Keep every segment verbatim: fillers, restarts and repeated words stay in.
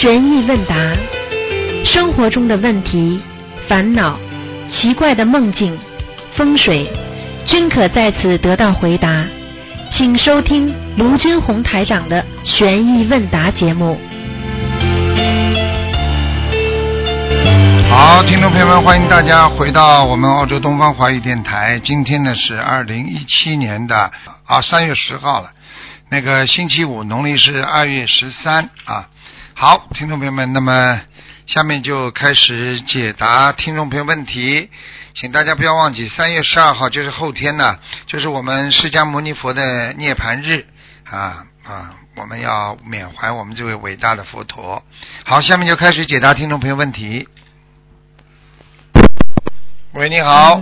悬疑问答，生活中的问题、烦恼、奇怪的梦境、风水，均可在此得到回答。请收听卢军红台长的悬疑问答节目。 好，听众朋友们，欢迎大家回到我们澳洲东方华语电台。今天呢是二零一七年的啊三月十号了，那个星期五，农历是二月十三啊。好，听众朋友们，那么下面就开始解答听众朋友问题，请大家不要忘记，三月十二号就是后天呢，就是我们释迦牟尼佛的涅槃日啊啊，我们要缅怀我们这位伟大的佛陀。好，下面就开始解答听众朋友问题。喂，你好。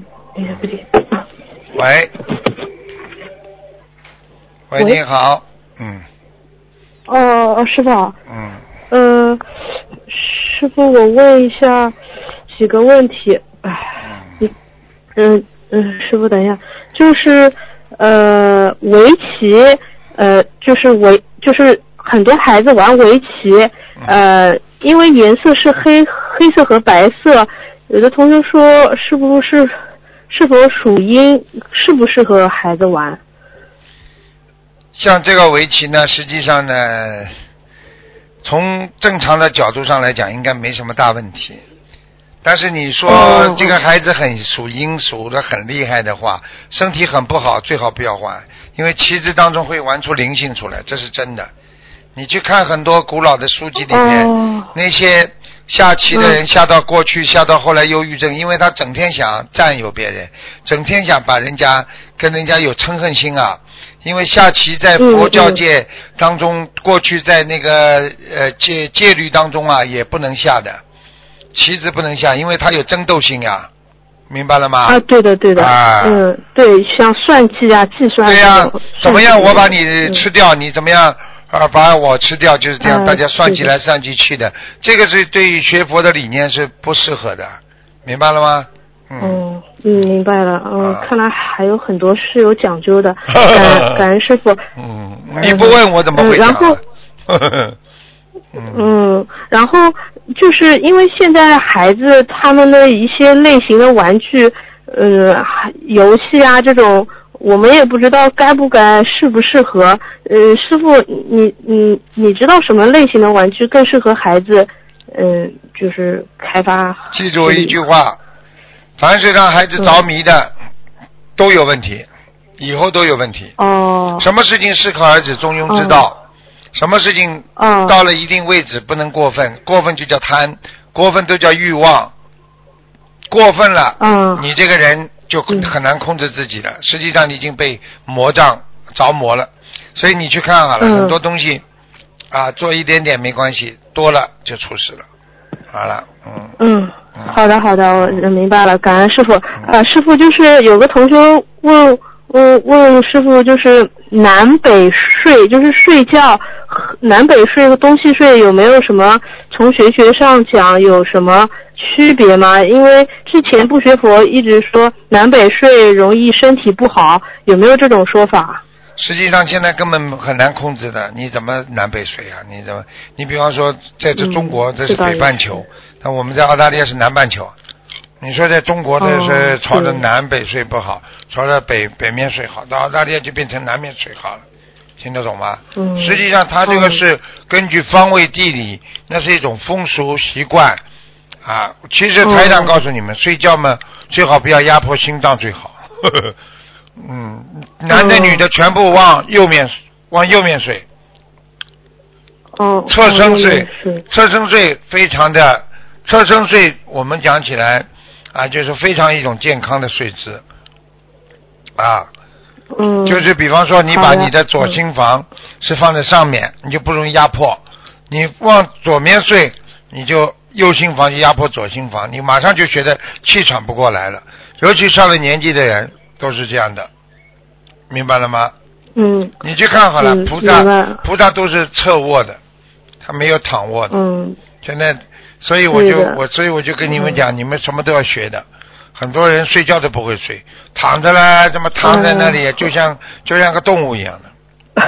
喂。喂，你好。嗯。 哦，师傅。 嗯。 呃，师傅，我问一下几个问题。哎，嗯嗯嗯，师傅，等一下，就是呃，围棋，呃，就是围，就是很多孩子玩围棋，呃，因为颜色是黑黑色和白色。有的同学说，是不是是否属阴，适不适合孩子玩？ 像这个围棋呢，实际上呢，从正常的角度上来讲，应该没什么大问题。但是你说这个孩子很属阴，属的很厉害的话，身体很不好，最好不要玩，因为棋子当中会玩出灵性出来，这是真的。你去看很多古老的书籍里面，哦、那些下棋的人下到过去，下到后来忧郁症，因为他整天想占有别人，整天想把人家跟人家有嗔恨心啊。因为下棋在佛教界当中，嗯嗯、过去在那个呃戒戒律当中啊，也不能下的，棋子不能下，因为它有争斗性呀，明白了吗？ 啊，对的对的，啊、嗯，对，像算计啊、计算。 对呀、啊，怎么样？我把你吃掉，嗯、你怎么样？啊，把我吃掉，就是这样，大家算计来算计去的，这个是对于学佛的理念是不适合的，明白了吗？ 嗯，哦、嗯，明白了，嗯、啊，看来还有很多是有讲究的，感感恩师傅。 嗯，你不问我怎么会讲、啊？ 嗯、然后，嗯, 嗯，然后就是因为现在孩子他们的一些类型的玩具，呃，游戏啊这种。我们也不知道该不该适不适合，呃，师傅，你你你知道什么类型的玩具更适合孩子？嗯、呃，就是开发。 记住一句话，凡是让孩子着迷的、嗯、都有问题，以后都有问题。 哦。 什么事情适可而止，中庸之道。哦、什么事情到了一定位置不能过分，过分就叫贪，过分都叫欲望。过分了， 嗯， 你这个人就很难控制自己了。嗯、实际上你已经被魔障着魔了，所以你去看好了，嗯、很多东西啊，做一点点没关系，多了就出事了。好了，嗯。 嗯，好的好的，我明白了，感恩师傅。嗯、呃，师傅就是有个同学问问问师傅，就是南北睡，就是睡觉南北睡和东西睡有没有什么从玄学上讲有什么区别吗？因为之前不学佛一直说南北睡容易身体不好，有没有这种说法？ 实际上现在根本很难控制的，你怎么南北睡啊？你怎么？你比方说在这中国这是北半球，但、嗯、我们在澳大利亚是南半球。你说在中国这是朝着南北睡不好，朝着北北面睡好，到澳大利亚就变成南面睡好了。听得懂吗？ 嗯。 实际上它这个是根据方位地理，那是一种风俗习惯。啊，其实台长告诉你们，哦、睡觉嘛，最好不要压迫心脏最好。呵呵嗯，男的女的全部往右面，哦、往右面睡。 哦。 侧身睡，侧身睡非常的，侧身睡我们讲起来啊，就是非常一种健康的睡姿。啊。 嗯。 就是比方说，你把你的左心房是放在上面，嗯、你就不容易压迫；你往左面睡，你就。右心房就压迫左心房，你马上就觉得气喘不过来了。尤其上了年纪的人都是这样的，明白了吗？ 嗯。 你去看好了， 嗯、 菩萨菩萨都是侧卧的，他没有躺卧的。 嗯。 现在，所以我就我所以我就跟你们讲，嗯、你们什么都要学的。很多人睡觉都不会睡，躺着啦，这么躺在那里，嗯、就像就像个动物一样的。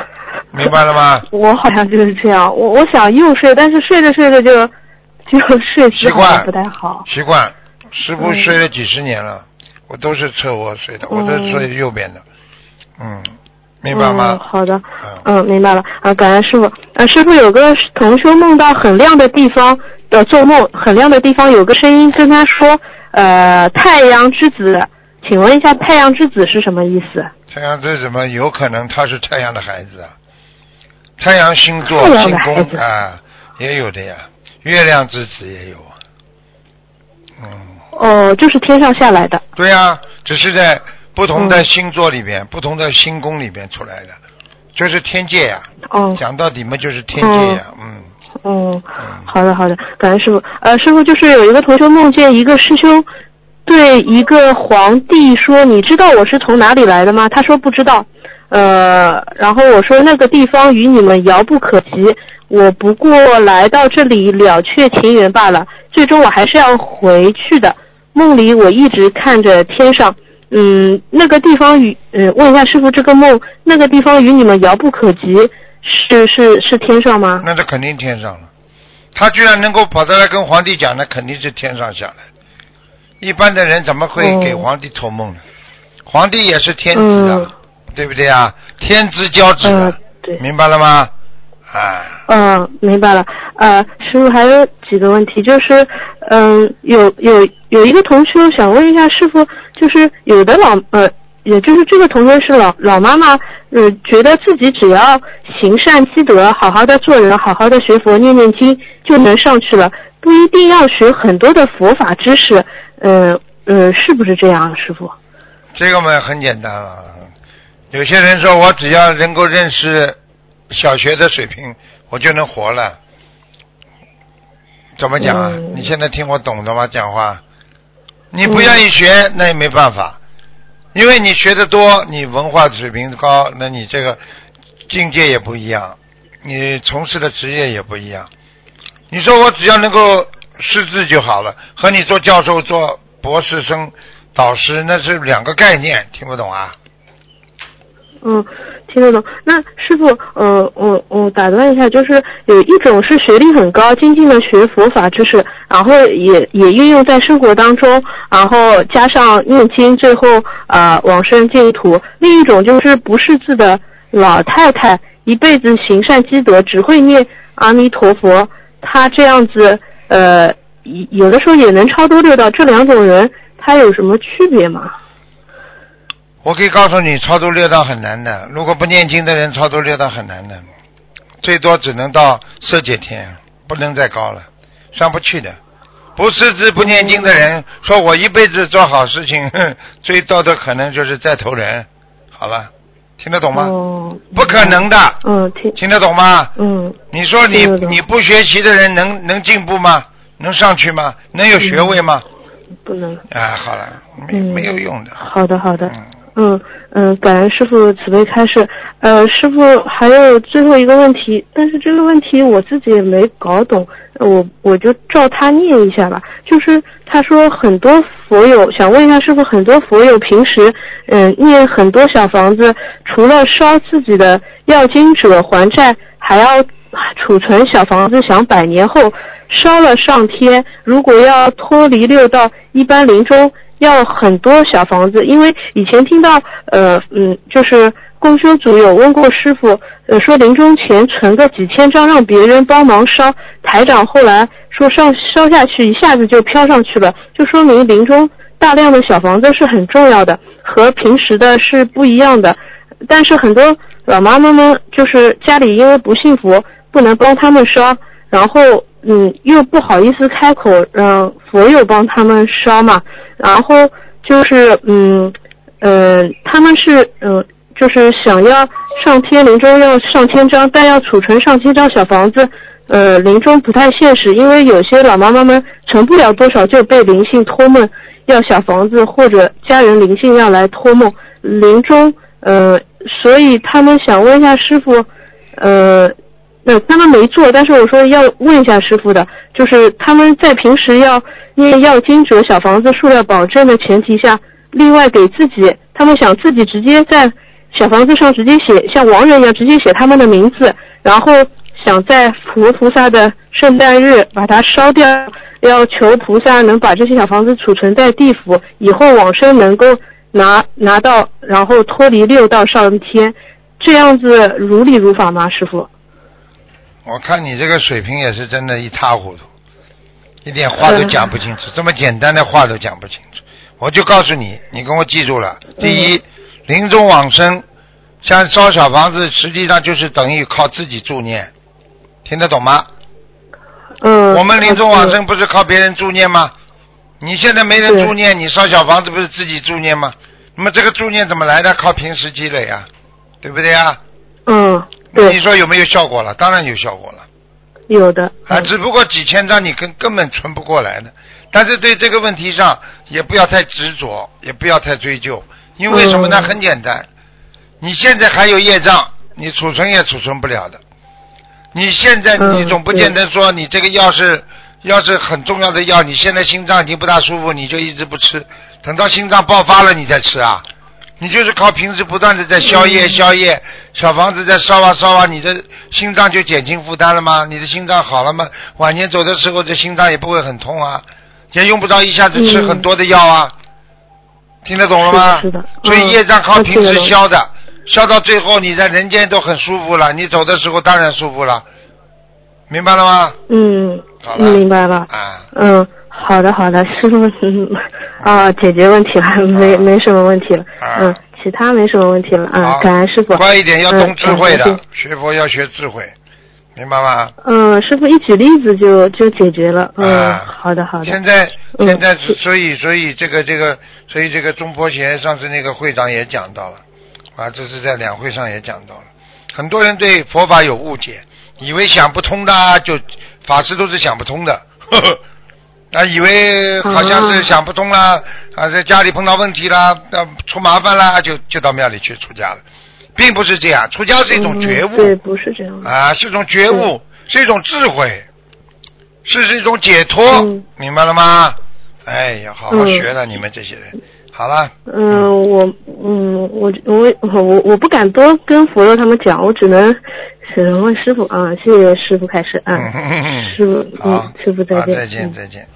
明白了吗？ 我好像就是这样，我我想又睡，但是睡着睡着就就睡姿好像不太好。 习惯，师父睡了几十年了，嗯、我都是侧卧睡的，我都是睡右边的。嗯，明白吗？ 嗯、好的，嗯, 嗯，明白了。啊，感恩师傅。啊，师傅有个同修梦到很亮的地方的做梦，很亮的地方有个声音跟他说，呃，太阳之子。请问一下，太阳之子是什么意思？ 太阳之子嘛，有可能他是太阳的孩子啊，太阳星座、星宫啊，也有的呀，月亮之子也有啊。嗯。 哦，就是天上下来的。 对呀、啊，只是在不同的星座里边、嗯、不同的星宫里边出来的，就是天界呀、啊。哦。讲到底嘛，就是天界呀、啊。嗯。 哦、嗯，好的好的，感恩师傅。呃，师傅就是有一个同修梦见一个师兄对一个皇帝说：“你知道我是从哪里来的吗？”他说不知道。呃，然后我说那个地方与你们遥不可及，我不过来到这里了却情缘罢了。最终我还是要回去的。梦里我一直看着天上，嗯，那个地方与嗯，问一下师傅，这个梦那个地方与你们遥不可及，是是是天上吗？ 那这肯定天上了。他居然能够跑到来跟皇帝讲，那肯定是天上下来。一般的人怎么会给皇帝托梦呢？嗯、皇帝也是天子啊、嗯，对不对啊？天之骄子、啊呃，对，明白了吗？啊， 嗯，明白了。呃，师傅还有几个问题，就是嗯、呃，有有有一个同学想问一下师傅，就是有的老呃，也就是这个同学是老老妈妈，呃，觉得自己只要行善积德，好好的做人，好好的学佛念念经就能上去了，不一定要学很多的佛法知识。呃呃，是不是这样，师傅？ 这个嘛很简单了。有些人说我只要能够认识小学的水平，我就能活了。怎么讲啊？嗯、你现在听我懂的吗？讲话，你不愿意学、嗯，那也没办法，因为你学得多，你文化水平高，那你这个境界也不一样，你从事的职业也不一样。你说我只要能够识字就好了，和你做教授、做博士生、导师那是两个概念，听不懂啊？ 嗯，听得懂。那师傅，呃，我我打断一下，就是有一种是学历很高，精进的学佛法知识，然后也也运用在生活当中，然后加上念经，最后啊、呃、往生净土。另一种就是不识字的老太太，一辈子行善积德，只会念阿弥陀佛。她这样子，呃，有的时候也能超度六道。这两种人，他有什么区别吗？ 我可以告诉你，超度六道很难的。如果不念经的人，超度六道很难的，最多只能到色界天，不能再高了，上不去的。不识字不念经的人，说我一辈子做好事情，最多的可能就是再投人。好了，听得懂吗？ 哦， 不可能的。 嗯，听听得懂吗？ 嗯。 你说你你不学习的人能能进步吗？能上去吗？能有学位吗？ 嗯、不能。 啊，好了，没、嗯、没有用的。 好的，好的。 嗯嗯嗯，感恩师父慈悲开示。呃，师父还有最后一个问题，但是这个问题我自己也没搞懂，我我就照他念一下吧。就是他说很多佛友，想问一下师父，很多佛友平时嗯、呃、念很多小房子，除了烧自己的要经者还债，还要储存小房子，想百年后烧了上天。如果要脱离六道，一般临终要很多小房子。因为以前听到呃嗯就是共修组有问过师傅，呃说临终前存个几千张让别人帮忙烧，台长后来说上烧下去一下子就飘上去了，就说明临终大量的小房子是很重要的，和平时的是不一样的。但是很多老妈妈们就是家里因为不信佛，不能帮他们烧，然后嗯又不好意思开口让佛友帮他们烧嘛，然后就是嗯呃他们是嗯、呃、就是想要上天，临终要上千张，但要储存上千张小房子，呃临终不太现实，因为有些老妈妈们存不了多少就被灵性托梦要小房子，或者家人灵性要来托梦临终，呃所以他们想问一下师父，呃那他们没做，但是我说要问一下师父的，就是他们在平时要念要经者小房子数量保证的前提下，另外给自己，他们想自己直接在小房子上直接写像亡人一样直接写他们的名字，然后想在佛菩萨的圣诞日把它烧掉，要求菩萨能把这些小房子储存在地府，以后往生能够拿拿到，然后脱离六道上天，这样子如理如法吗，师父？ 我看你这个水平也是真的一塌糊涂，一点话都讲不清楚，这么简单的话都讲不清楚。我就告诉你，你跟我记住了。第一，临终往生，像烧小房子，实际上就是等于靠自己助念，听得懂吗？ 嗯。 我们临终往生不是靠别人助念吗？你现在没人助念，你烧小房子不是自己助念吗？那么这个助念怎么来的？靠平时积累啊，对不对啊？ 嗯。对。 你说有没有效果了？当然有效果了。 有的。 啊，只不过几千张你根根本存不过来的。但是对这个问题上也不要太执着，也不要太追究，因为什么呢？ 嗯、 很简单，你现在还有业障，你储存也储存不了的。你现在你总不见得说你这个药是要是很重要的药，你现在心脏已经不大舒服，你就一直不吃，等到心脏爆发了你再吃啊？你就是靠平时不断的在消业、嗯、消业，小房子在烧啊烧啊，你的心脏就减轻负担了吗？你的心脏好了吗？晚年走的时候这心脏也不会很痛啊，也用不着一下子吃很多的药啊、嗯、听得懂了吗？ 是的， 所以业障靠平时消的、嗯、消到最后你在人间都很舒服了，你走的时候当然舒服了，明白了吗？ 嗯， 好了， 明白了啊， 嗯，好的好的，师傅啊，解决问题了，没、啊、没什么问题了、啊、嗯，其他没什么问题了啊，感恩师傅。 乖一点，要懂智慧的、嗯、学佛要学智慧，明白吗？ 嗯，师傅一举例子就就解决了。嗯，啊、好的好的。 现在现在所以所以这个这个所以这个中坡贤上次那个会长也讲到了啊，这是在两会上也讲到了，很多人对佛法有误解，以为想不通的就法师都是想不通的，呵呵啊，以为好像是想不通啦，啊，在家里碰到问题啦，啊，出麻烦啦，就就到庙里去出家了，并不是这样，出家是一种觉悟， 嗯、对，不是这样啊，是一种觉悟，是一种智慧，是一种解脱， 嗯、 明白了吗？哎呀，好好学了、嗯、你们这些人，好了。 嗯，我嗯我我我我不敢多跟佛友他们讲，我只能只能问师傅啊，谢谢师傅开始啊，嗯、师傅嗯，师傅再见， 再见再见。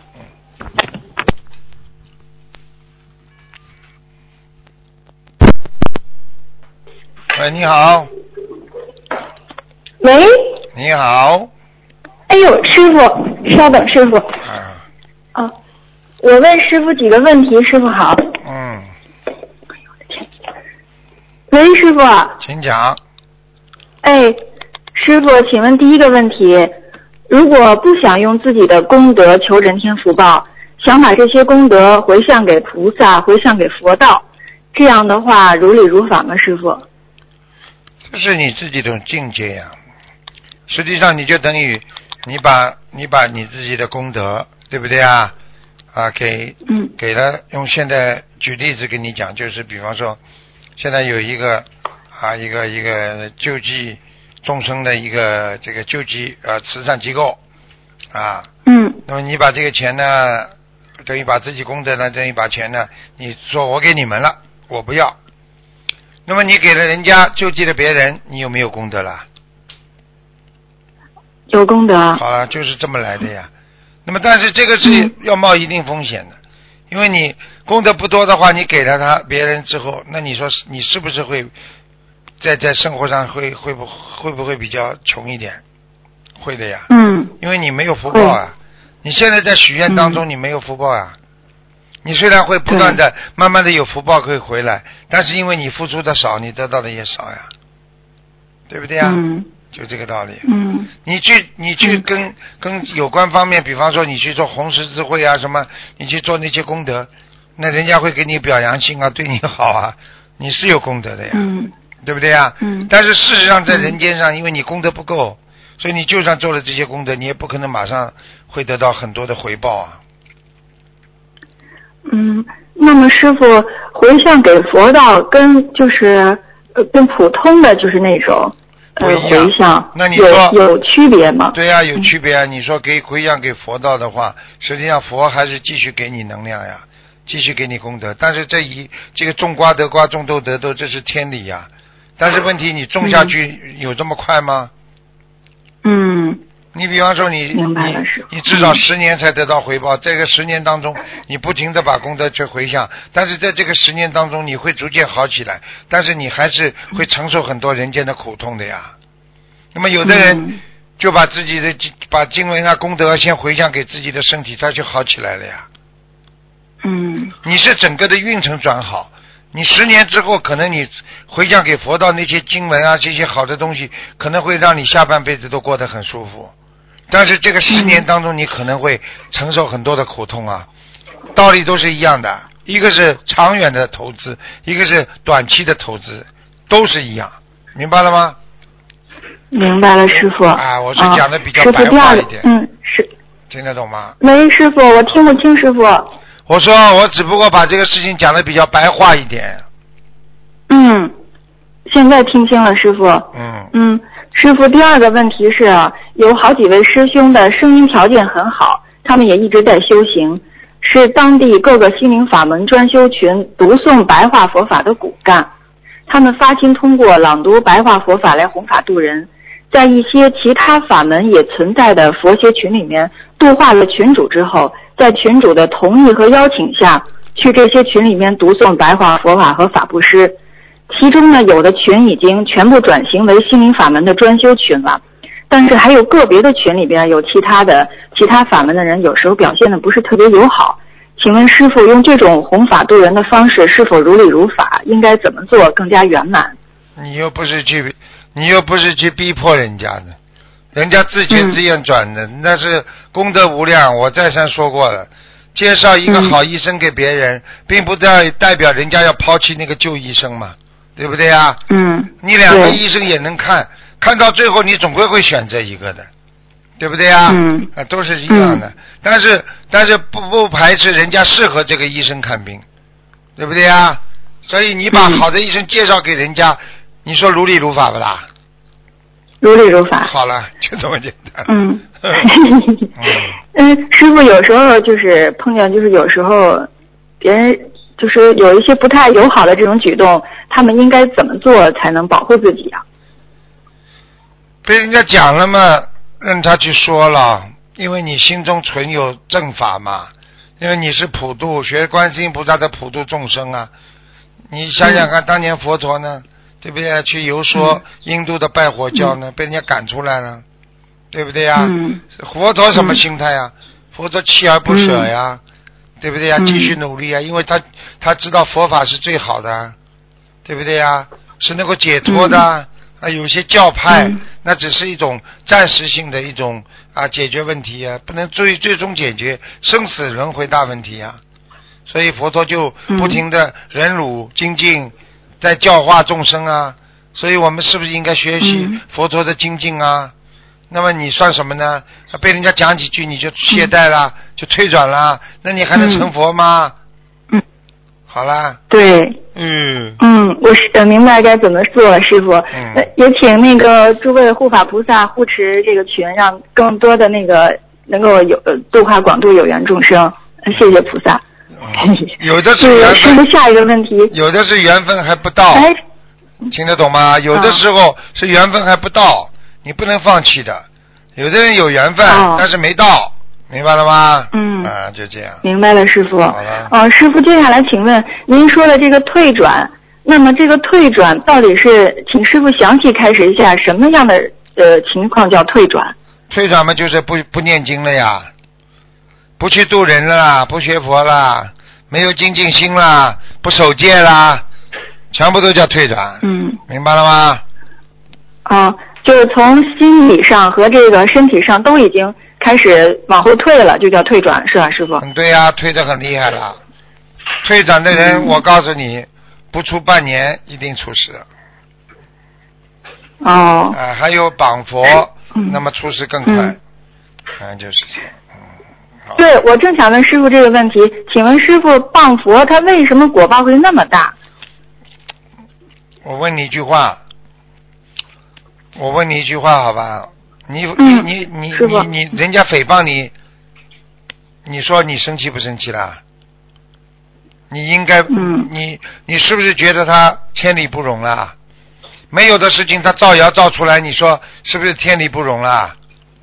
喂，你好。 喂。 你好。 哎呦，师傅，稍等，师傅。 啊。 啊，我问师傅几个问题，师傅好。 嗯。 喂，师傅。 请讲。 哎，师傅，请问第一个问题，如果不想用自己的功德求人天福报，想把这些功德回向给菩萨，回向给佛道，这样的话如理如法吗，师傅？ 这是你自己的境界呀、啊。实际上你就等于你把你把你自己的功德，对不对啊？啊，给嗯给了，用现在举例子跟你讲，就是比方说，现在有一个啊一个一个救济众生的一个这个救济呃慈善机构啊， 嗯， 那么你把这个钱呢，等于把自己功德呢，等于把钱呢，你说我给你们了，我不要，那么你给了人家救济了别人，你有没有功德了？ 有功德。 好了，就是这么来的呀。那么但是这个是要冒一定风险的，嗯、因为你功德不多的话，你给了他别人之后，那你说你是不是会在在生活上会会不会不会比较穷一点？会的呀。 嗯。 因为你没有福报啊，你现在在许愿当中你没有福报啊。嗯、你虽然会不断的慢慢的有福报可以回来，但是因为你付出的少，你得到的也少呀，对不对呀？ 嗯。 就这个道理。 嗯。 你去你去跟、嗯、跟有关方面，比方说你去做红十字会啊什么，你去做那些功德，那人家会给你表扬性啊，对你好啊，你是有功德的呀。 嗯。 对不对呀？ 嗯。 但是事实上在人间上，因为你功德不够，所以你就算做了这些功德，你也不可能马上会得到很多的回报啊。 嗯，那么师父回向给佛道跟就是呃跟普通的就是那种呃回向， 那你说有有区别吗？ 对呀、啊，有区别啊！你说给回向给佛道的话，实际上佛还是继续给你能量呀，继续给你功德。但是这一这个种瓜得瓜，种豆得豆，这是天理呀， 但是问题你种下去有这么快吗？ 嗯。 你比方说你明白了是。 你至少十年才得到回报，这个十年当中你不停的把功德去回向，但是在这个十年当中你会逐渐好起来，但是你还是会承受很多人间的苦痛的呀。那么有的人就把自己的把经文啊功德先回向给自己的身体，他就好起来了呀。 嗯。 你是整个的运程转好，你十年之后可能你回向给佛道那些经文啊这些好的东西，可能会让你下半辈子都过得很舒服。但是这个十年当中你可能会承受很多的苦痛啊，道理都是一样的，一个是长远的投资，一个是短期的投资，都是一样，明白了吗？ 明白了，师傅。 啊，我是讲的比较白话一点。 嗯，是。 听得懂吗？ 喂，师傅，我听不清师傅。 我说我只不过把这个事情讲的比较白话一点。 嗯，现在听清了，师傅。 嗯。 嗯。师傅，第二个问题是，有好几位师兄的声音条件很好，他们也一直在修行，是当地各个心灵法门专修群读诵白话佛法的骨干。他们发心通过朗读白话佛法来弘法度人，在一些其他法门也存在的佛学群里面度化了群主之后，在群主的同意和邀请下，去这些群里面读诵白话佛法和法布施。其中呢，有的群已经全部转型为心灵法门的专修群了，但是还有个别的群里边有其他的其他法门的人，有时候表现的不是特别友好。请问师父，用这种弘法度人的方式是否如理如法？应该怎么做更加圆满？ 你又不是去，你又不是去逼迫人家的，人家自觉自愿转的，嗯、那是功德无量。我再三说过了，介绍一个好医生给别人，嗯、并不代代表人家要抛弃那个旧医生嘛。对不对啊？ 嗯， 你两个医生也能看，看到最后你总归会选择一个的，对不对啊？ 嗯， 啊，都是一样的。嗯、但是但是不不排斥人家适合这个医生看病，对不对啊？所以你把好的医生介绍给人家，嗯、你说如理如法不啦？ 如理如法。 好了，就这么简单。 嗯。嗯，师父有时候就是碰见，就是有时候别人。就是有一些不太友好的这种举动，他们应该怎么做才能保护自己呀、啊？ 被人家讲了嘛，让他去说了，因为你心中存有正法嘛，因为你是普度，学观世音菩萨的普度众生啊。你想想看，嗯、当年佛陀呢，对不对？去游说印度的拜火教呢，嗯、被人家赶出来了，对不对呀？ 嗯、 佛陀什么心态呀？嗯、佛陀锲而不舍呀。嗯对不对呀？继续努力啊！因为他他知道佛法是最好的，对不对呀？是能够解脱的。嗯、啊，有些教派、嗯、那只是一种暂时性的一种啊解决问题啊，不能最最终解决生死轮回大问题啊。所以佛陀就不停的忍辱精进，在教化众生啊。所以我们是不是应该学习佛陀的精进啊？嗯那么你算什么呢？被人家讲几句你就懈怠了，嗯、就退转了，那你还能成佛吗？ 嗯， 好啦。 对。 嗯。 嗯，我是呃明白该怎么做了，师傅。 嗯。 呃，也请那个诸位护法菩萨护持这个群，让更多的那个能够有度化广度有缘众生。谢谢菩萨。 嗯、有的是缘分。 是下一个问题。 有的是缘分还不到。 哎。 听得懂吗？有的时候是缘分还不到。你不能放弃的，有的人有缘分，哦、但是没到，明白了吗？ 嗯， 啊，就这样。 明白了，师傅。 好了。 哦，师傅，接下来请问您说的这个退转，那么这个退转到底是，请师傅详细开始一下，什么样的呃情况叫退转？ 退转嘛，就是不不念经了呀，不去度人了啦，不学佛啦，没有精进心啦，不守戒啦，全部都叫退转。 嗯， 明白了吗？ 啊。就是从心理上和这个身体上都已经开始往后退了，就叫退转，是吧，师傅？ 嗯，对呀、啊，退得很厉害了。退转的人，嗯、我告诉你，不出半年一定出事。 哦。 啊、呃，还有绑佛，嗯、那么出事更快。嗯，嗯就是这样。嗯，好。 对，我正想问师傅这个问题，请问师傅绑佛，他为什么果报会那么大？ 我问你一句话。我问你一句话，好吧？你、 嗯、 你你你你你，人家诽谤你，你说你生气不生气啦？你应该， 嗯、 你你是不是觉得他千里不容啦？ 没有的事情他造谣造出来，你说是不是天理不容啦？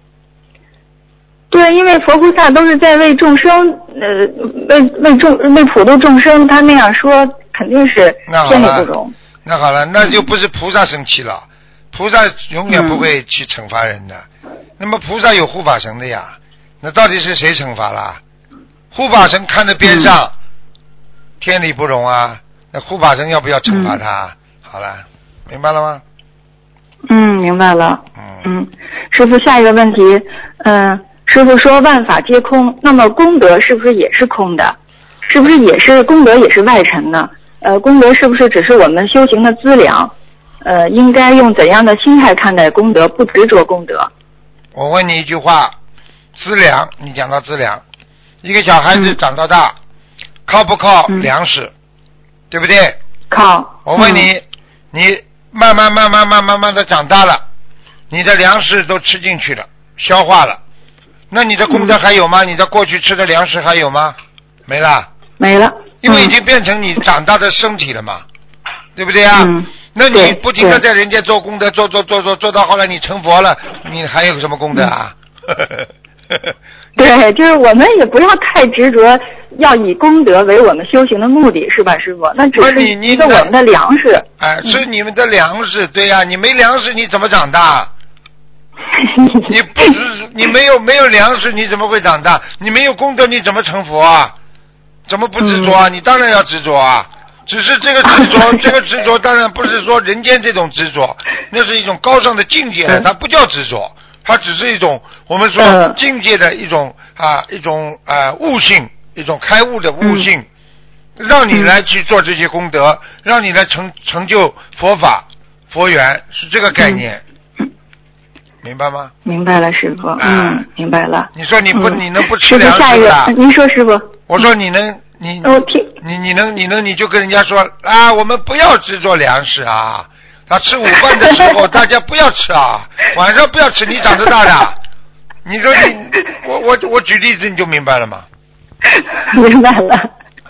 对，因为佛菩萨都是在为众生，呃，为为众为普度众生，他那样说肯定是天理不容。 那好了，那就不是菩萨生气了，菩萨永远不会去惩罚人的。嗯、那么菩萨有护法神的呀，那到底是谁惩罚啦？护法神看着边上，嗯、天理不容啊，那护法神要不要惩罚他？嗯、好了，明白了吗？ 嗯，明白了。 嗯嗯，师父，下一个问题，嗯、呃。师父说万法皆空，那么功德是不是也是空的？是不是也是功德也是外尘呢？呃，功德是不是只是我们修行的资粮？呃，应该用怎样的心态看待功德，不执着功德？ 我问你一句话，资粮，你讲到资粮，一个小孩子长到大，嗯、靠不靠粮食？嗯、对不对？ 靠。 我问你，嗯、你慢慢慢慢慢慢慢的长大了，你的粮食都吃进去了，消化了。那你的功德还有吗？嗯、你的过去吃的粮食还有吗？没了。 没了。 因为已经变成你长大的身体了嘛，嗯、对不对啊？ 嗯、 那你不停的在人家做功德，做做做做做到后来你成佛了，你还有什么功德啊？ 嗯、对，就是我们也不要太执着，要以功德为我们修行的目的，是吧，师父？那只是一个我们的粮食。 哎，是你们的粮食，对呀、啊，你没粮食你怎么长大？你不是你没有没有粮食你怎么会长大？你没有功德你怎么成佛啊？怎么不执着啊？嗯、你当然要执着啊！只是这个执着，这个执着当然不是说人间这种执着，那是一种高尚的境界了，它不叫执着，它只是一种我们说境界的一种啊一种啊悟性，一种开悟的悟性，嗯、让你来去做这些功德，让你来成成就佛法佛缘，是这个概念。嗯明白吗？ 明白了，师傅。嗯，啊、明白了。 你说你不，嗯、你能不吃粮食的？下一个，您说，师傅。 我说你能，你我听你你能你能你就跟人家说啊，我们不要制作粮食啊，他吃午饭的时候大家不要吃啊，晚上不要吃，你长得大的。你说你，我我我举例子你就明白了吗？ 明白了。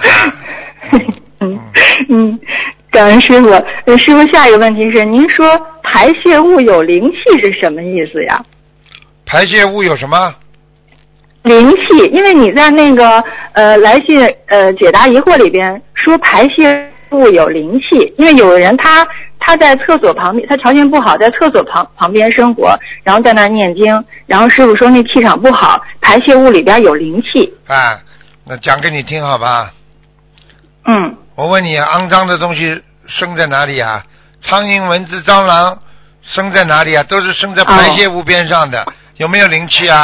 嗯嗯。感恩师傅，师傅，下一个问题是，您说排泄物有灵气是什么意思呀？ 排泄物有什么？ 灵气，因为你在那个呃来信呃解答疑惑里边说排泄物有灵气，因为有的人他他在厕所旁边，他条件不好，在厕所旁旁边生活，然后在那念经，然后师傅说那气场不好，排泄物里边有灵气。 啊，那讲给你听好吧？ 嗯。 我问你，肮脏的东西生在哪里啊？苍蝇、蚊子、蟑螂生在哪里啊？都是生在排泄物边上的，哦、有没有灵气啊？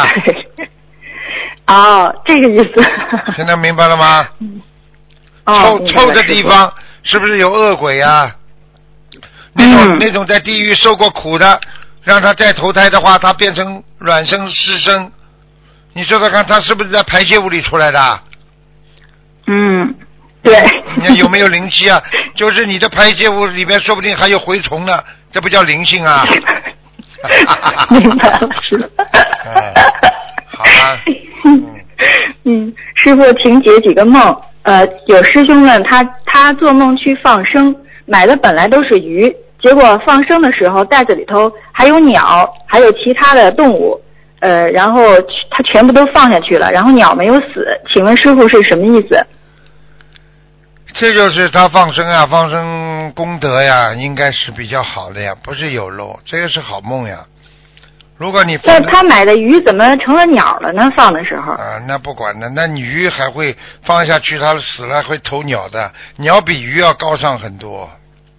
哦，这个意思。 现在明白了吗？ 嗯、 臭哦、 臭的地方是不是有恶鬼啊？那种、嗯、那种在地狱受过苦的，让他再投胎的话，他变成卵生湿生，你说说看，他是不是在排泄物里出来的？ 嗯。对， 你看有没有灵气啊？就是你的排泄物里边说不定还有蛔虫呢，这不叫灵性啊？ 明白了，是的。 哎，好啊。 嗯, 嗯，师傅，请解几个梦。呃，有师兄问他，他做梦去放生，买的本来都是鱼，结果放生的时候袋子里头还有鸟，还有其他的动物，呃，然后他全部都放下去了，然后鸟没有死，请问师傅是什么意思？ 这就是他放生啊，放生功德呀，应该是比较好的呀，不是有漏，这个是好梦呀。如果你那他买的鱼怎么成了鸟了呢？放的时候啊，那不管的，那鱼还会放下去，它死了会投鸟的，鸟比鱼要高尚很多。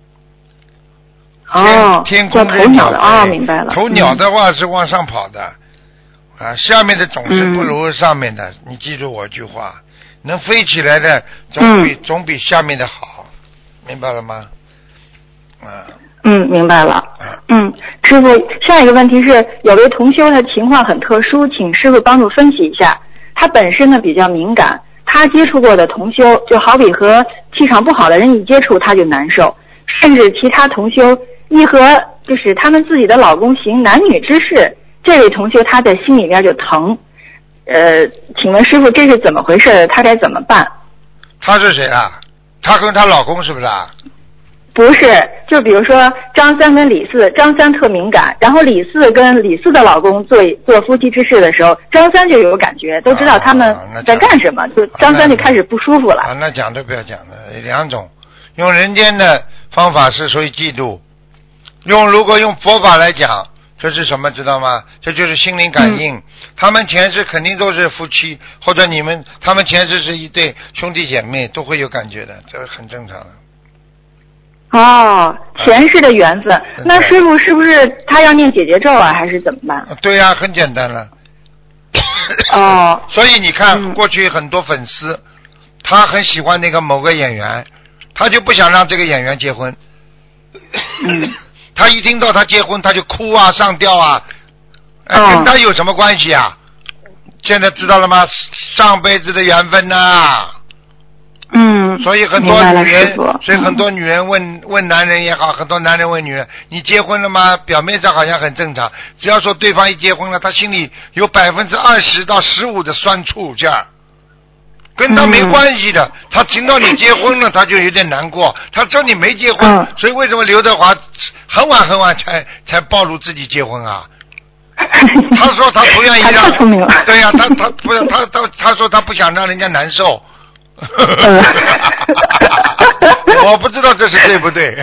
哦， 天空投鸟的啊、哦，明白了。 投鸟的话是往上跑的，嗯、啊，下面的总是不如上面的，嗯、你记住我一句话。能飞起来的总比、嗯、总比下面的好，明白了吗？啊， 嗯，明白了。嗯，师傅，下一个问题是，有位同修他情况很特殊，请师傅帮助分析一下。他本身呢比较敏感，他接触过的同修就好比和气场不好的人一接触他就难受，甚至其他同修一和就是他们自己的老公行男女之事，这位同修他在心里边就疼。呃，请问师傅这是怎么回事？他该怎么办？ 她是谁啊？她跟她老公是不是啊？ 不是，就比如说张三跟李四，张三特敏感，然后李四跟李四的老公做做夫妻之事的时候，张三就有感觉，都知道他们在干什么，啊、就张三就开始不舒服了。 啊，那讲都不要讲了，两种，用人间的方法是属于嫉妒，用如果用佛法来讲，这是什么知道吗？这就是心灵感应。嗯、他们前世肯定都是夫妻，或者你们他们前世是一对兄弟姐妹，都会有感觉的，这个很正常的。 哦，前世的缘分，嗯、那师傅是不是他要念姐姐咒啊，还是怎么办？ 对呀、啊，很简单了。 哦， 所以你看，嗯、过去很多粉丝，他很喜欢那个某个演员，他就不想让这个演员结婚。 嗯， 他一听到他结婚，他就哭啊，上吊啊，哎， 哦、 跟他有什么关系啊？现在知道了吗？上辈子的缘分呐、啊。 嗯， 所以很多女人，所以很多女人问、嗯、问男人也好，很多男人问女人，你结婚了吗？表面上好像很正常，只要说对方一结婚了，他心里有百分之二十到十五的酸楚劲儿，跟他没关系的。嗯、他听到你结婚了，他就有点难过。他知道你没结婚，嗯、所以为什么刘德华很晚很晚才才暴露自己结婚啊？他说他不愿意让，对呀、啊，他他不他他他说他不想让人家难受。我不知道这是对不对，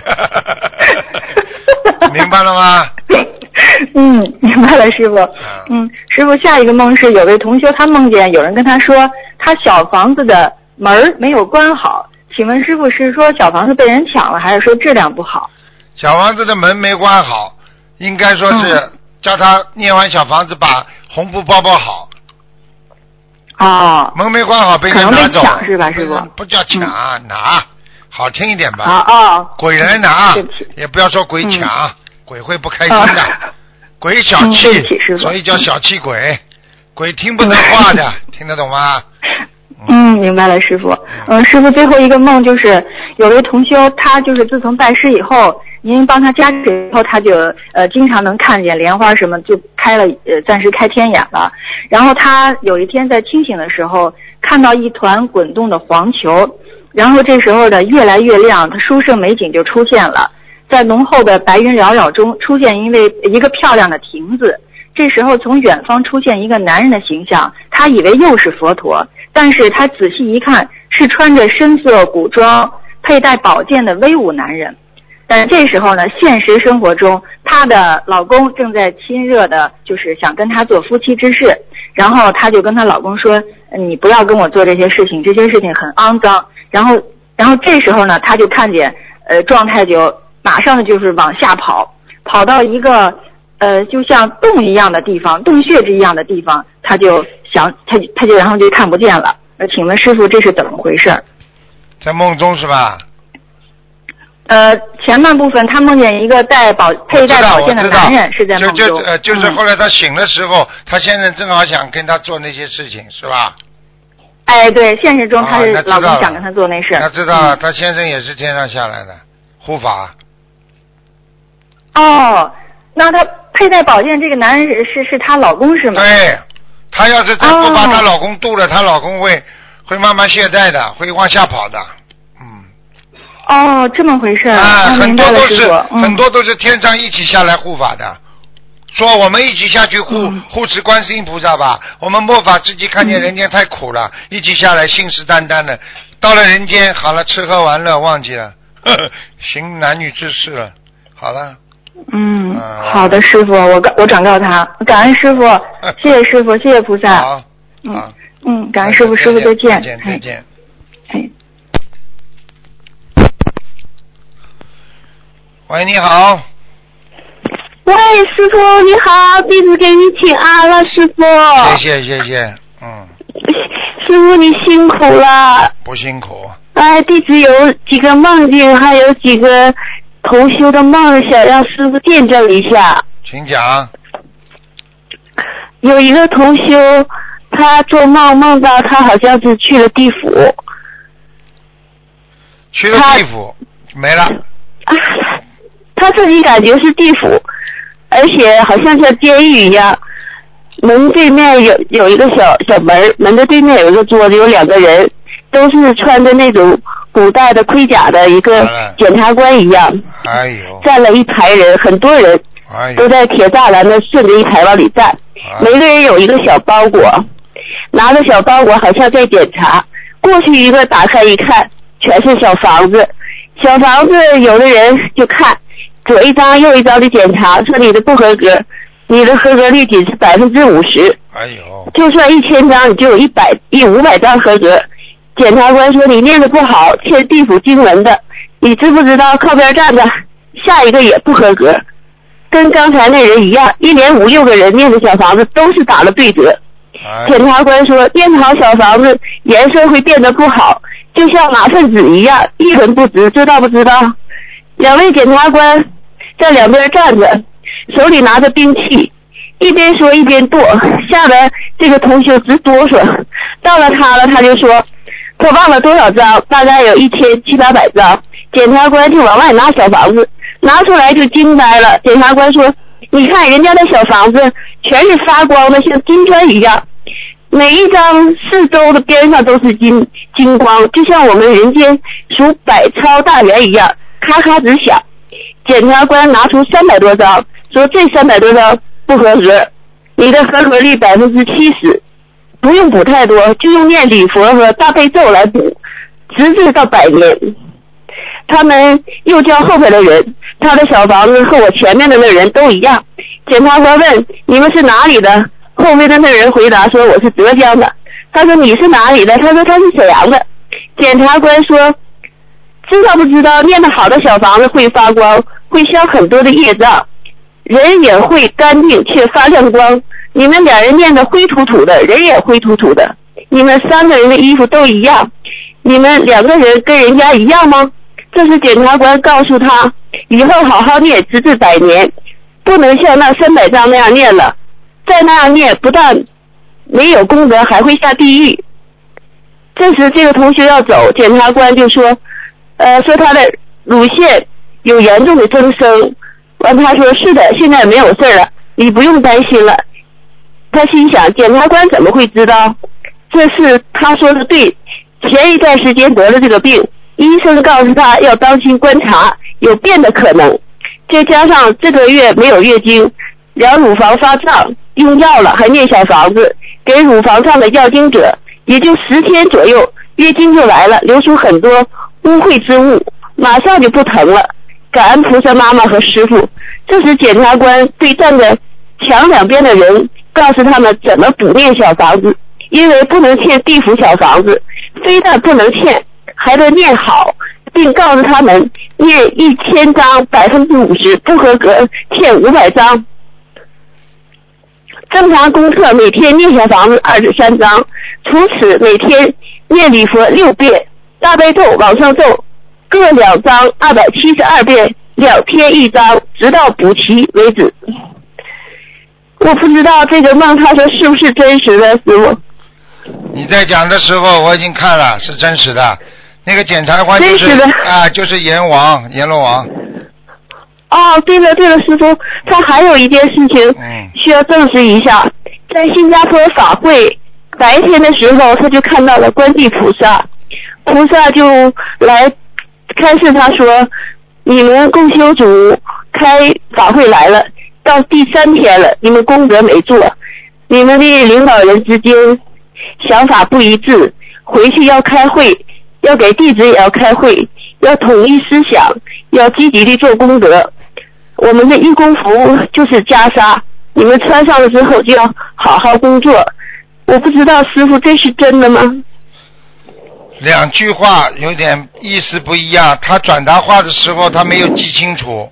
明白了吗？ 嗯，明白了，师傅。嗯，师傅，下一个梦是有位同修，他梦见有人跟他说，他小房子的门没有关好，请问师傅是说小房子被人抢了，还是说质量不好？ 小房子的门没关好，应该说是叫他念完小房子把红布包包好。 哦， 门没关好被人拿走， 抢是吧，师傅？ 不叫抢，嗯、拿，好听一点吧。 啊哦， 鬼来拿，也不要说鬼抢，嗯、鬼会不开心的。哦、鬼小气， 嗯、 所以叫小气鬼。鬼听不得话的，听得懂吗？ 嗯，明白了，师傅。嗯，师傅最后一个梦就是有位同修，他就是自从拜师以后，您帮他加持以后，他就呃经常能看见莲花什么，就开了呃暂时开天眼了。然后他有一天在清醒的时候，看到一团滚动的黄球，然后这时候的越来越亮，他殊胜美景就出现了，在浓厚的白云缭绕中出现一位一个漂亮的亭子。这时候从远方出现一个男人的形象，他以为又是佛陀，但是他仔细一看，是穿着深色古装、佩戴宝剑的威武男人。但这时候呢，现实生活中，她的老公正在亲热的，就是想跟她做夫妻之事，然后她就跟她老公说：“你不要跟我做这些事情，这些事情很肮脏。”然后，然后这时候呢，她就看见，呃，状态就马上就是往下跑，跑到一个呃，就像洞一样的地方，洞穴一样的地方，她就想，她她就然后就看不见了。呃，请问师傅，这是怎么回事？ 在梦中是吧？ 呃，前半部分他梦见一个戴宝佩戴宝剑的男人是在梦中， 就就呃就是后来他醒的时候，嗯、他先生正好想跟他做那些事情，是吧？ 哎，对，现实中他是老公想跟他做那事。 他知道，嗯、他先生也是天上下来的护法。 哦，那他佩戴宝剑这个男人是是是她老公是吗？ 对，他要是真不把她老公渡了，她、哦、老公会会慢慢懈怠的，会往下跑的。 哦，这么回事啊！ 很多都是、 嗯、 很多都是天上一起下来护法的，说我们一起下去护、嗯、护持观世音菩萨吧。我们末法之际看见人间太苦了，嗯、一起下来信誓旦旦的，到了人间好了，吃喝玩乐忘记了，呵呵行男女之事了，好了。 嗯，呃、好的，师傅，我我转告他，感恩师傅，谢谢师傅，谢谢菩萨。 好， 嗯嗯，感恩师傅，师傅再见， 再见，再见。 哎。 喂，你好。 喂，师傅你好，弟子给你请安了，师傅。 谢谢谢谢，嗯。 师傅你辛苦了。 不辛苦。 哎，弟子有几个梦境，还有几个同修的梦，想让师傅见证一下。 请讲。 有一个同修，他做梦梦到他好像是去了地府。 去了地府，没了。 啊。他自己感觉是地府，而且好像像监狱一样，门对面有有一个小小门，门的对面有一个桌子，有两个人，都是穿着那种古代的盔甲的一个检察官一样， 哎呦， 站了一排人，很多人都在铁栅栏的顺着一排往里站，哎、每个人有一个小包裹，拿着小包裹好像在检查。过去一个打开一看，全是小房子，小房子有的人就看左一张右一张的检查，说你的不合格，你的合格率仅是百分之五十。 哎呦， 就算一千张，你就有一百一五百张合格。检察官说你念的不好，欠地府经文的，你知不知道靠边站着，下一个也不合格，跟刚才那人一样，一连五六个人念的小房子都是打了对折。 哎、 检察官说念好小房子颜色会变得不好，就像马粪纸一样一文不值，知道不知道？两位检察官在两边站着，手里拿着兵器，一边说一边跺，吓得这个同学直哆嗦。到了他了，他就说他忘了多少张，大概有一千七八百张。检察官就往外拿小房子，拿出来就惊呆了。检察官说你看人家的小房子全是发光的，像金砖一样，每一张四周的边上都是金金光，就像我们人间数百钞大元一样，咔咔直响。检察官拿出三百多张，说这三百多张不合格，你的合格率百分之七十，不用补太多，就用念礼佛和大悲咒来补，直至到百年。他们又叫后边的人，他的小房子和我前面的那人都一样。检察官问你们是哪里的？后面的那人回答说我是浙江的。他说你是哪里的？他说他是沈阳的。检察官说知道不知道念得好的小房子会发光，会消很多的业障，人也会干净却发亮光。你们两人念得灰土土的，人也灰土土的，你们三个人的衣服都一样，你们两个人跟人家一样吗？这是检察官告诉他以后好好念直至百年，不能像那三百章那样念了，再那样念不但没有功德，还会下地狱。这时这个同学要走，检察官就说呃，说他的乳腺有严重的增生。完他说是的，现在没有事了，你不用担心了。他心想检察官怎么会知道？这是他说的对，前一段时间得了这个病，医生告诉他要当心观察，有变的可能，再加上这个月没有月经，两乳房发胀，用药了，还念小房子给乳房上的药经者，也就十天左右月经就来了，流出很多污秽之物，马上就不疼了。感恩菩萨妈妈和师父。这时检察官对站在墙两边的人告诉他们怎么补念小房子，因为不能欠地府小房子，非但不能欠，还得念好，并告诉他们念一千张百分之五十，不合格欠五百张。正常功课每天念小房子二十三章，除此每天念礼佛六遍，大悲咒往生咒各两章二百七十二遍，两天一章，直到补齐为止。我不知道这个梦他说是不是真实的，师傅。 你在讲的时候我已经看了，是真实的。那个检察官就是啊，就是阎王阎罗王。 哦，对了对了，师傅，他还有一件事情需要证实一下。在新加坡法会白天的时候，他就看到了观地菩萨，菩萨就来开示他说，你们共修组开法会来了，到第三天了，你们功德没做，你们的领导人之间想法不一致，回去要开会，要给弟子也要开会，要统一思想，要积极的做功德。我们的义工服就是袈裟，你们穿上了之后就要好好工作。我不知道师父这是真的吗？ 两句话有点意思不一样，他转达话的时候他没有记清楚。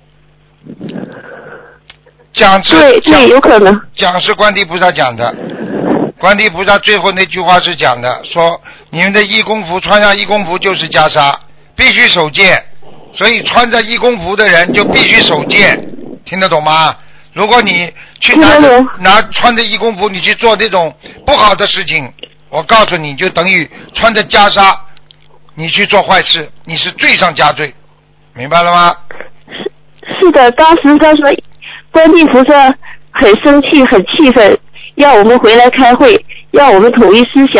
讲是对对，有可能讲是观地菩萨讲的，观地菩萨最后那句话是讲的，说你们的义工服穿上义工服就是袈裟，必须守戒，所以穿着义工服的人就必须守戒，听得懂吗？如果你去拿着拿穿着义工服你去做那种不好的事情，我告诉你就等于穿着袈裟你去做坏事，你是罪上加罪，明白了吗？ 是是的，当时他说观地菩萨很生气很气愤，要我们回来开会，要我们统一思想，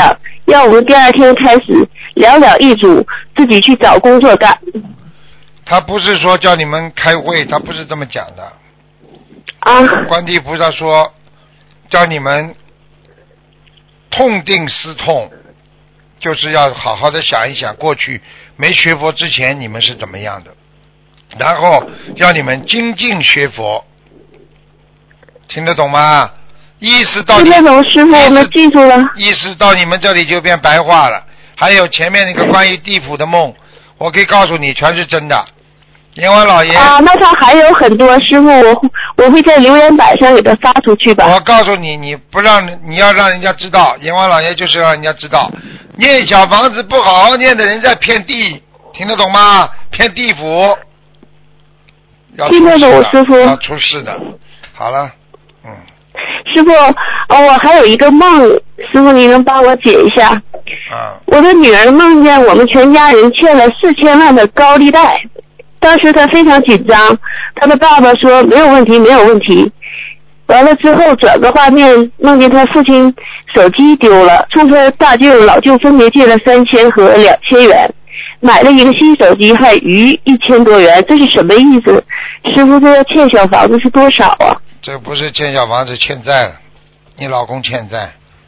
要我们第二天开始寥寥一组，自己去找工作干。 他不是说叫你们开会，他不是这么讲的。 啊。 观地菩萨说，叫你们痛定思痛，就是要好好的想一想过去没学佛之前你们是怎么样的，然后要你们精进学佛，听得懂吗？意识到你听得懂，师傅，我们记住了。 意识到你们这里就变白话了。还有前面那个关于地府的梦，我可以告诉你，全是真的。阎王老爷啊，那他还有很多，师傅，我我会在留言板上给他发出去吧。 我告诉你，你不让你要让人家知道，阎王老爷就是要让人家知道，念小房子不好好念的人在骗地，听得懂吗？骗地府。 听得懂，师傅。 要出事的。好了，嗯。 师傅，呃，我还有一个梦，师傅你能帮我解一下？ 啊。 我的女儿梦见我们全家人欠了四千万的高利贷，当时她非常紧张，她的爸爸说没有问题，没有问题。完了之后转个画面，梦见她父亲手机丢了，冲他大舅老舅分别借了三千和两千元，买了一个新手机，还余一千多元，这是什么意思？师傅说欠小房子是多少啊？ 这不是欠小房子，欠债了，你老公欠债，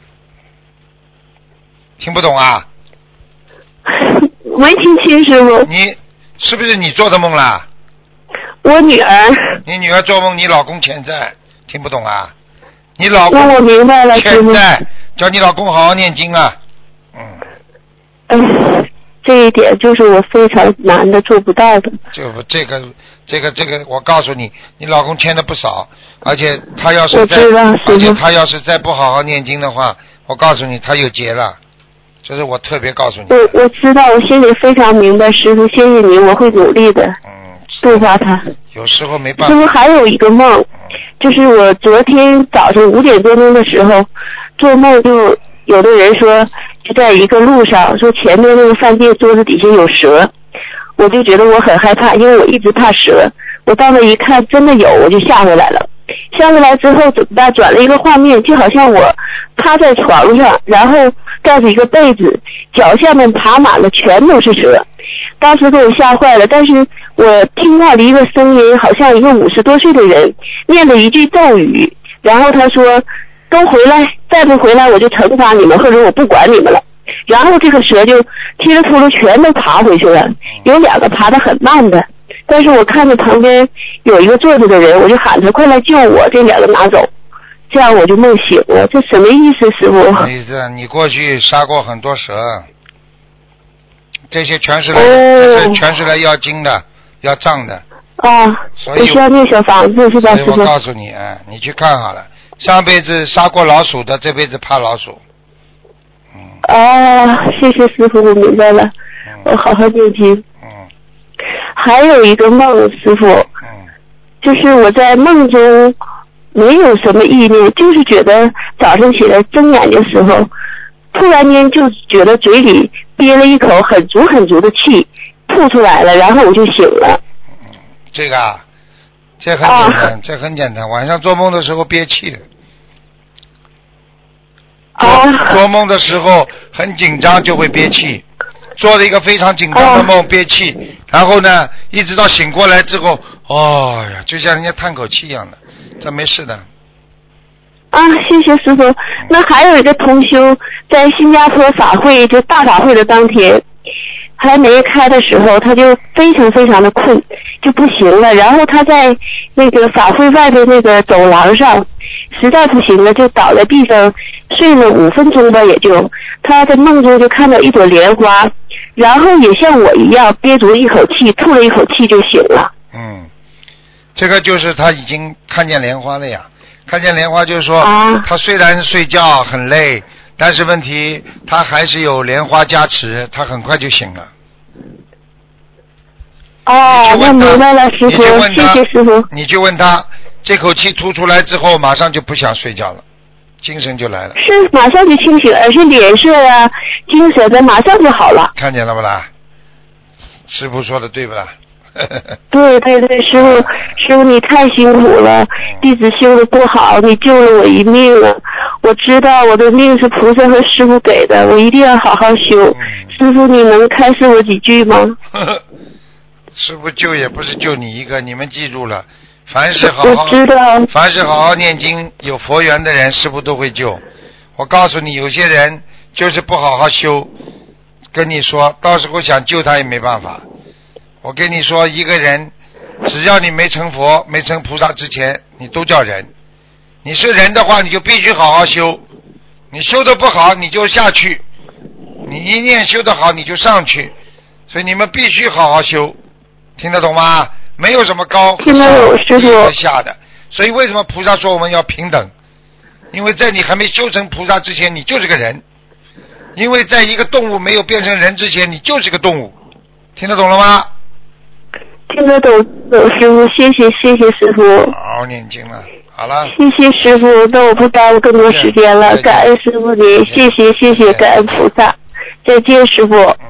听不懂啊？ 没听清，师傅。 你是不是你做的梦啦？ 我女儿。 你女儿做梦，你老公欠债，听不懂啊？你老公那我明白了，师傅。 欠债，叫你老公好好念经啊。嗯。 哎，这一点就是我非常难的，做不到的。 这不，这个。这个这个，我告诉你，你老公欠的不少，而且他要是再，而且他要是再不好好念经的话，我告诉你，他有劫了。这是我特别告诉你。 我我知道，我心里非常明白，师傅，谢谢你，我会努力的。嗯。度化他。有时候没办法。 师傅还有一个梦，就是我昨天早上五点多钟的时候，做梦就有的人说，就在一个路上，说前面那个饭店桌子底下有蛇。我就觉得我很害怕，因为我一直怕蛇。我到那一看，真的有，我就吓回来了。吓回来之后怎么办？转了一个画面，就好像我趴在床上，然后盖着一个被子，脚下面爬满了全都是蛇。当时给我吓坏了，但是我听到了一个声音，好像一个五十多岁的人念了一句咒语，然后他说：“都回来，再不回来我就惩罚你们，或者我不管你们了。”然后这个蛇就踢了秃噜全都爬回去了，有两个爬得很慢的，但是我看着旁边有一个坐着的人，我就喊他快来救我，这两个拿走，这样我就梦醒了。这什么意思，师傅？ 意思你过去杀过很多蛇，这些全是来， 哦、 这些全是来要经的，要账的。 啊， 所以我需要念小房子是吧，师傅？ 所以我告诉你，哎，你去看好了，上辈子杀过老鼠的，这辈子怕老鼠。 啊，谢谢师傅，我明白了，嗯、我好好念经。 嗯。 还有一个梦，师傅。 嗯。 就是我在梦中没有什么意念，就是觉得早上起来睁眼的时候，突然间就觉得嘴里憋了一口很足很足的气，吐出来了，然后我就醒了。 嗯，这个啊，这很简单，啊、这很简单。晚上做梦的时候憋气了。做做梦的时候很紧张就会憋气，做了一个非常紧张的梦憋气，然后呢一直到醒过来之后，哦呀，就像人家叹口气一样的，这没事的。 啊，谢谢师傅。那还有一个同修在新加坡法会，就大法会的当天还没开的时候，他就非常非常的困，就不行了，然后他在那个法会外的那个走廊上实在不行了，就倒在地上睡了五分钟吧，也就他在梦中就看到一朵莲花，然后也像我一样憋足一口气，吐了一口气就醒了。 嗯，这个就是他已经看见莲花了呀。看见莲花就是说， 啊、 他虽然睡觉很累，但是问题他还是有莲花加持，他很快就醒了。 哦，那明白了，师傅，谢谢师傅。 你就问他，这口气吐出来之后，马上就不想睡觉了，精神就来了。 是马上就清醒，而且脸色啊、精神的马上就好了。 看见了不啦？师傅说的对不啦？ 对对对，师傅，师傅你太辛苦了，弟子修的不好，你救了我一命了。 我知道我的命是菩萨和师父给的，我一定要好好修。 嗯、 师父，你能开示我几句吗？ 师父救也不是救你一个，你们记住了，凡是好好， 我知道， 凡是好好念经有佛缘的人，师父都会救。我告诉你，有些人就是不好好修，跟你说，到时候想救他也没办法。我跟你说，一个人只要你没成佛没成菩萨之前，你都叫人。你是人的话，你就必须好好修，你修得不好你就下去，你一念修得好你就上去，所以你们必须好好修，听得懂吗？没有什么高听得懂，师父。 和下的，所以为什么菩萨说我们要平等？因为在你还没修成菩萨之前，你就是个人；因为在一个动物没有变成人之前，你就是个动物。听得懂了吗？ 听得懂，懂师父，谢谢谢谢师父。 好好念经了，好了。 谢谢师父，那我不耽误更多时间了，感恩师父您，谢谢谢谢，感恩菩萨，再见师父。 嗯。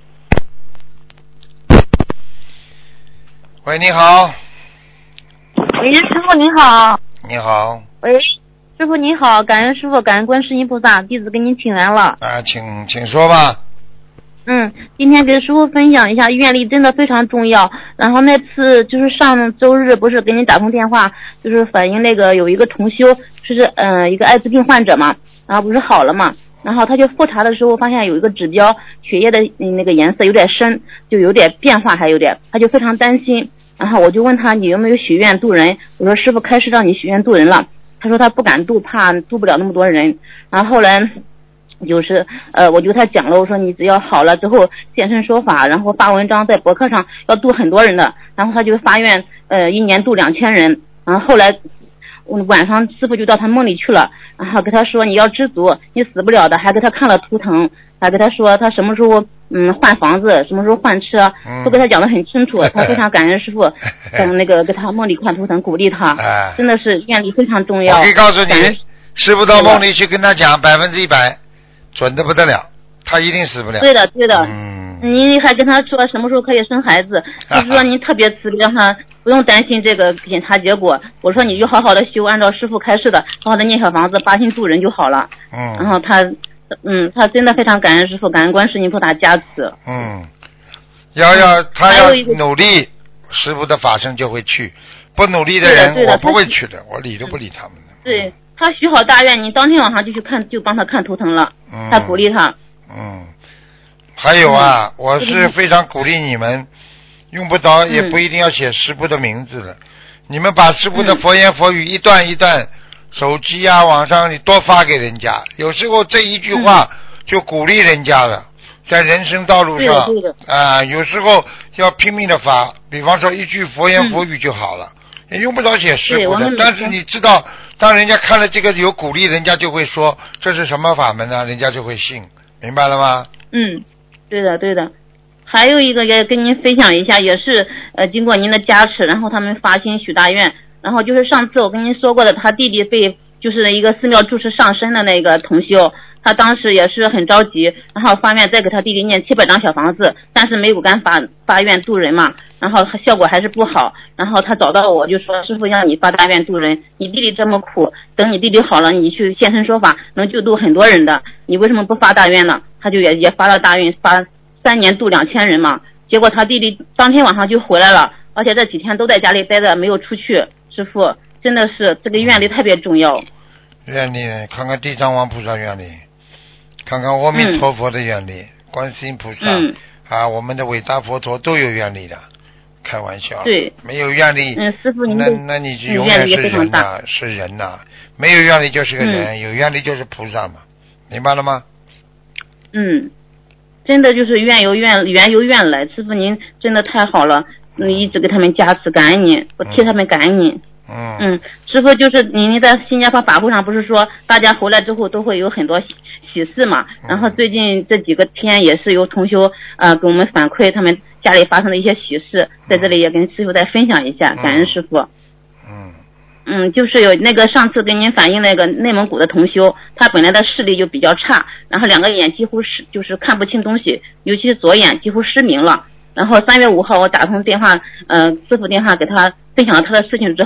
喂，你好。 喂，师傅您好。 你好。 喂，师傅您好，感恩师傅，感恩观世音菩萨，弟子给您请安了。 啊，请请说吧。 嗯，今天给师傅分享一下，愿力真的非常重要。然后那次就是上周日不是给您打通电话，就是反映那个有一个同修，就是嗯、呃、一个艾滋病患者嘛，然后不是好了嘛，然后他就复查的时候发现有一个指标血液的那个颜色有点深，就有点变化，还有点，他就非常担心。然后我就问他你有没有许愿度人，我说师傅开始让你许愿度人了，他说他不敢度，怕度不了那么多人。然后后来就是呃，我就跟他讲了，我说你只要好了之后现身说法，然后发文章在博客上要度很多人的，然后他就发愿呃一年度两千人。然后后来晚上师傅就到他梦里去了，然后跟他说你要知足，你死不了的，还给他看了图腾，还跟他说他什么时候嗯换房子，什么时候换车，都给他讲得很清楚。他非常感恩师傅，嗯那个给他梦里看图腾，鼓励他，真的是愿力非常重要。 我可以告诉你，师傅到梦里去跟他讲，百分之一百准的不得了，他一定死不了。 对的对的。 嗯， 您还跟他说什么时候可以生孩子，就是说您特别慈悲，让他不用担心这个检查结果。我说你就好好的修，按照师傅开示的，好好的念小房子，八心度人就好了。 嗯。 然后他，嗯，他真的非常感恩师傅，感恩观世音菩萨加持。 嗯，要要他要努力，师傅的法身就会去；不努力的人，我不会去的，我理都不理他们的。 对。他许好大愿，你当天晚上就去看，就帮他看图腾了。嗯，他鼓励他。 嗯，还有啊，嗯、我是非常鼓励你们，用不着也不一定要写师父的名字了，嗯、你们把师父的佛言佛语一段一段，手机啊、网上你多发给人家，有时候这一句话就鼓励人家了，在人生道路上啊、呃，有时候要拼命的发，比方说一句佛言佛语就好了。嗯，也用不着写师父的，但是你知道，当人家看了这个有鼓励，人家就会说这是什么法门呢？人家就会信，明白了吗？ 嗯，对的对的。还有一个也跟您分享一下，也是呃经过您的加持，然后他们发心许大愿，然后就是上次我跟您说过的，他弟弟被就是一个寺庙住持上身的那个同修，他当时也是很着急，然后发愿再给他弟弟念七百张小房子，但是没有敢发发愿度人嘛，然后效果还是不好，然后他找到我就说师父让你发大愿度人，你弟弟这么苦，等你弟弟好了你去现身说法能救度很多人的，你为什么不发大愿呢？他就也也发了大愿，发三年度两千人嘛，结果他弟弟当天晚上就回来了，而且这几天都在家里待着没有出去。师父真的是这个愿力特别重要。 愿力看看地藏王菩萨愿力，看看阿弥陀佛的愿力、嗯、观世音菩萨、嗯、啊，我们的伟大佛陀都有愿力的，开玩笑。 对， 没有愿力， 嗯，师父您那那你就永远是人呐、啊，是人呐、啊，没有愿力就是个人、嗯，有愿力就是菩萨嘛，明白了吗？ 嗯，真的就是愿由愿缘由愿来，师父您真的太好了，嗯，一直给他们加持，感恩您，我替他们感恩您。 嗯嗯，师父就是您在新加坡法会上不是说大家回来之后都会有很多喜喜事嘛、嗯？然后最近这几个天也是有同修呃给我们反馈他们家里发生的一些喜事，在这里也跟师父再分享一下，感恩师父。 嗯嗯，就是有那个上次跟您反映那个内蒙古的同修，他本来的视力就比较差，然后两个眼几乎是就是看不清东西，尤其是左眼几乎失明了。然后三月五号我打通电话，呃，师父电话给他分享了他的事情之后，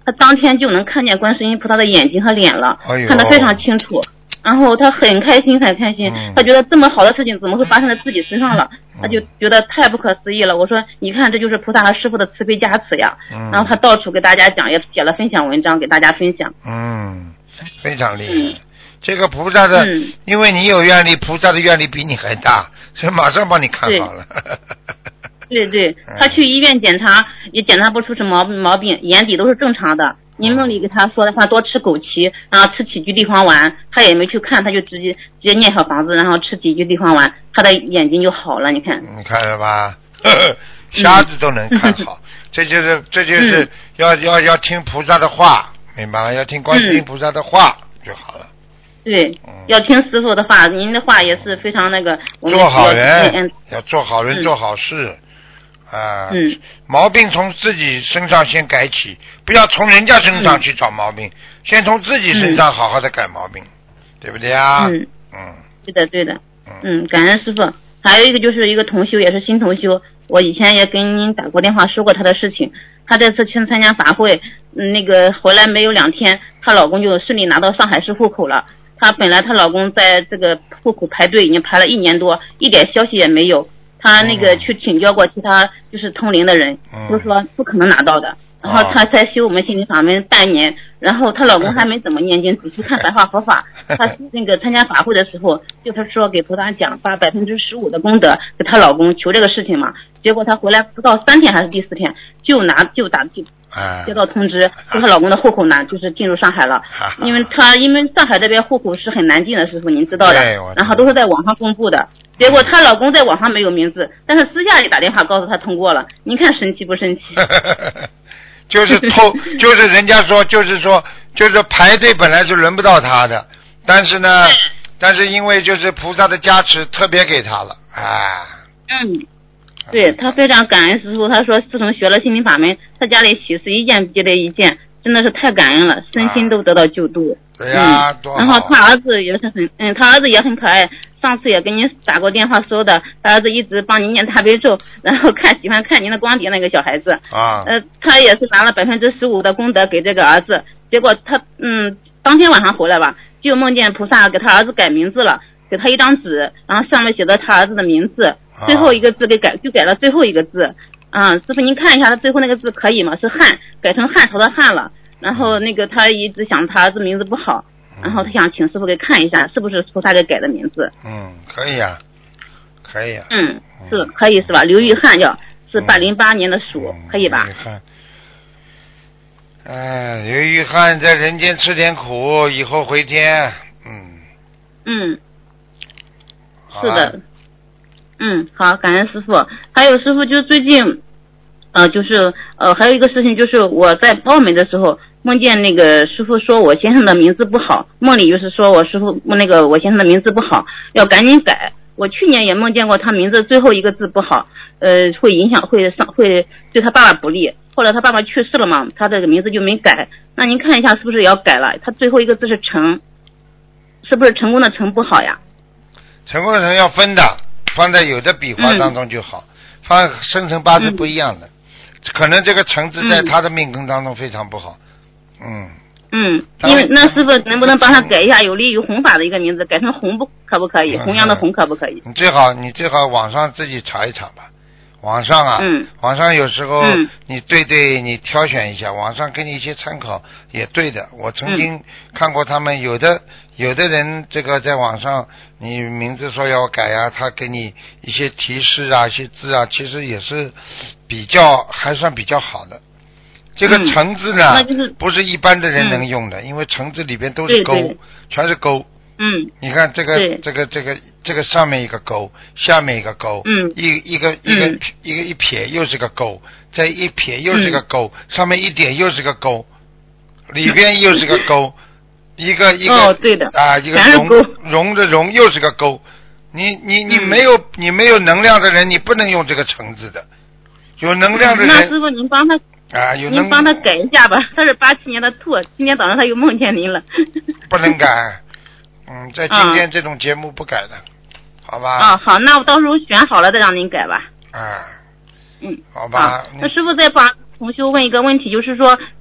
他当天就能看见观世音菩萨的眼睛和脸了， 哎、 看得非常清楚。然后他很开心，很开心、嗯，他觉得这么好的事情怎么会发生在自己身上了？嗯、他就觉得太不可思议了。我说，你看，这就是菩萨和师父的慈悲加持呀。嗯、然后他到处给大家讲，也写了分享文章给大家分享。 嗯，非常厉害。嗯、这个菩萨的、嗯，因为你有愿力，菩萨的愿力比你还大，所以马上帮你看好了。 对对，他去医院检查也检查不出什么毛病，眼底都是正常的。您梦里给他说的话，多吃枸杞，然后吃几句地黄丸，他也没去看，他就直接直接念小房子，然后吃几句地黄丸，他的眼睛就好了。你看， 你看了吧？呵呵瞎子都能看好，嗯、这就是这就是要、嗯、要要听菩萨的话，明白吗？要听观世音菩萨的话、嗯、就好了。 对、嗯，要听师父的话，您的话也是非常那个。我们做好人，嗯、要做好人，嗯、做好事。啊、 嗯， 毛病从自己身上先改起，不要从人家身上去找毛病，嗯、先从自己身上好好的改毛病，嗯、对不对啊？ 嗯嗯， 对的对的，嗯，嗯感恩师父。还有一个就是一个同修，也是新同修，我以前也跟您打过电话说过他的事情。他这次去参加法会，嗯、那个回来没有两天，她老公就顺利拿到上海市户口了。她本来她老公在这个户口排队已经排了一年多，一点消息也没有。她那个去请教过其他就是通灵的人，都、嗯、说不可能拿到的。然后她才修我们心灵法门半年，然后她老公还没怎么念经，只是看白话佛法。她那个参加法会的时候，就是说给菩萨讲，把百分之十五的功德给她老公求这个事情嘛。结果她回来不到三天还是第四天，就拿就打就接到通知，说她老公的户口呢就是进入上海了。因为她因为上海这边户口是很难进的，师傅您知道的，然后都是在网上公布的。结果她老公在网上没有名字，但是私下里打电话告诉她通过了。您看神奇不神奇？ 就是偷，就是人家说，就是说，就是排队本来是轮不到他的，但是呢，但是因为就是菩萨的加持，特别给他了，哎。 嗯，对他非常感恩师父，他说自从学了心灵法门，他家里喜事一件接着一件，真的是太感恩了，身心都得到救度。 啊、对呀、嗯，多好。 然后他儿子也是很，嗯，他儿子也很可爱。上次也跟您打过电话说的，他儿子一直帮您念大悲咒，然后看喜欢看您的光碟那个小孩子。 啊。 呃，他也是拿了百分之十五的功德给这个儿子，结果他嗯当天晚上回来吧，就梦见菩萨给他儿子改名字了，给他一张纸，然后上面写的他儿子的名字，最后一个字给改就改了最后一个字。嗯，师傅您看一下他最后那个字可以吗？是汉，改成汉朝的汉了。然后那个他一直想他儿子名字不好。然后他想请师傅给看一下，是不是菩萨给改的名字？ 嗯，可以啊，可以啊。 嗯，是可以是吧？刘玉汉叫，是八零八年的鼠、嗯，可以吧？ 刘玉汉，哎，刘玉汉在人间吃点苦，以后回天。嗯。 嗯。是的。嗯，好，感恩师傅。还有师傅，就最近，呃，就是呃，还有一个事情，就是我在澳门的时候。梦见那个师傅说我先生的名字不好，梦里就是说我师傅那个我先生的名字不好，要赶紧改。我去年也梦见过他名字最后一个字不好，呃，会影响会上会对他爸爸不利。后来他爸爸去世了嘛，他这个名字就没改。那您看一下是不是也要改了？他最后一个字是成，是不是成功的成不好呀？ 成功的成要分的，放在有的笔画当中就好，嗯、放生辰八字不一样的、嗯，可能这个成字在他的命根当中非常不好。嗯嗯，因为那师傅能不能帮他改一下有利于弘法的一个名字，改成弘不可不可以？弘扬的弘可不可以？ 你最好你最好网上自己查一查吧，网上啊， 嗯， 网上有时候你对对你挑选一下，网上给你一些参考也对的。我曾经看过他们有的有的人这个在网上你名字说要改啊，他给你一些提示啊，一些字啊，其实也是比较还算比较好的。这个橙字呢、 嗯就是， 不是一般的人能用的，嗯、因为橙字里边都是勾， 对对全是勾。 嗯， 你看这个这个这个这个上面一个勾，下面一个勾， 嗯， 一一个一个、嗯、一个一撇又是个勾，再一撇又是个勾，嗯、上面一点又是个勾，里边又是个勾，一个一个哦，对的啊，一个容容的容又是个勾。你你你没有、嗯、你没有能量的人，你不能用这个橙字的。有能量的人， 那师傅您帮他。 啊，有您帮他改一下吧，他是八七年的兔，今天早上他又梦见您了。 不能改，嗯，在今天这种节目不改的，嗯、好吧？ 啊，好，那我到时候选好了再让您改吧。 啊， 嗯， 好吧。 那师傅再帮同修问一个问题，就是说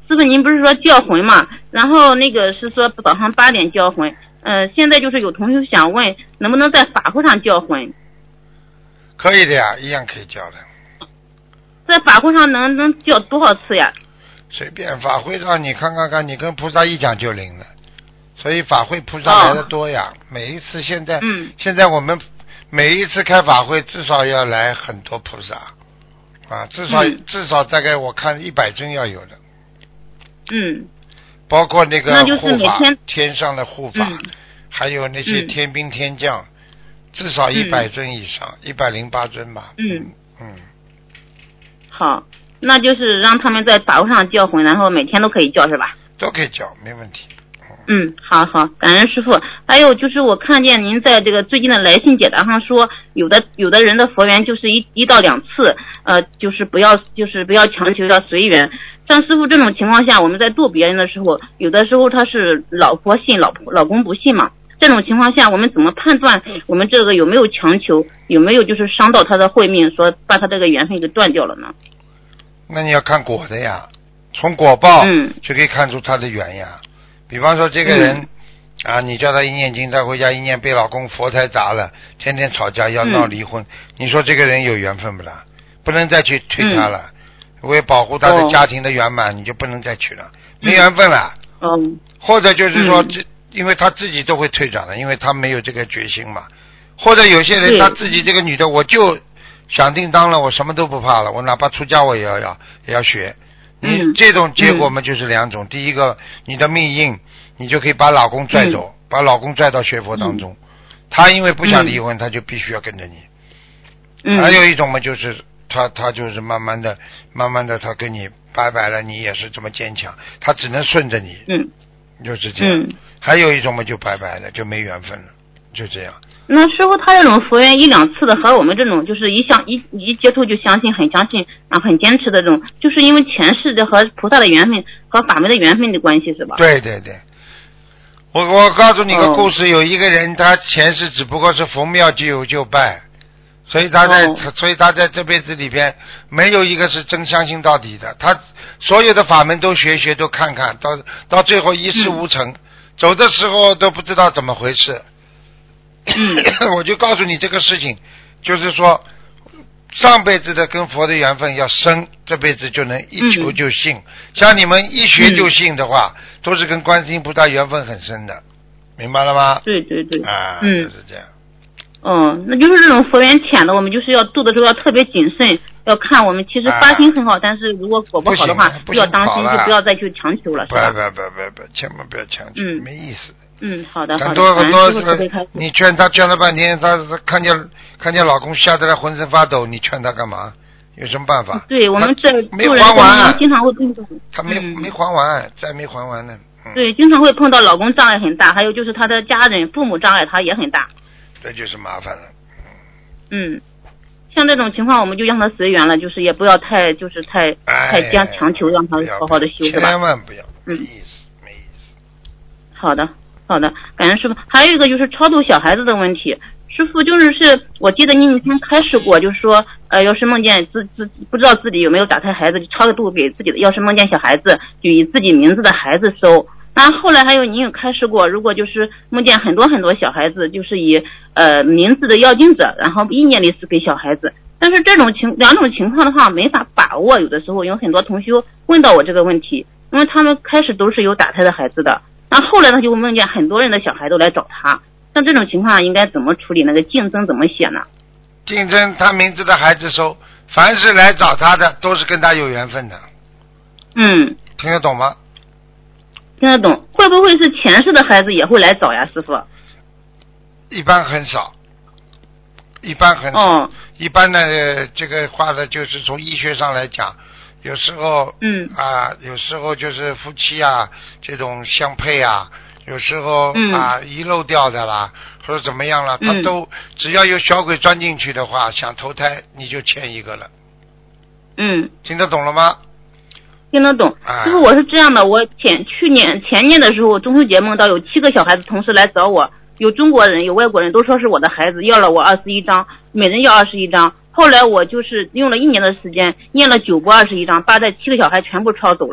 师傅您不是说叫魂嘛？然后那个是说早上八点叫魂，呃，现在就是有同学想问，能不能在法会上叫魂？ 可以的呀，一样可以叫的。 在法会上能能叫多少次呀？ 随便法会上你看看看，你跟菩萨一讲就灵了。所以法会菩萨来的多呀，哦、每一次现在、嗯、现在我们每一次开法会至少要来很多菩萨啊，至少、嗯、至少大概我看一百尊要有的。 嗯， 包括那个护法， 天, 天上的护法、嗯，还有那些天兵天将，嗯、至少一百尊以上，一百零八尊吧。 嗯嗯， 好，那就是让他们在法会上叫魂，然后每天都可以叫是吧？ 都可以叫，没问题。 嗯，好好，感恩师父。还有就是我看见您在这个最近的来信解答上说，有的有的人的佛缘就是一一到两次，呃，就是不要就是不要强求，要随缘。像师父这种情况下，我们在度别人的时候，有的时候他是老婆信，老婆老公不信嘛。这种情况下，我们怎么判断我们这个有没有强求，有没有就是伤到他的慧命，说把他这个缘分给断掉了呢？ 那你要看果的呀，从果报就可以看出他的缘呀。嗯，比方说这个人、嗯、啊，你叫他一念经，他回家一念被老公佛台砸了，天天吵架要闹离婚、嗯、你说这个人有缘分不啦？不能再去推他了、嗯、为保护他的家庭的圆满、哦、你就不能再去了，没缘分了。 嗯， 或者就是说、嗯、因为他自己都会退转的，因为他没有这个决心嘛。或者有些人他自己这个女的，我就想定当了，我什么都不怕了，我哪怕出家我也要要也要学。你这种结果嘛，就是两种、嗯、第一个你的命硬，你就可以把老公拽走、嗯、把老公拽到学佛当中、嗯、他因为不想离婚、嗯、他就必须要跟着你、嗯、还有一种嘛，就是他他就是慢慢的慢慢的他跟你拜拜了，你也是这么坚强，他只能顺着你， 嗯， 就是这样、嗯、还有一种嘛就拜拜了，就没缘分了，就这样。 那师傅他这种佛缘一两次的和我们这种就是一相一一接触就相信很相信啊很坚持的这种，就是因为前世的和菩萨的缘分和法门的缘分的关系是吧？ 对对对，我我告诉你个故事、哦、有一个人他前世只不过是逢庙就有就拜，所以他在、哦、所以他在这辈子里边没有一个是真相信到底的，他所有的法门都学学都看看到到最后一事无成、嗯、走的时候都不知道怎么回事。我就告诉你这个事情，就是说上辈子的跟佛的缘分要深，这辈子就能一求就信、嗯、像你们一学就信的话、嗯、都是跟观世音菩萨缘分很深的，明白了吗？ 对对对， 啊， 嗯， 就是这样。 哦，那就是这种佛缘浅的，我们就是要度的时候要特别谨慎，要看我们其实发心很好、啊、但是如果果不好的话就要当心，就不要再去强求了，是吧？ 不不不不不，千万不要强求、嗯、没意思。 嗯，好的， 很多很多是，你劝他劝了半天，他他看见看见老公吓得他浑身发抖，你劝他干嘛？有什么办法？ 对我们这没还完， 经常会碰到， 他没、嗯、没还完，再没还完呢、 嗯。对，经常会碰到老公障碍很大，还有就是他的家人父母障碍他也很大， 这就是麻烦了。 嗯，像这种情况我们就让他随缘了，就是也不要太就是太、哎、太将强求让他好好的修，是吧？ 千万不要，没嗯， 意思，没意思。 好的。好的，感恩师傅。还有一个就是超度小孩子的问题，师傅就是是我记得你以前开示过，就是说呃，要是梦见自自不知道自己有没有打胎孩子，就超度给自己的；要是梦见小孩子，就以自己名字的孩子收。那后来还有您有开示过，如果就是梦见很多很多小孩子，就是以呃名字的要经者，然后意念力是给小孩子。但是这种情两种情况的话没法把握，有的时候有很多同学问到我这个问题，因为他们开始都是有打胎的孩子的。那后来呢，就梦见很多人的小孩都来找他，像这种情况应该怎么处理？那个竞争怎么写呢？ 竞争他名字的孩子收，凡是来找他的都是跟他有缘分的。 嗯， 听得懂吗？ 听得懂。会不会是前世的孩子也会来找呀，师傅？ 一般很少，一般很少。 哦、 一般的这个话呢，就是从医学上来讲。有时候， 嗯啊，有时候就是夫妻啊，这种相配啊，有时候、 嗯、 啊遗漏掉的啦，或者怎么样了，他都、嗯、只要有小鬼钻进去的话，想投胎你就欠一个了。 嗯， 听得懂了吗？ 听得懂。就是我是这样的，我前去年前年的时候，中秋节梦到有七个小孩子同时来找我，有中国人有外国人，都说是我的孩子，要了我二十一张，每人要二十一张。后来我就是用了一年的时间，念了九波二十一章，把这七个小孩全部抄走了。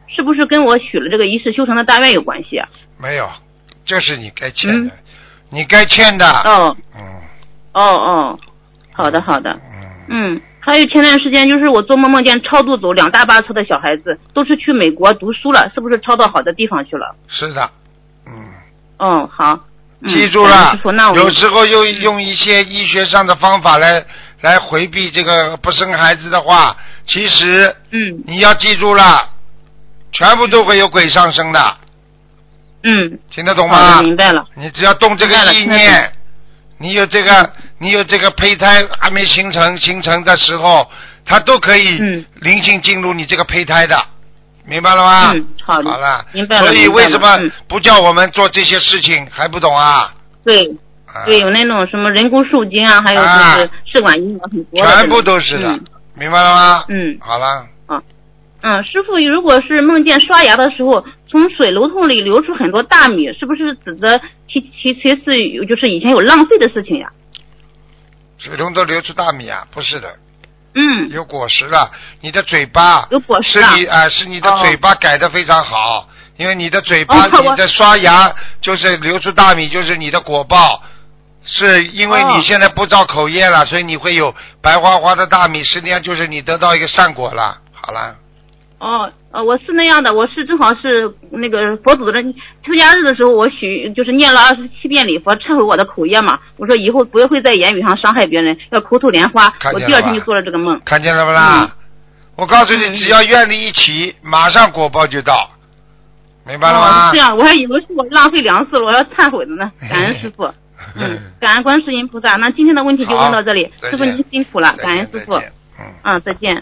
是不是跟我许了这个一世修成的大愿有关系啊？ 没有，这是你该欠的，嗯、你该欠的。 哦， 嗯， 哦哦，好的好的， 嗯嗯，还有前段时间就是我做梦梦见超度走两大巴车的小孩子，都是去美国读书了，是不是超到好的地方去了？ 是的，嗯。 哦，好。嗯、 记住了，有时候又用一些医学上的方法来来回避这个不生孩子的话，其实， 嗯， 你要记住了，全部都会有鬼上身的。 嗯， 听得懂吗？ 明白了。 你只要动这个意念，你有这个，你有这个胚胎还没形成形成的时候，它都可以灵性进入你这个胚胎的。明白了吗？ 嗯，好的， 好了， 明白了。 所以为什么不叫我们做这些事情，嗯、还不懂啊？ 对，啊、对，有那种什么人工受精啊，还有就是试管婴儿很多的、 啊，全部都是的，嗯、明白了吗？ 嗯， 好了。 啊，嗯，师傅，如果是梦见刷牙的时候，从水龙头里流出很多大米，是不是指的其其其是就是以前有浪费的事情呀？ 水龙头流出大米啊？不是的。 嗯， 有果实了，你的嘴巴有果实是你啊、呃，是你的嘴巴改得非常好，哦、因为你的嘴巴、哦、你的刷牙就是流出大米，就是你的果报，是因为你现在不造口业了，哦、所以你会有白花花的大米，实际上就是你得到一个善果了。好了。 哦，呃，我是那样的，我是正好是那个佛祖的出家日的时候，我许就是念了二十七遍礼佛，忏悔我的口业嘛。我说以后不会在言语上伤害别人，要口吐莲花。我第二天就做了这个梦。 看见了不啦？嗯、我告诉你， 嗯、 只要愿力一起，马上果报就到，明白了吗？ 哦，这样，我还以为是我浪费粮食了，我要忏悔的呢。感恩师父，嗯，感恩观世音菩萨。那今天的问题就问到这里，师父您辛苦了，感恩师父。 嗯， 嗯，再见。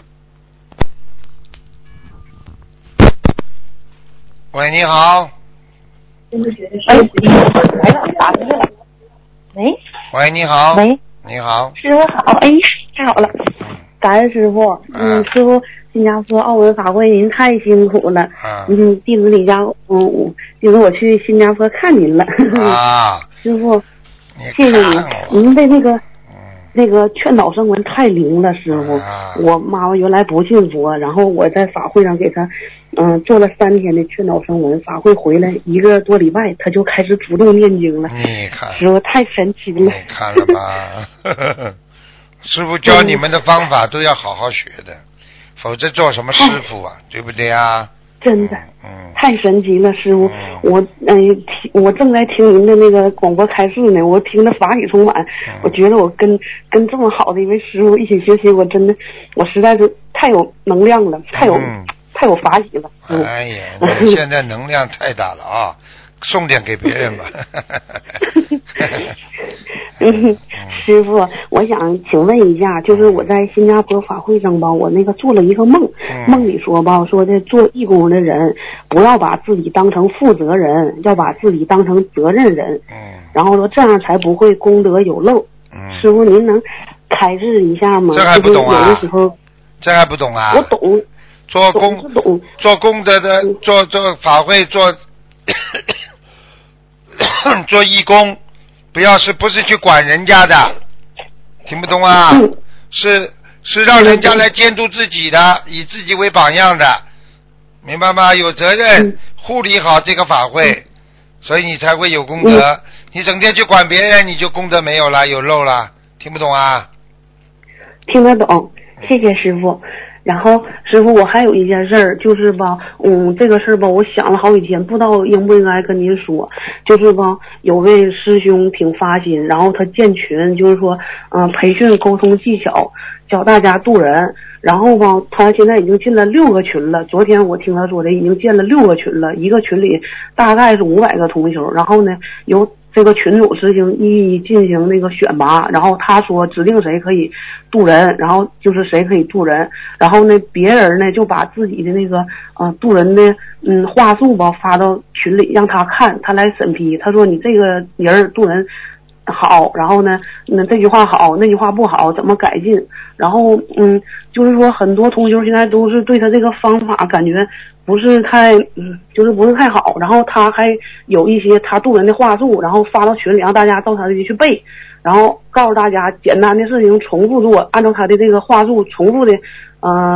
喂，你好。 哎，打进来了。喂。 喂，你好。 喂。 你好。 师傅好，哎，太好了，感恩师傅。嗯，师傅，新加坡澳门法会您太辛苦了。 啊。 嗯，弟子李家，嗯，弟子我去新加坡看您了。 啊。 师傅，谢谢您，您的那个。那个劝导声闻太灵了，师傅。啊、我妈妈原来不信佛，然后我在法会上给她，嗯、呃，做了三天的劝导声闻。法会回来一个多礼拜，她就开始主动念经了。 你看， 师傅太神奇了。 你看了吧？师傅教你们的方法都要好好学的，否则做什么师傅啊？对不对啊？ 真的， 嗯， 太神奇了，师傅。 嗯、 我嗯、呃，我正在听您的那个广播开示呢，我听得法喜充满。嗯、我觉得我跟跟这么好的一位师傅一起学习，我真的，我实在是太有能量了，太有、嗯、太有法喜了。 哎呀，你现在能量太大了啊！送点给别人吧。 嗯，师傅，我想请问一下，就是我在新加坡法会上吧，我那个做了一个梦， 嗯、 梦里说吧，说的做义工的人不要把自己当成负责人，要把自己当成责任人。 嗯。 然后说这样才不会功德有漏。 嗯。 师傅，您能开示一下吗？ 这还不懂啊？ 有的时候。 这还不懂啊？ 我懂。 做功懂做功德的， 嗯、 做做法会做做义工。不要是不是去管人家的，听不懂啊？ 嗯、 是是让人家来监督自己的，以自己为榜样的，明白吗？有责任、嗯、护理好这个法会，嗯、所以你才会有功德。嗯、你整天去管别人，你就功德没有了，有漏了，听不懂啊？ 听得懂，谢谢师傅。然后师傅，我还有一件事儿，就是吧，嗯，这个事儿吧，我想了好几天，不知道应不应该跟您说。就是吧，有位师兄挺发心，然后他建群，就是说，嗯、呃，培训沟通技巧，教大家渡人。然后吧，他现在已经进了六个群了。昨天我听他说的，已经建了六个群了，一个群里大概是五百个同修。然后呢，由这个群主执行一一进行那个选拔，然后他说指定谁可以渡人，然后就是谁可以渡人，然后呢别人呢就把自己的那个呃渡人的嗯话术吧发到群里让他看，他来审批。他说你这个人渡人好，然后呢那这句话好，那句话不好，怎么改进。然后嗯就是说很多同修现在都是对他这个方法感觉不是太嗯就是不是太好，然后他还有一些他渡人的话术，然后发到群里让大家到他这里去背，然后告诉大家简单的事情重复做，按照他的这个话术重复的呃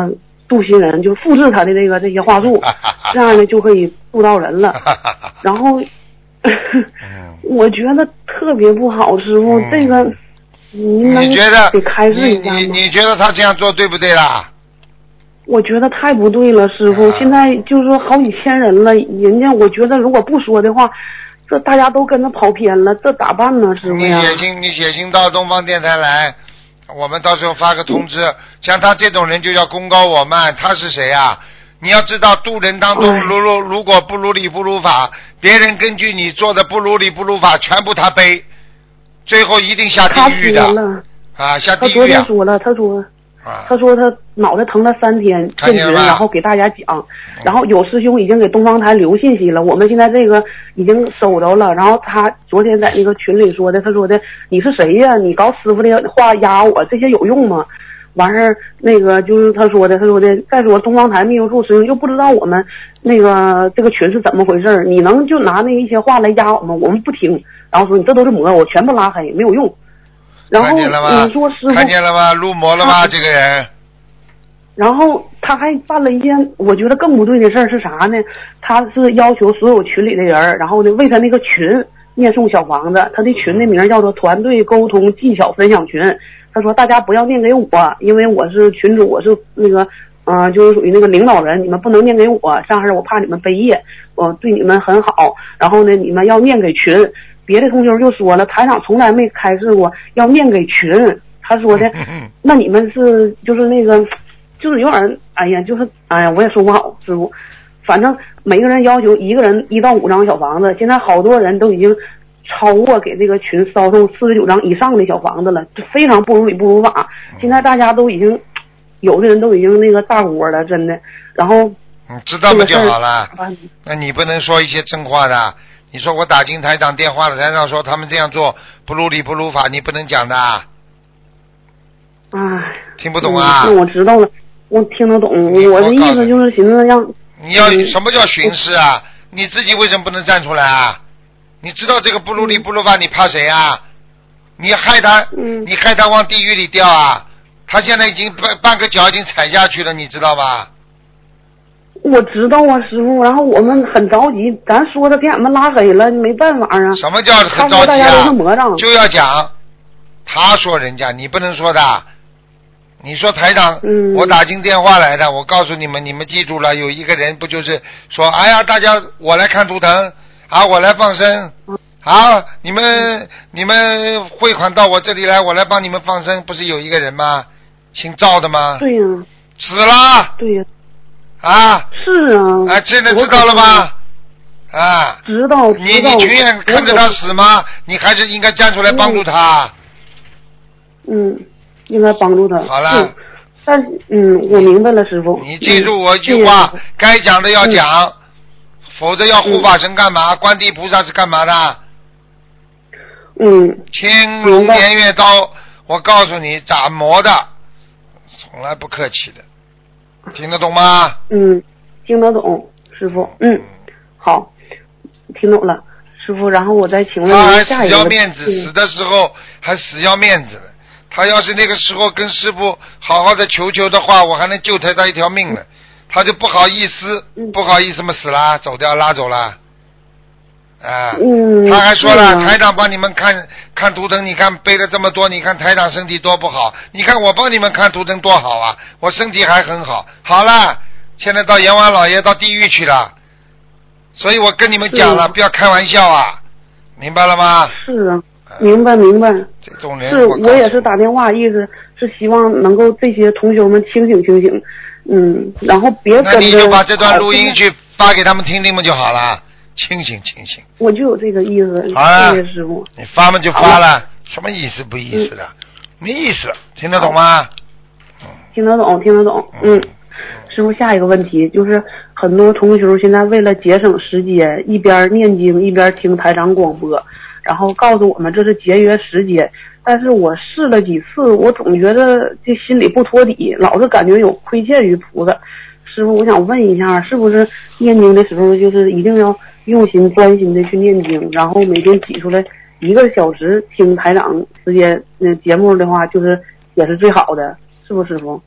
度新人，就复制他的这个这些话术，这样呢就可以度到人了。然后我觉得特别不好，师傅，嗯、这个您能给开示一下吗？ 你你你觉得他这样做对不对啦？ 我觉得太不对了，师傅。啊、现在就是说好几千人了，人家我觉得如果不说的话，这大家都跟着跑偏了，这咋办呢，师傅呀？ 你写信，你写信到东方电台来，我们到时候发个通知。嗯、像他这种人就要公告我们，他是谁啊？你要知道，渡人当中，如如如果不如理不如法，别人根据你做的不如理不如法，全部他背，最后一定下地狱的。啊，下地狱啊！ 他昨天说了，他说。他说他脑袋疼了三天，进群然后给大家讲，然后有师兄已经给东方台留信息了，我们现在这个已经收着了。然后他昨天在那个群里说的，他说的你是谁呀？你搞师傅的话压我，这些有用吗？完事儿那个就是他说的，他说的再说东方台秘书处师兄又不知道我们那个这个群是怎么回事，你能就拿那一些话来压我们，我们不听。然后说你这都是魔，我全部拉黑，没有用。然后你说师傅看见了吗？入魔了吗？这个人。 然后他还办了一件我觉得更不对的事儿是啥呢？他是要求所有群里的人，然后呢为他那个群念诵小房子，他的群的名叫做团队沟通技巧分享群。他说大家不要念给我，因为我是群主，我是那个呃就是属于那个领导人，你们不能念给我，上回我怕你们背业，我对你们很好，然后呢你们要念给群。别的同学就说了，台长从来没开示过要念给群。他说的，那你们是就是那个，就是有点，哎呀，就是哎呀，我也说不好，师傅。反正每个人要求一个人一到五张小房子，现在好多人都已经超过给这个群烧送四十九张以上的小房子了，就非常不如理不如法。现在大家都已经，有的人都已经那个大锅了，真的。然后， 你知道不就好了？那你不能说一些真话的。你说我打进台长电话了，台长说他们这样做不如理不如法，你不能讲的。 哎， 听不懂啊？ 嗯、我知道了，我听得懂。我的意思就是寻思让你要、嗯、什么叫巡视啊？你自己为什么不能站出来啊？你知道这个不如理不如法，你怕谁啊？你害他， 嗯、 你害他往地狱里掉啊！他现在已经半半个脚已经踩下去了，你知道吧？ 我知道啊，师傅。然后我们很着急，咱说他给俺们拉黑了，没办法啊。 什么叫很着急啊？ 他说大家都是魔障， 就要讲。他说人家，你不能说的。你说台长， 嗯、 我打进电话来的，我告诉你们，你们记住了，有一个人不就是说，哎呀，大家我来看图腾，啊，我来放生，好，你们你们汇款到我这里来，我来帮你们放生，不是有一个人吗？姓赵的吗？ 对呀、 啊。死了。 对呀、 啊。啊。 是啊。 啊，现在知道了吗？啊。 知道。 你你情愿看着他死吗？你还是应该站出来帮助他。 嗯。嗯应该帮助他。 好了， 但是嗯，我明白了，师傅。 你记住我一句话，嗯、该讲的要讲，嗯、否则要护法神干嘛？嗯、观地菩萨是干嘛的？ 嗯。 青龙偃月刀，我告诉你，斩魔的，从来不客气的，听得懂吗？ 嗯，听得懂，师傅。嗯，好，听懂了，师傅。然后我再请问他还下一个。 死要面子，死的时候还死要面子。他要是那个时候跟师傅好好的求求的话，我还能救他他一条命呢。他就不好意思， 嗯、 不好意思嘛，死了，走掉，拉走了。啊， 嗯、 他还说了， 啊、 台长帮你们看看图腾，你看背了这么多，你看台长身体多不好，你看我帮你们看图腾多好啊，我身体还很好。好了，现在到阎王老爷到地狱去了，所以我跟你们讲了，不要开玩笑啊，明白了吗？ 是啊。明白明白， 这种人是我也是打电话，意思是希望能够这些同学们清醒清醒，嗯，然后别跟着。 那你就把这段录音去发给他们听听嘛就好了，清醒清醒。 我就有这个意思， 好了， 谢谢师傅。 你发嘛就发了，什么意思不意思的？嗯、没意思，听得懂吗？ 听得懂，听得懂，嗯。嗯师傅，下一个问题就是很多同学现在为了节省时间，一边念经一边听台长广播。然后告诉我们这是节约时间，但是我试了几次，我总觉得这心里不托底，老是感觉有亏欠于菩萨。师傅，我想问一下，是不是念经的时候就是一定要用心专心的去念经，然后每天挤出来一个小时听台长时间那节目的话，就是也是最好的，是不是师傅？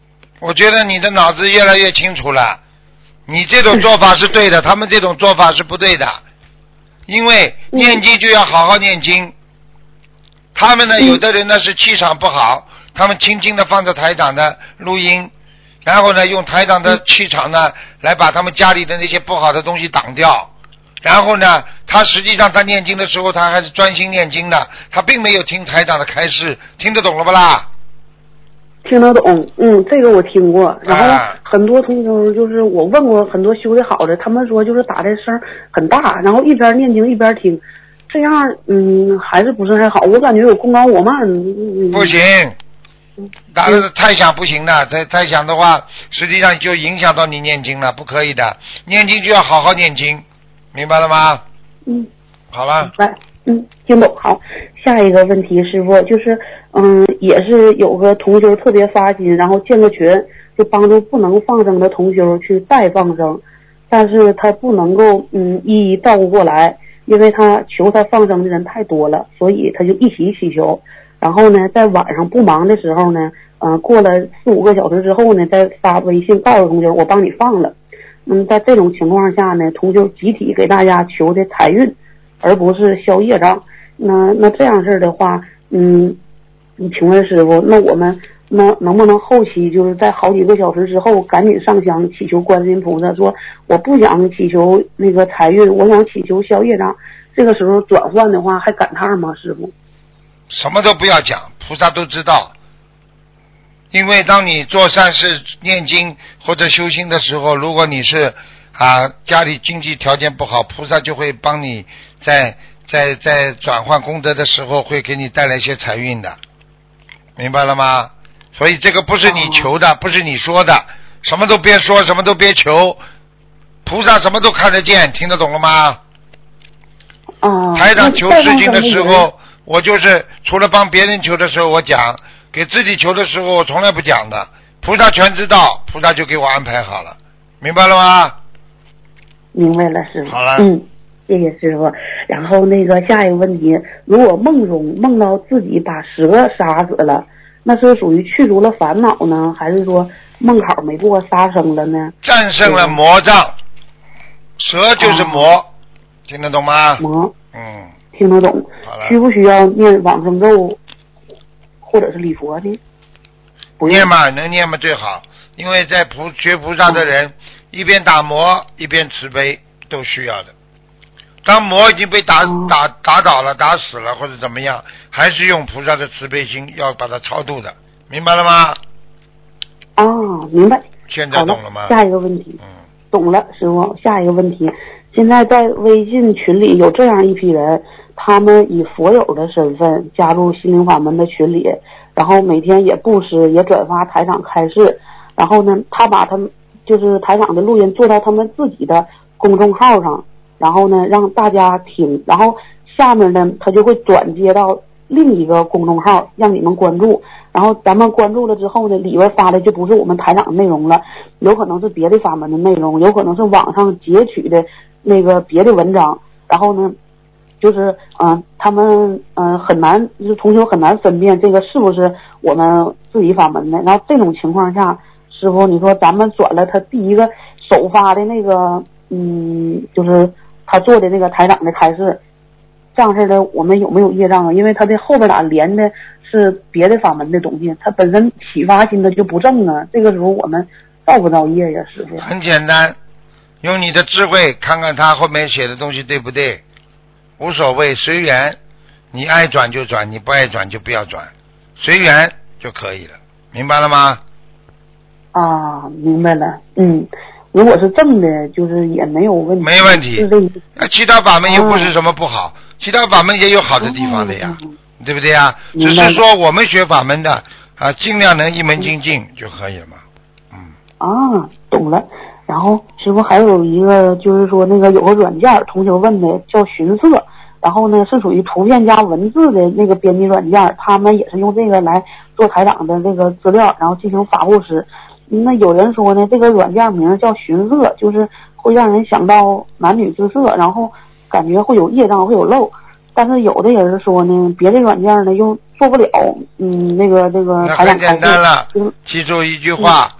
我觉得你的脑子越来越清楚了，你这种做法是对的，他们这种做法是不对的，因为念经就要好好念经。他们呢，有的人呢是气场不好，他们轻轻的放着台长的录音，然后呢用台长的气场呢来把他们家里的那些不好的东西挡掉，然后呢他实际上他念经的时候他还是专心念经的，他并没有听台长的开示，听得懂了不啦？ 听得懂，嗯，这个我听过。然后啊很多同修就是我问过很多修的好的，他们说就是打的声很大，然后一边念经一边听，这样嗯还是不是太好？我感觉有功高我慢。嗯、 不行，打的太响不行的，太太响的话，实际上就影响到你念经了，不可以的。念经就要好好念经，明白了吗？ 嗯， 好了。 明白。嗯，听懂。好，下一个问题，师傅就是嗯，也是有个同修特别发心，然后建个群，就帮助不能放生的同修去代放生，但是他不能够嗯一一照顾过来，因为他求他放生的人太多了，所以他就一起祈求。然后呢，在晚上不忙的时候呢，嗯、呃，过了四五个小时之后呢，再发微信告诉同修我帮你放了。嗯，在这种情况下呢，同修集体给大家求的财运，而不是消业障。那那这样式的话，嗯，你请问师傅，那我们那能不能后期就是在好几个小时之后赶紧上香祈求观世音菩萨，说我不想祈求那个财运，我想祈求消业障，这个时候转换的话还赶趟吗？师傅？ 什么都不要讲，菩萨都知道。因为当你做善事、念经或者修心的时候，如果你是啊家里经济条件不好，菩萨就会帮你在在在转换功德的时候，会给你带来一些财运的，明白了吗？所以这个不是你求的，不是你说的，什么都别说，什么都别求，菩萨什么都看得见，听得懂了吗？ 啊， 台长求事情的时候，我就是除了帮别人求的时候我讲，给自己求的时候我从来不讲的，菩萨全知道，菩萨就给我安排好了，明白了吗？ 明白了，师傅。 好了， 嗯，谢谢师傅。然后那个下一个问题，如果梦中梦到自己把蛇杀死了，那是属于去除了烦恼呢，还是说梦考没过杀生了呢？ 战胜了魔障，蛇就是魔，啊、听得懂吗？ 魔， 嗯， 听得懂。 好了， 需不需要念往生咒或者是礼佛呢？不念嘛，能念嘛最好，因为在菩学菩萨的人，嗯、一边打磨一边慈悲都需要的。当魔已经被打、哦、打打倒了、打死了或者怎么样，还是用菩萨的慈悲心要把它超度的，明白了吗？ 哦，明白。 现在懂了吗？ 下一个问题， 嗯， 懂了，师傅。下一个问题，现在在微信群里有这样一批人，他们以佛友的身份加入心灵法门的群里，然后每天也布施，也转发台长开示，然后呢，他把他们就是台长的录音做到他们自己的公众号上。然后呢，让大家听，然后下面呢，他就会转接到另一个公众号，让你们关注。然后咱们关注了之后呢，里边发的就不是我们台长的内容了，有可能是别的法门的内容，有可能是网上截取的那个别的文章。然后呢，就是嗯、呃，他们嗯、呃、很难，就是同学很难分辨这个是不是我们自己法门的。然后这种情况下，师傅，你说咱们转了他第一个首发的那个，嗯，就是。他做的那个台长的开示，这样式的我们有没有业障啊？因为他的后边俩连的是别的法门的东西，他本身启发心的就不正啊。这个时候我们造不造业呀，师傅？ 很简单，用你的智慧看看他后面写的东西对不对，无所谓，随缘。你爱转就转，你不爱转就不要转，随缘就可以了，明白了吗？ 啊，明白了，嗯。如果是正的，就是也没有问题。 没问题。其他法门又不是什么不好，啊、其他法门也有好的地方的呀，嗯、对不对呀？只是说我们学法门的啊，尽量能一门精进就可以了嘛。嗯。 啊，懂了。然后师傅还有一个就是说那个有个软件，同学问的叫寻色，然后呢是属于图片加文字的那个编辑软件，他们也是用这个来做台长的这个资料，然后进行法布施。那有人说呢，这个软件名叫寻色，就是会让人想到男女之色，然后感觉会有业障，会有漏。但是有的人说呢，别的软件呢又做不了，嗯，那个那个。 那很简单了，记住一句话，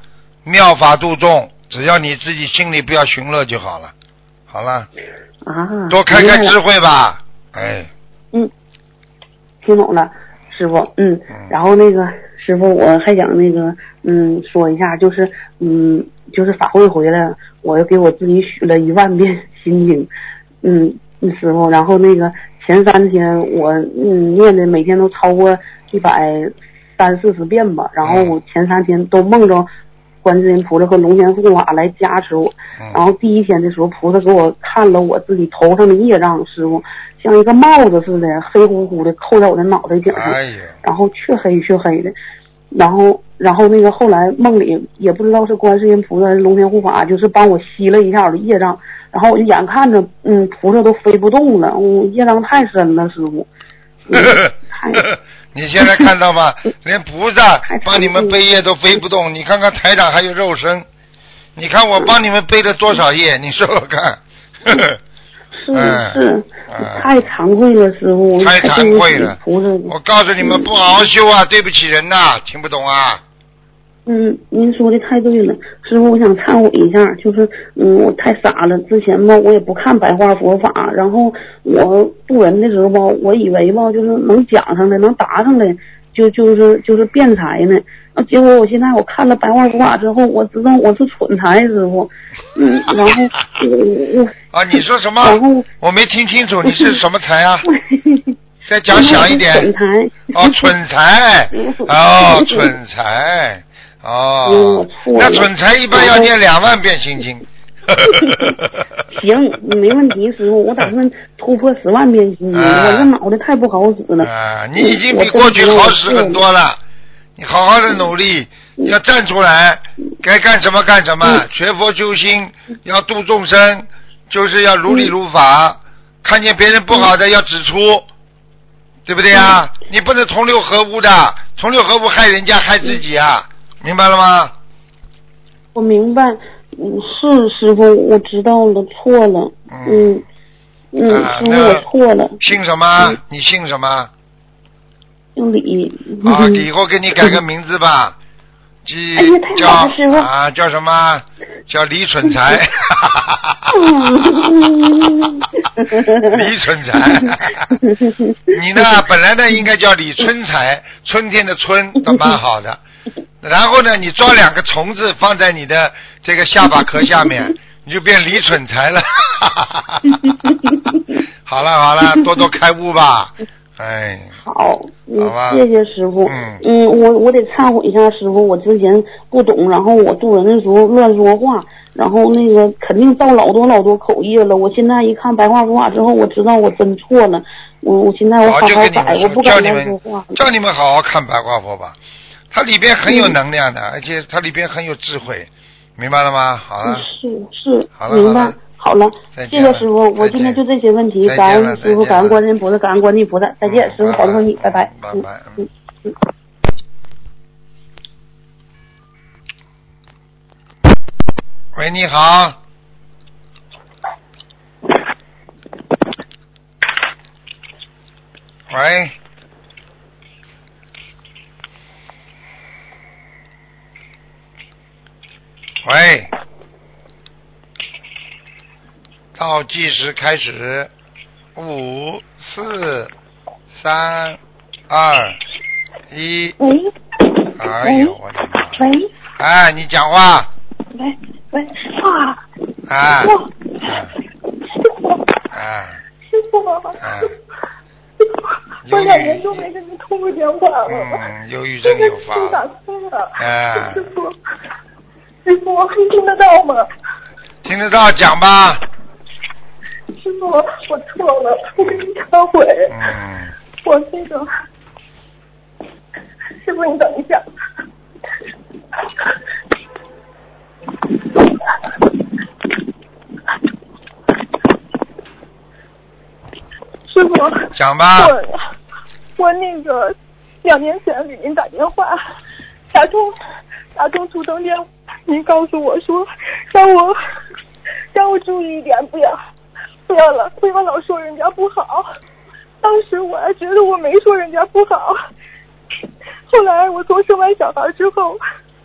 妙法度众，只要你自己心里不要寻乐就好了。好了。 啊。 多开开智慧吧。哎。 嗯，听懂了，师傅。嗯。嗯然后那个师傅，我还想那个嗯说一下，就是嗯就是法会回来，我又给我自己许了一万遍心经。嗯，师傅，然后那个前三天我嗯念的每天都超过一百三四十遍吧，然后我前三天都梦着观世音菩萨和龙天护法来加持我，然后第一天的时候菩萨给我看了我自己头上的业障，师傅像一个帽子似的黑乎乎的扣在我的脑袋顶上，然后黢黑黢黑的，然后然后那个后来梦里也不知道是观世音菩萨还是龙天护法，就是帮我吸了一下我的业障，然后我就眼看着嗯菩萨都飞不动了，我业障太深了，师傅。嗯、 你现在看到吗？连菩萨帮你们背业都飞不动，你看看台长还有肉身，你看我帮你们背了多少业，你说说看。 是是、嗯，太惭愧了，师傅， 太惭愧了。 菩萨， 我告诉你们，不好好修啊，对不起人呐，听不懂啊。 嗯，您说的太对了，师傅，我想忏悔一下，就是嗯，我太傻了，之前吧，我也不看白话佛法，然后我渡人的时候吧，我以为吧，就是能讲上来，能答上来，就就是就是辩才呢，啊，结果我现在我看了白话佛法之后，我知道我是蠢才，师傅，嗯，然后我我啊，你说什么？我没听清楚，你是什么才啊？再讲响一点。 蠢才。 哦，蠢才。哦，蠢才。哦，那蠢才一般要念两万遍心经。 行，没问题，师傅，我打算突破十万遍心经，啊、我这脑袋太不好使了。 啊，你已经比过去好使很多了，你好好的努力，嗯、要站出来，该干什么干什么，嗯、学佛修心，要度众生，就是要如理如法，嗯、看见别人不好的要指出，对不对啊？嗯、你不能同流合污的，同流合污害人家害自己啊。明白了吗？ 我明白，嗯，是师傅，我知道了，错了，嗯嗯， 啊、 师傅我错了。 姓什么？嗯、你姓什么？ 姓李。 啊，以后给你改个名字吧，即哎呀，太好了，师傅啊，叫什么？叫李蠢才。李蠢才。你呢？本来呢应该叫李春才，春天的春都蛮好的。然后呢，你抓两个虫子放在你的这个下巴壳下面，你就变李蠢才了。好了好了，多多开悟吧。哎， 好，嗯， 好吧， 谢谢师傅。 嗯嗯，我我得忏悔一下，师傅，我之前不懂，然后我渡人的时候乱说话，然后那个肯定造老多老多口业了。我现在一看白话佛法之后，我知道我真错了。我我现在我好好改，我不敢乱说话。 叫你们好好看白话佛法。它里边很有能量的，嗯、而且它里边很有智慧，明白了吗？好了， 是是， 好了， 明白。好了，谢谢师傅，我今天就这些问题，感恩师傅，感恩观世音菩萨，感恩观地菩萨，再见，师傅保重你，拜拜， 拜拜， 嗯嗯。 喂，你好。喂。喂，倒计时开始，五、四、三、二、一。 喂。 哎呦，我的妈！ 喂。 哎，你讲话。 喂喂，师傅啊。 哎。 师傅。师傅。 哎。 师傅。 哎。 我两年多没跟你通过电话了。 嗯，忧郁症又发了。 打通了。 哎。 师傅。师傅，你听得到吗？ 听得到，讲吧。 师傅，我错了，我跟你忏悔。 嗯。 我那个，师傅，你等一下。师傅。 讲吧。 我我那个两年前给您打电话，打通打通图腾电话。您告诉我说，让我让我注意一点，不要不要了，不要老说人家不好。当时我还觉得我没说人家不好，后来我从生完小孩之后，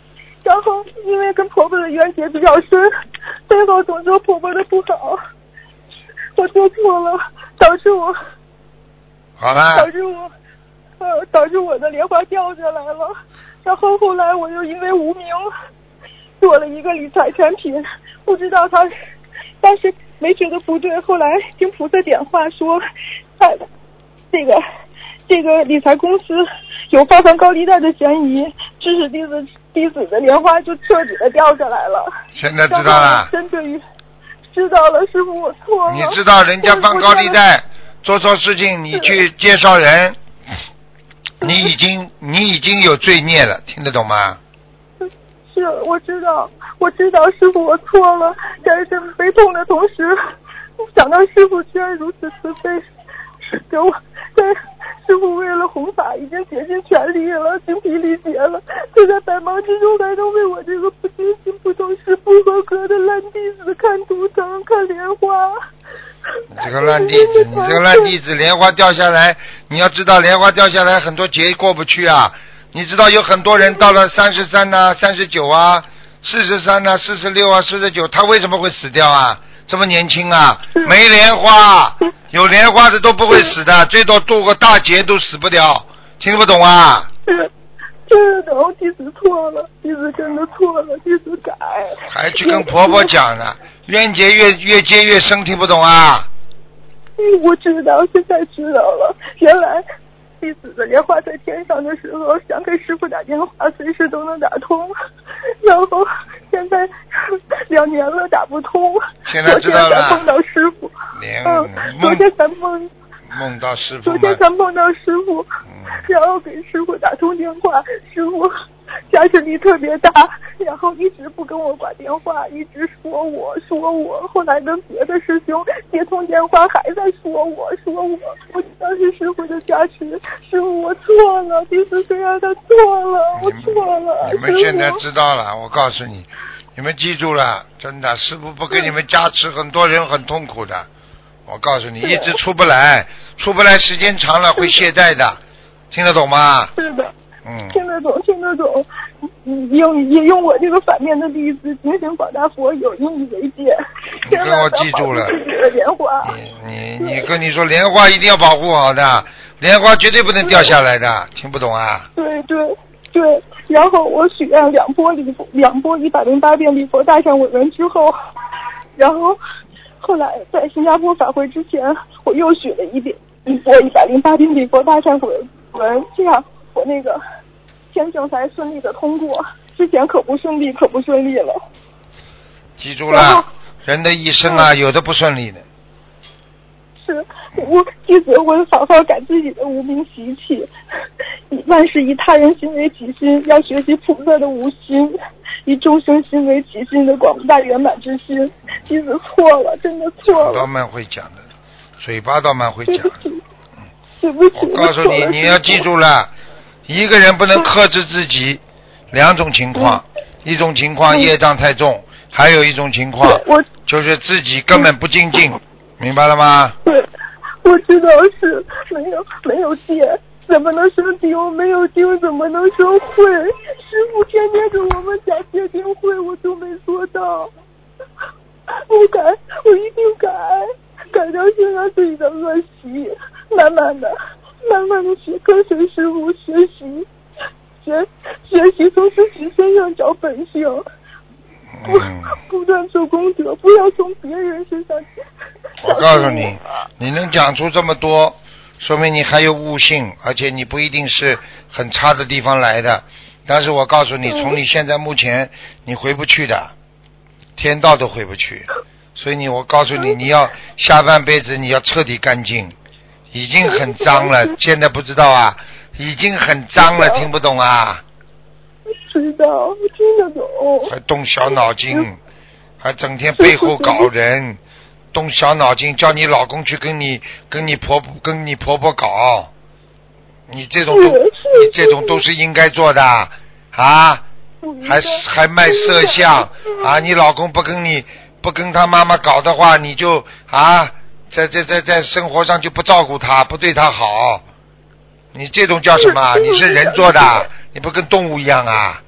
然后因为跟婆婆的冤结比较深，最后总说婆婆的不好，我做错了，导致我好了， 导致我呃导致我的莲花掉下来了。然后后来我又因为无名做了一个理财产品，不知道他，但是没觉得不对。后来听菩萨点化说，他这个这个理财公司有发放高利贷的嫌疑，致使弟子弟子的莲花就彻底的掉下来了。 现在知道了， 真的知道了，师傅我错了。 你知道人家放高利贷做错事情，你去介绍人，你已经你已经有罪孽了，听得懂吗？ 是，我知道，我知道，师傅我错了，在这么悲痛的同时，想到师傅居然如此慈悲，给我在师傅为了弘法已经竭尽全力了，精疲力竭了，就在百忙之中还能为我这个不精心不懂事不合格的烂弟子看图腾看莲花。 你这个烂弟子，你这个烂弟子，莲花掉下来，你要知道莲花掉下来很多劫过不去啊。你知道有很多人到了三十三呐、三十九啊、四十三呐、四十六啊、四十九，他为什么会死掉啊？这么年轻啊，没莲花，有莲花的都不会死的，最多度个大劫都死不掉，听不懂啊？ 听得懂，弟子错了，弟子真的错了，弟子改。 还去跟婆婆讲呢，冤结越越结越深，听不懂啊？ 嗯，我知道，现在知道了，原来弟子的莲花在天上的时候，想给师傅打电话，随时都能打通。然后现在两年了打不通， 现在知道了。 昨天才碰到师傅，嗯，昨天才梦梦到师傅， 昨天才梦到师傅， 嗯、 然后给师傅打通电话，师傅加持力特别大，然后一直不跟我挂电话，一直说我说我，后来跟别的师兄接通电话还在说我说我，我知道是师傅的加持，师傅我错了，弟子虽然他错了，我错了。 你们现在知道了，我告诉你，你们记住了，真的，师傅不给你们加持，很多人很痛苦的。我告诉你，一直出不来，出不来时间长了会懈怠的，听得懂吗？ 是的。 嗯， 听得懂，听得懂。用也用我这个反面的例子，警醒广大佛友，引以为戒。 你跟我记住了。 莲花。 你你你跟你说，莲花一定要保护好的，莲花绝对不能掉下来的，听不懂啊？ 对对对。然后我许愿两波礼佛，两波一百零八遍礼佛大忏悔文之后，然后后来在新加坡法会之前，我又许了一遍一波一百零八遍礼佛大忏悔文，这样我那个签证才顺利的通过，之前可不顺利，可不顺利了。 记住了，人的一生啊，有的不顺利的。 是，我弟子我好好改自己的无名习气，万事以他人心为己心，要学习菩萨的无心，以众生心为己心的广大圆满之心。弟子错了，真的错了。 倒蛮会讲的，嘴巴倒蛮会讲的。 对不起， 我告诉你，你要记住了，一个人不能克制自己，两种情况，嗯、一种情况业障太重，嗯、还有一种情况就是自己根本不精进，嗯、明白了吗？ 对，我知道是没有没有戒，怎么能生经？没有经怎么能生慧？师父天天跟我们讲戒定慧，我都没做到。我改，我一定改，改掉现在自己的恶习。慢慢的，慢慢的学，跟随师父学习，学学习从自己身上找本性，不不断做功德，不要从别人身上。 我告诉你，你能讲出这么多，说明你还有悟性，而且你不一定是很差的地方来的。但是我告诉你，从你现在目前，你回不去的，天道都回不去。所以你，我告诉你，你要下半辈子你要彻底干净。已经很脏了，现在不知道啊，已经很脏了，听不懂啊？ 知道，听得懂。 还动小脑筋，还整天背后搞人，动小脑筋，叫你老公去跟你、跟你婆婆、跟你婆婆搞，你这种都，你这种都是应该做的啊！还还卖色相啊！你老公不跟你、不跟他妈妈搞的话，你就啊。在在在在生活上就不照顾他，不对他好，你这种叫什么？你是人做的，你不跟动物一样啊？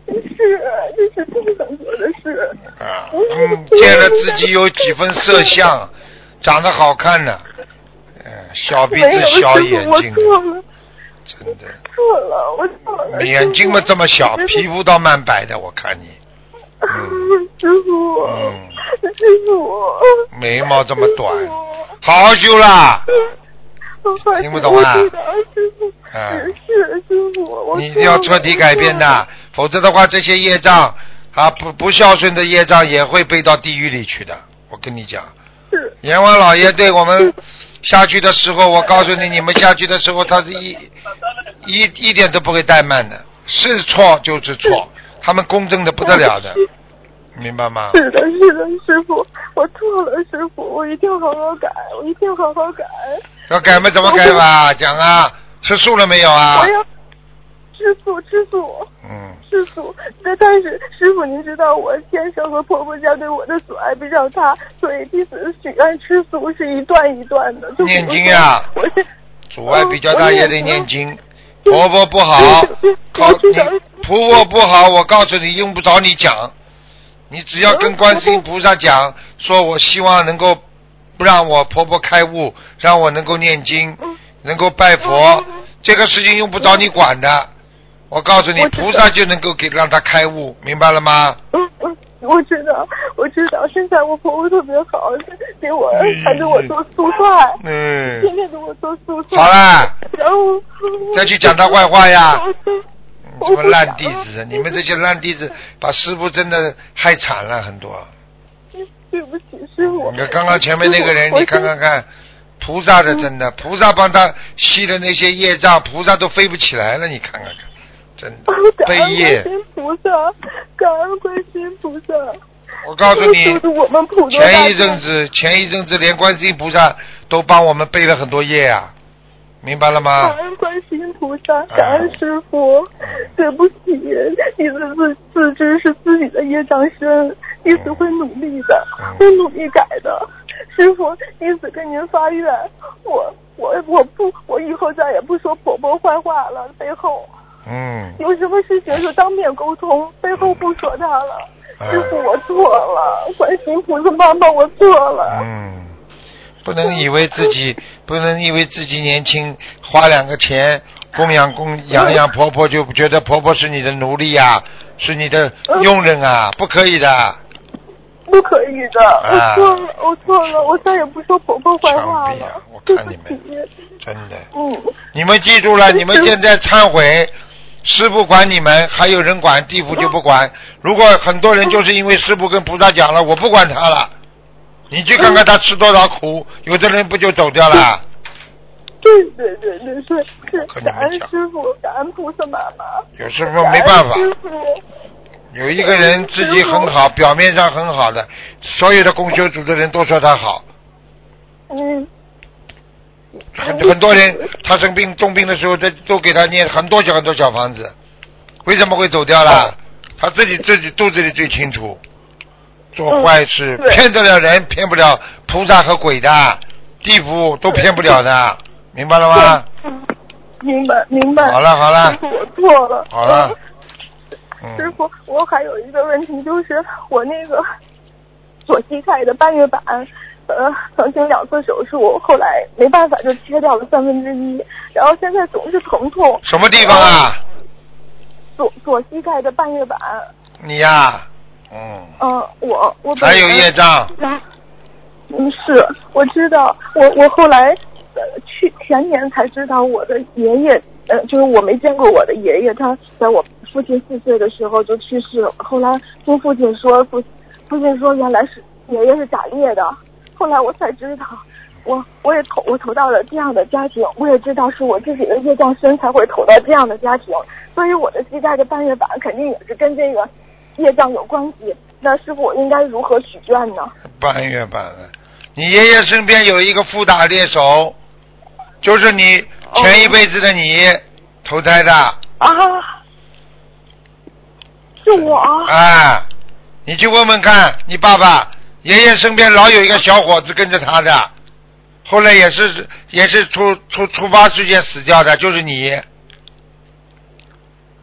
是，这是不想做的事。 啊，嗯，见了自己有几分色相，长得好看呢，嗯，小鼻子小眼睛，真的。 错了，我错了。 眼睛嘛这么小，皮肤倒蛮白的，我看你。 嗯、师傅， 嗯， 师傅， 眉毛这么短，好好修啦。听不懂啊？ 嗯，是师傅， 你一定要彻底改变的，否则的话，这些业障啊，不不孝顺的业障也会背到地狱里去的。我跟你讲， 是阎王老爷对我们下去的时候，我告诉你，你们下去的时候，他是一一一点都不会怠慢的，是错就是错，他们公正的不得了的。明白吗？ 是的，是的，师傅，我错了，师傅，我一定好好改，我一定好好改。 要改嘛？怎么改吧？讲啊，吃素了没有啊？ 我要吃素，吃素。 嗯。 吃素，但但是师傅，您知道我先生和婆婆家对我的阻碍比较大，所以弟子许愿吃素是一段一段的。就念经呀。 我是阻碍比较大也得念经。婆婆不好，靠你婆婆不好，我告诉你，用不着你讲。你只要跟观世音菩萨讲，说我希望能够让我婆婆开悟，让我能够念经，能够拜佛，这个事情用不着你管的。我告诉你，菩萨就能够给让她开悟，明白了吗？ 嗯嗯，我知道，我知道。现在我婆婆特别好，给我还给我做素菜， 嗯， 天天给我做素菜。 好了， 然后再去讲他坏话呀。什么烂弟子？你们这些烂弟子把师傅真的害惨了很多。 对不起，师傅。 你看刚刚前面那个人，你看看看，菩萨的真的，菩萨帮他吸的那些业障，菩萨都飞不起来了，你看看看，真的悲业。 感恩菩萨，感恩观世音菩萨。 我告诉你，前一阵子，前一阵子连观世音菩萨都帮我们背了很多业啊。明白了吗？ 感恩观世音菩萨，感恩师父。对不起，弟子自自知是自己的业障深，弟子会努力的，会努力改的。师父，弟子跟您发愿，我我我不，我以后再也不说婆婆坏话了，背后。 嗯。 有什么事情就当面沟通，背后不说他了。师父，我错了，观世音菩萨妈妈，我错了。 嗯。不能以为自己不能以为自己年轻，花两个钱供养供养养婆婆，就觉得婆婆是你的奴隶啊，是你的佣人啊，不可以的。 不可以的，我错了，我错了，我再也不说婆婆坏话了。 啊、我看你们真的， 嗯， 你们记住了，你们现在忏悔，师父管你们，还有人管，地府就不管。如果很多人就是因为师父跟菩萨讲了，我不管他了。你去看看他吃多少苦，有的人不就走掉了？ 对对对对是是，感恩师父，感恩菩萨妈妈。 有时候没办法，有一个人自己很好，表面上很好的，所有的共修组的人都说他好。 嗯。 很很多人他生病重病的时候，都都给他念很多小很多小房子，为什么会走掉了？他自己自己肚子里最清楚。做坏事、嗯、骗得了人，骗不了菩萨和鬼的，地府都骗不了的，明白了吗？ 嗯，明白明白。 好了好了， 师傅我错了。 好了。 嗯、师傅，我还有一个问题，就是我那个左膝盖的半月板，呃，曾经两次手术，后来没办法就切掉了三分之一，然后现在总是疼痛。 什么地方啊？ 左左膝盖的半月板。 你呀、啊。嗯， 嗯，我我还有业障。 嗯，是我知道，我我后来呃去前年才知道我的爷爷，呃，就是我没见过我的爷爷，他在我父亲四岁的时候就去世了。后来听父亲说，父父亲说原来是爷爷是打猎的，后来我才知道，我我也投我投到了这样的家庭，我也知道是我自己的业障深才会投到这样的家庭，所以我的膝盖的半月板肯定也是跟这个业障有关系，那师傅我应该如何许愿呢？ 半月板了，你爷爷身边有一个副打猎手，就是你前一辈子的你投胎的啊，是我啊！ 啊，你去问问看，你爸爸爷爷身边老有一个小伙子跟着他的，后来也是也是突突突发事件死掉的，就是你。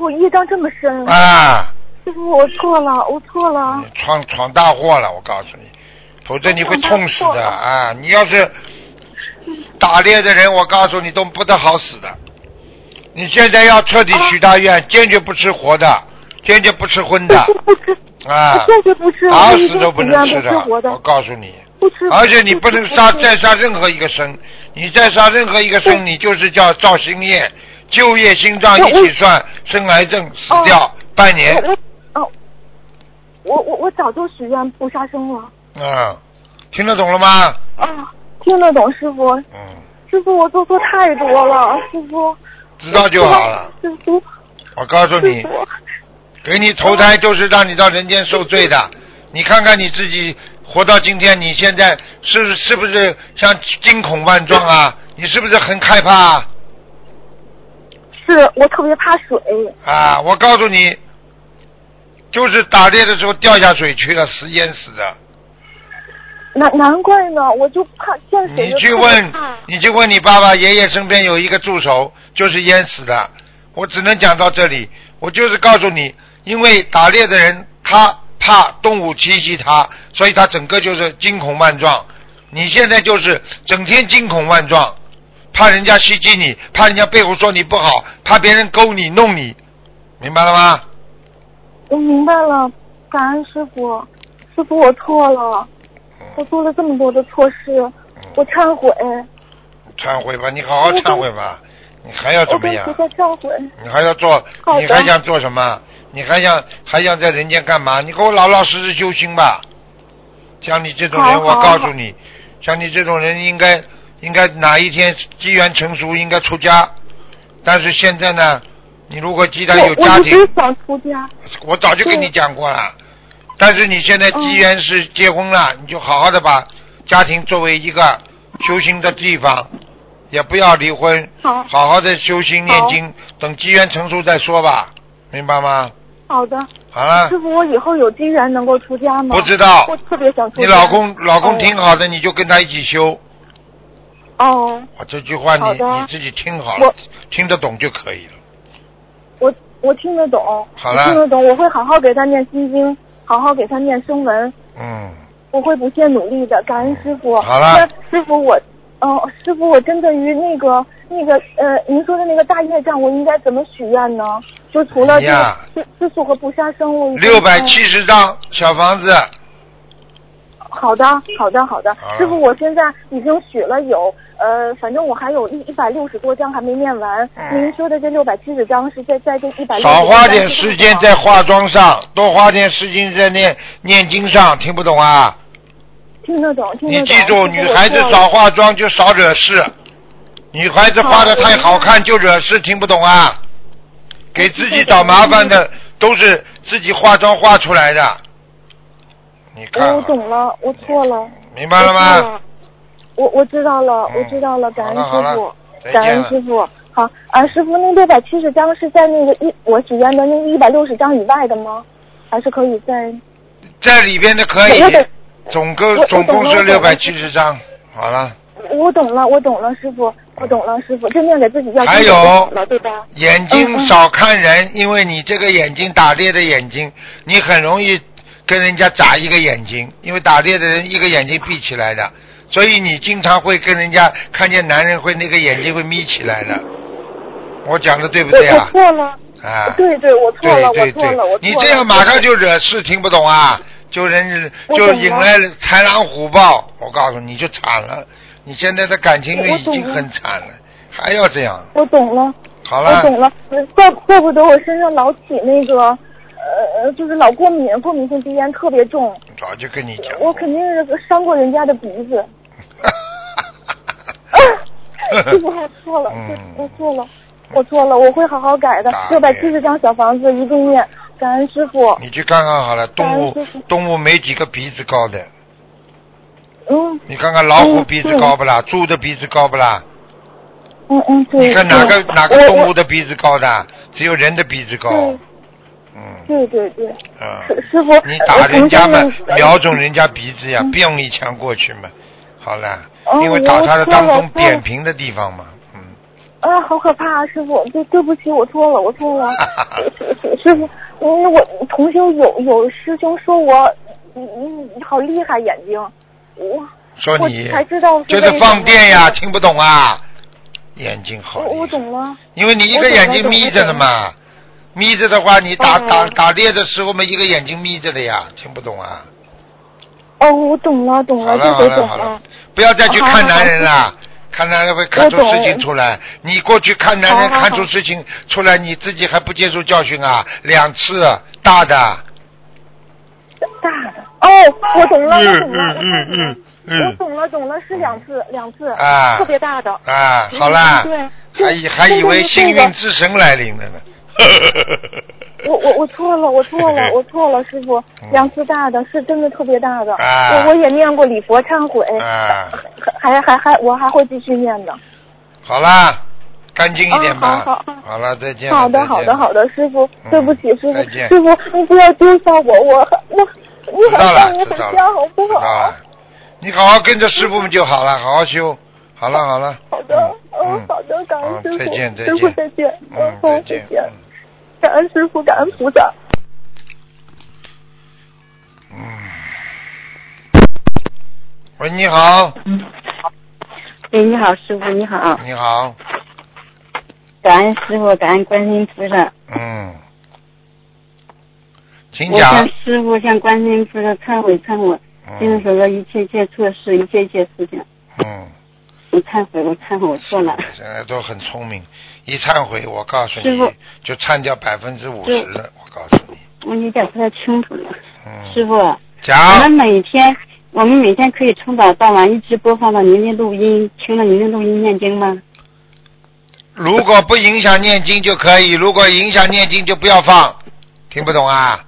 傅业障这么深啊！ 师傅，我错了，我错了。 你闯闯大祸了，我告诉你，否则你会痛死的啊！你要是打猎的人，我告诉你都不得好死的。你现在要彻底许大愿，啊、坚决不吃活的，坚决不吃荤的。 不吃啊！ 坚决不吃， 打死都不能吃的。我告诉你， 不吃。 而且你不能杀再杀任何一个生，你再杀任何一个生，你就是叫造新业，旧业心脏一起算，生癌症死掉、哦、半年。 哦，我我我早就许愿不杀生了。 啊，听得懂了吗？ 啊，听得懂，师傅。 嗯。 师傅，我做错太多了，师傅。 知道就好了。 师傅。 我告诉你，给你投胎就是让你到人间受罪的。你看看你自己活到今天，你现在是是不是像惊恐万状啊？你是不是很害怕？ 是我特别怕水。 啊，我告诉你。就是打猎的时候掉下水去了，死淹死的。 难难怪呢，我就怕见水就你去问，你去问你爸爸爷爷身边有一个助手，就是淹死的。我只能讲到这里，我就是告诉你，因为打猎的人他怕动物袭击他，所以他整个就是惊恐万状。你现在就是整天惊恐万状，怕人家袭击你，怕人家背后说你不好，怕别人勾你弄你，明白了吗？ 我明白了，感恩师傅，师傅我错了，我做了这么多的错事，我忏悔。 忏悔吧，你好好忏悔吧，你还要怎么样？ 我跟菩萨忏悔。 你还要做，你还想做什么？你还想还想在人间干嘛？你给我老老实实修心吧。像你这种人，我告诉你，像你这种人应该应该哪一天机缘成熟应该出家，但是现在呢？你如果既然有家庭， 我一直想出家。 我早就跟你讲过了，但是你现在机缘是结婚了，嗯、你就好好的把家庭作为一个修行的地方，也不要离婚， 好， 好好的修心念经，等机缘成熟再说吧，明白吗？ 好的。 好了。 师傅，我以后有机缘能够出家吗？ 不知道。 我特别想出家。 你老公老公挺好的，哦、你就跟他一起修。 哦。 我这句话你你自己听好了，听得懂就可以了。 我我听得懂， 好了， 我听得懂，我会好好给他念心经，好好给他念声文。 嗯， 我会不懈努力的，感恩师傅。 好了， 那师傅我，哦、呃，师傅我针对于那个那个呃，您说的那个大业障，我应该怎么许愿呢？就除了这个吃吃素和不杀生，我六百七十张小房子。 好的，好的，好的，师傅，我现在已经许了有，呃，反正我还有一一百六十多张还没念完。嗯、您说的这六百七十张是在在这一百六十。 少花点时间在化妆上，多花点时间在念念经上，听不懂啊？ 听得懂，听得懂。 你记住，女孩子少化妆就少惹事，女孩子化得太好看就惹事，听不懂啊？给自己找麻烦的都是自己化妆化出来的。你看， 我懂了，我错了。 明白了吗？ 我我知道了， 嗯、 我知道了，感恩师傅， 感恩师傅。好啊，师傅，那六百七十张是在那个一我许愿的那个一百六十张以外的吗？还是可以在？ 在里边的可以，总共总共是六百七十张。好了。 我懂了，我懂了，师傅，我懂了，师傅，这面给自己要还有了，对吧？ 眼睛少看人，嗯嗯因为你这个眼睛打猎的眼睛，你很容易。跟人家眨一个眼睛，因为打猎的人一个眼睛闭起来的，所以你经常会跟人家看见男人会那个眼睛会眯起来的。我讲的对不对啊？ 我错了。 啊， 对对，我错了， 对对对我错了，我错了。 你这样马上就惹事，听不懂啊？就人就引来豺狼虎豹，我告诉你就惨了。你现在的感情已经很惨了，还要这样。 我懂了。 好了。 我懂了，怪怪不得我身上老起那个。呃，就是老过敏，过敏性鼻炎特别重。 早就跟你讲。 我肯定是伤过人家的鼻子。师傅，我错了，嗯、我错了，我错了，我会好好改的。六百七十张小房子一定念，感恩师傅。 你去看看好了，动物动物没几个鼻子高的。 嗯。 你看看老虎鼻子高不啦？嗯、猪的鼻子高不啦？ 嗯嗯，对。 你看哪个哪个动物的鼻子高的？只有人的鼻子高。嗯， 对对对， 嗯， 师傅， 你打人家嘛，瞄准人家鼻子呀，砰一枪过去嘛，好了，因为打他的当中扁平的地方嘛，嗯。 啊，好可怕啊！师傅，对对不起，我错了，我错了。师师师傅，嗯，我同修有有师兄说我，你你好厉害眼睛，我说你我才知道就是放电呀，听不懂啊？眼睛好。 我我懂了。 因为你一个眼睛眯着的嘛，眯着的话，你打、哦、打打猎的时候嘛，一个眼睛眯着的呀，听不懂啊？ 哦，我懂了，懂了， 好了，好了，好了，不要再去看男人了。看男人会看出事情出来，你过去看男人看出事情出来，你自己还不接受教训啊？两次大的， 大的哦，我懂了，我懂了， 嗯嗯嗯， 我懂了，懂了，是两次，两次啊， 特别大的啊，好啦， 对， 还以还以为幸运之神来临了呢。 我我我错了，我错了，我错了，师傅，两次大的是真的特别大的， 啊、 我我也念过礼佛忏悔， 啊、 还还还我还会继续念的。 好啦，干净一点吧。 啊、好好好了，再见。 好的好的好的，师傅，对不起，师傅， 再见。 师傅你不要丢下我，我我你很棒，你很香，好不好？ 你好好跟着师傅们就好了，好好修。好了好了。 好的，嗯，好的，感恩师傅。 再见再见。 师傅再见， 嗯，再见。 感恩师傅，感恩菩萨。 嗯。喂，你好。 嗯。喂，你好，师傅，你好。 你好。 感恩师傅，感恩观世音菩萨。 嗯。请讲。 我向师傅、向观世音菩萨忏悔忏悔，今所做一切一切错事，一切一切事情。 嗯。 我忏悔，我忏悔，我错了。 现在都很聪明，一忏悔，我告诉你，就忏掉百分之五十了。我告诉你。 我有点不太清楚了。 嗯。 师傅， 讲。 我们每天，我们每天可以从早到晚一直播放到您的录音，听了您的录音念经吗？ 如果不影响念经就可以，如果影响念经就不要放。听不懂啊？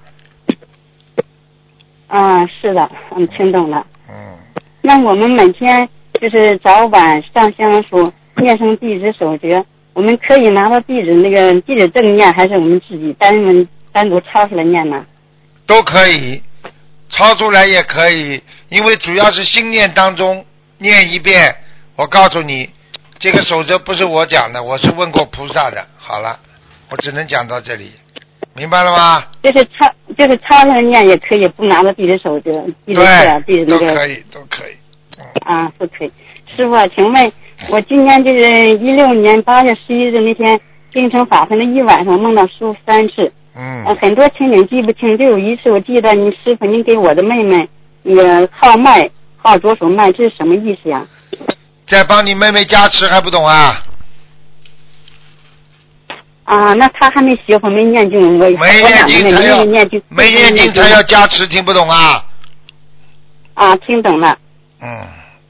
啊，是的，嗯，听懂了。 嗯。 那我们每天。就是早晚上香书念诵地址手诀，我们可以拿到地址那个地址证念，还是我们自己单门单独抄出来念呢？ 都可以，抄出来也可以，因为主要是心念当中念一遍。我告诉你，这个守则不是我讲的，我是问过菩萨的。好了，我只能讲到这里，明白了吗？ 就是抄，就是抄出来念也可以，不拿到地址手诀，地址册，地址那个都可以，都可以。 啊，不可以。师傅，请问我今年就是一六年八月十一日那天冰城法会的一晚上梦到师傅三次， 嗯、 呃，很多情景记不清，就有一次我记得您师傅您给我的妹妹也号脉号左手脉，这是什么意思呀？ 在帮你妹妹加持还不懂啊？ 啊，那她还没学会，没念经，我没念经才要念经， 没念经才要加持，听不懂啊？ 啊，听懂了。 嗯，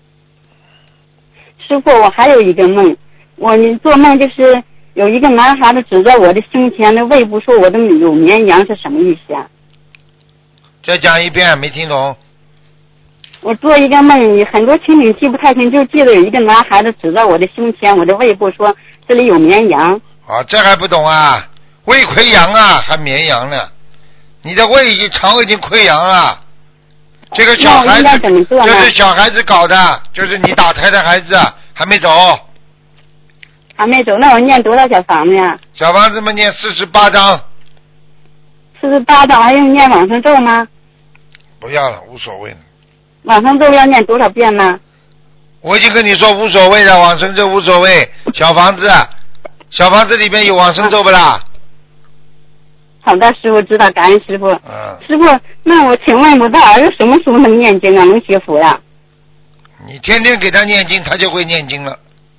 师傅，我还有一个梦，我做梦就是有一个男孩子指着我的胸前的胃部说我的有绵羊，是什么意思啊？ 再讲一遍，没听懂。 我做一个梦，很多情景记不太清，就记得有一个男孩子指着我的胸前，我的胃部说这里有绵羊。 啊，这还不懂啊？胃溃疡啊，还绵羊呢？你的胃已经肠胃已经溃疡了。这个小孩子，这是小孩子搞的，就是你打胎的孩子还没走。 还没走，那我念多少小房子呀？ 小房子们念四十八章。 四十八章还用念往生咒吗？ 不要了，无所谓了。 往生咒要念多少遍呢？ 我已经跟你说无所谓的，往生咒无所谓。小房子，小房子里面有往生咒不啦？啊好的，师傅知道，感恩师傅。 嗯。 师傅，那我请问我的儿子什么时候能念经啊？能学佛呀？ 你天天给他念经，他就会念经了。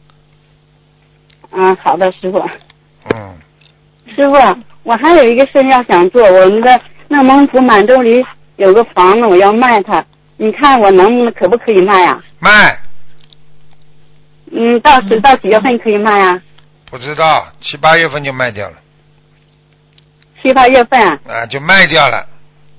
嗯，好的，师傅。 嗯。 师傅，我还有一个事要想做，我们的内蒙古满洲里有个房子，我要卖它，你看我能不能可不可以卖啊？ 卖。 嗯，到时到几月份可以卖啊？ 不知道，七八月份就卖掉了。 七八月份啊？ 啊，就卖掉了。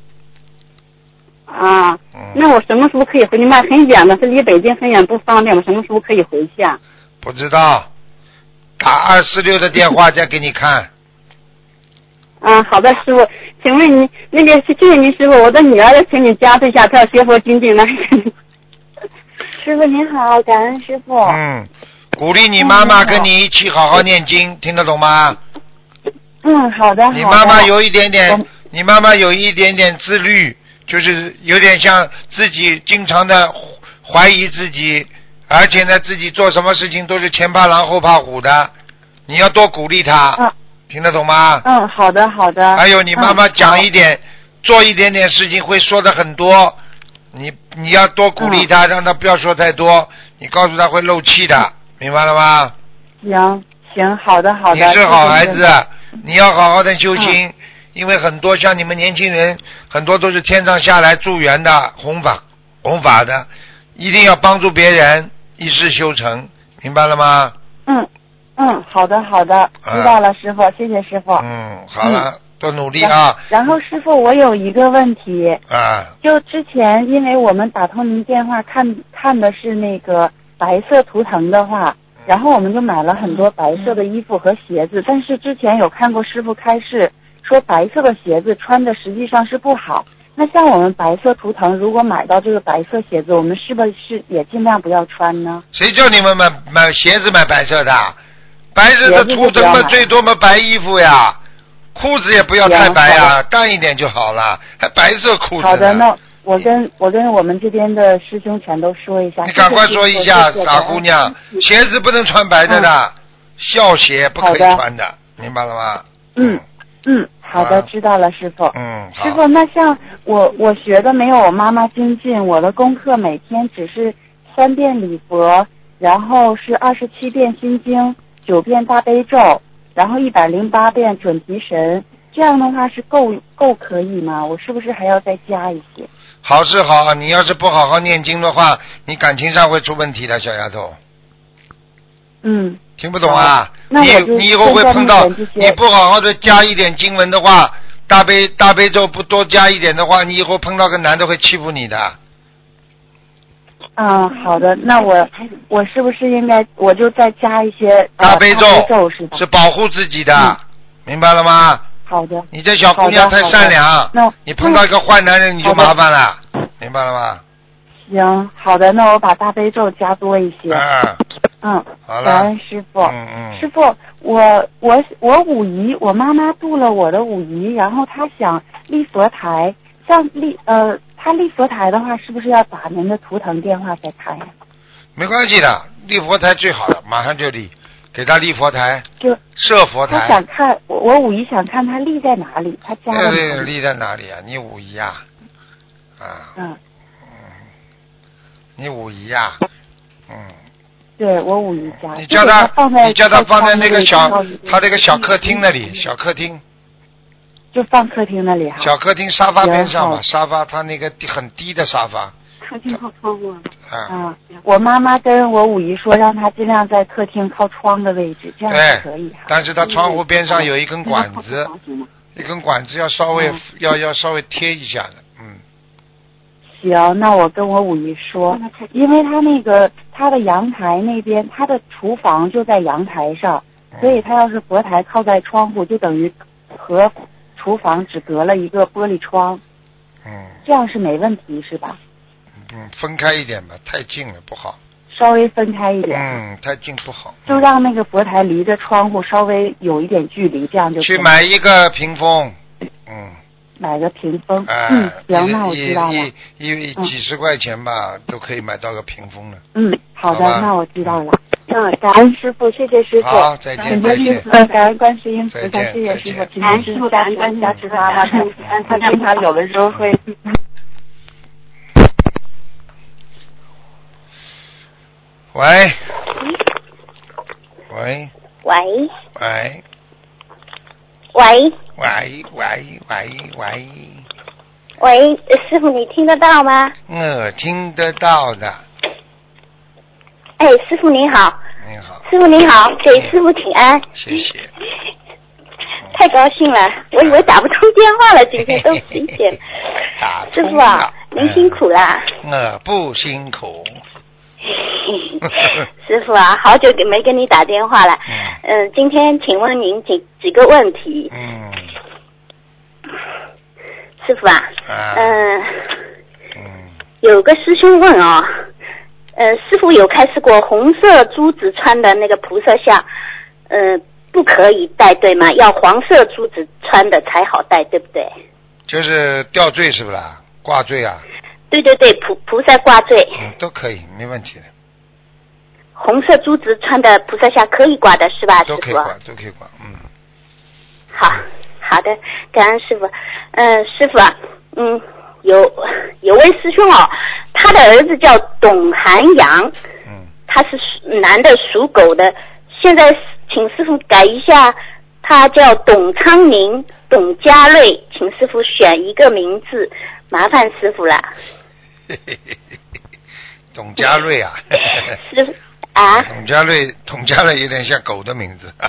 啊， 嗯、 那我什么时候可以回去卖？很远的，是离北京很远，不方便。我什么时候可以回去啊？ 不知道，打二四六的电话再给你看。 啊，好的，师傅，请问你那个谢谢您师傅，我的女儿请你加持一下，她要学佛精进呢。 师傅您好，感恩师傅。 嗯， 鼓励你妈妈跟你一起好好念经，听得懂吗？ 嗯，好的好的。 你妈妈有一点点，你妈妈有一点点自律，就是有点像自己经常的怀疑自己，而且呢，自己做什么事情都是前怕狼后怕虎的，你要多鼓励她， 嗯、 听得懂吗？ 嗯，好的好的。 还有你妈妈讲一点， 嗯、 做一点点事情会说的很多，你你要多鼓励她，嗯、让她不要说太多，你告诉她会漏气的，明白了吗？ 行行，好的好的。 你是好孩子，你要好好的修心。 嗯， 因为很多像你们年轻人，很多都是天上下来助缘的弘法弘法的，一定要帮助别人，一世修成，明白了吗？ 嗯嗯，好的好的，知道了，啊、师傅，谢谢师傅。 嗯，好了，嗯、多努力啊。 然后师傅，我有一个问题啊， 就之前因为我们打通您电话看看的是那个白色图腾的话，然后我们就买了很多白色的衣服和鞋子，但是之前有看过师傅开示。说白色的鞋子穿的实际上是不好，那像我们白色图腾如果买到这个白色鞋子，我们是不是也尽量不要穿呢？ 谁叫你们买买鞋子买白色的？白色的图腾嘛最多嘛白衣服呀，裤子也不要太白呀，淡一点就好了，还白色裤子。 好的，那我跟我跟我们这边的师兄全都说一下。 你赶快说一下，傻姑娘，鞋子不能穿白的的，嗯、校鞋不可以穿的，明白了吗？ 嗯。嗯，好的，知道了，师傅。 嗯， 师傅，那像我我学的没有我妈妈精进，我的功课每天只是三遍礼佛，然后是二十七遍心经，九遍大悲咒，然后一百零八遍准提神，这样的话是够够可以吗？我是不是还要再加一些？ 好是好，你要是不好好念经的话，你感情上会出问题的，小丫头。 嗯。 听不懂啊？ 你你以后会碰到，你不好好的加一点经文的话，大悲大悲咒不多加一点的话，你以后碰到个男的会欺负你的。 嗯，好的，那我我是不是应该我就再加一些、呃、 大悲咒？ 大悲咒是吧？ 是保护自己的， 嗯、 明白了吗？ 好的。 你这小姑娘太善良， 那你碰到一个坏男人你就麻烦了，明白了吗？ 行，好的，那我把大悲咒加多一些。 嗯。 嗯， 好了， 感恩师傅。 嗯嗯， 师傅，我我我五姨，我妈妈度了我的五姨，然后她想立佛台，像立呃，她立佛台的话，是不是要打您的图腾电话再开？ 没关系的，立佛台最好了，马上就立，给她立佛台， 就设佛台。 她想看我，我五姨想看她立在哪里，她家的立立在哪里啊？你五姨啊？啊。 嗯。 嗯。你五姨啊？嗯。 对，我五姨家。 你叫他，你叫他放在那个小，他那个小客厅那里，小客厅。 就放客厅那里哈。 小客厅沙发边上吧，沙发他那个很低的沙发。 客厅靠窗户。 啊。 啊，我妈妈跟我五姨说，让她尽量在客厅靠窗的位置，这样是可以。 但是他窗户边上有一根管子，一根管子要稍微、嗯、要要稍微贴一下的，嗯。 行，那我跟我五姨说，因为他那个他的阳台那边，他的厨房就在阳台上，所以他要是佛台靠在窗户，就等于和厨房只隔了一个玻璃窗。 嗯。 这样是没问题是吧？ 嗯，分开一点吧，太近了不好。 稍微分开一点。 嗯，太近不好。 就让那个佛台离着窗户稍微有一点距离，这样就去买一个屏风。嗯。 买个屏风， 哎、 嗯，行，那我知道了。 一一几十块钱吧，嗯、都可以买到个屏风了。 嗯，好的，好那我知道了。嗯，感恩师傅，谢谢师傅。 好，再见，再见。 嗯，感恩观世音菩萨，谢谢师傅。感恩师傅，感恩观世音菩萨，他他经常有的时候会。 喂。喂。 喂。 喂。 喂。 喂喂喂喂， 喂，师傅，你听得到吗？ 我听得到的。 哎，师傅您好。 你好。 师傅您好，给师傅请安。 谢谢。 太高兴了，我以为打不通电话了，今天都十一点。 打师傅啊，您辛苦啦。 我不辛苦。 师傅啊，好久没跟你打电话了。嗯、呃，今天请问您几几个问题。 嗯。 师傅啊， 嗯、 呃，有个师兄问哦， 呃，师傅有开示过，红色珠子穿的那个菩萨像，呃，不可以戴对吗？要黄色珠子穿的才好戴，对不对？ 就是吊坠是不啦？挂坠啊？ 对对对，菩菩萨挂坠。 嗯，都可以，没问题的。 红色珠子穿的菩萨像可以挂的是吧？ 都可以挂，都可以挂，嗯。 好，好的，感恩师傅。嗯、呃，师傅啊，嗯，有有位师兄哦，他的儿子叫董涵阳，嗯，他是男的，属狗的。现在请师傅改一下，他叫董昌宁、董家瑞，请师傅选一个名字，麻烦师傅了。 董家瑞啊， 师傅啊， 董家瑞，董家瑞有点像狗的名字。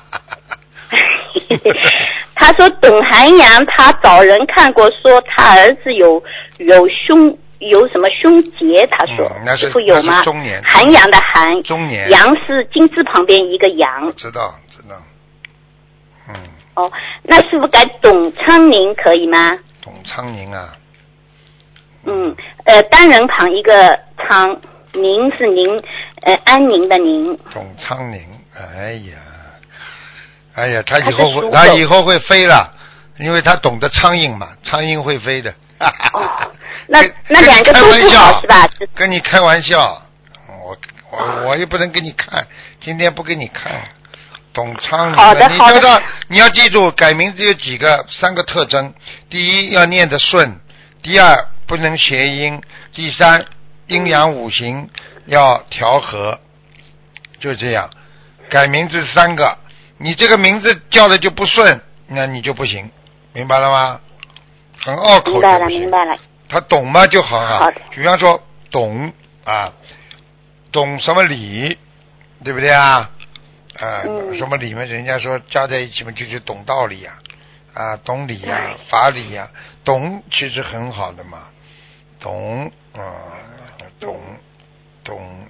他说董涵阳，他找人看过，说他儿子有有胸有什么胸结，他说、 嗯、那是师傅有吗？ 中年， 涵养的涵， 中年， 阳是金字旁边一个阳。 知道知道。嗯。 哦，那师傅改董昌宁可以吗？ 董昌宁啊。 嗯，呃，单人旁一个昌，宁是宁，呃，安宁的宁。 董昌宁，哎呀。哎呀，他以后会，他, 他以后会飞了，因为他懂得苍蝇嘛，苍蝇会飞的。 哦，那那两个都不好是吧？ 跟你开玩笑，我我我又不能给你看，今天不给你看。董昌宁， 好的你好的， 知道你要记住，改名字有几个三个特征：第一要念得顺，第二不能谐音，第三阴阳五行要调和，就这样。改名字三个。你这个名字叫的就不顺，那你就不行，明白了吗？很拗口就不行。 明白了，明白了。 他懂吗就很好。 好的。 比方说懂啊，懂什么理，对不对啊？啊，嗯、什么理嘛？人家说加在一起嘛，就是懂道理呀、啊，啊，懂理呀、啊，法理呀、啊，懂其实很好的嘛，懂啊，懂懂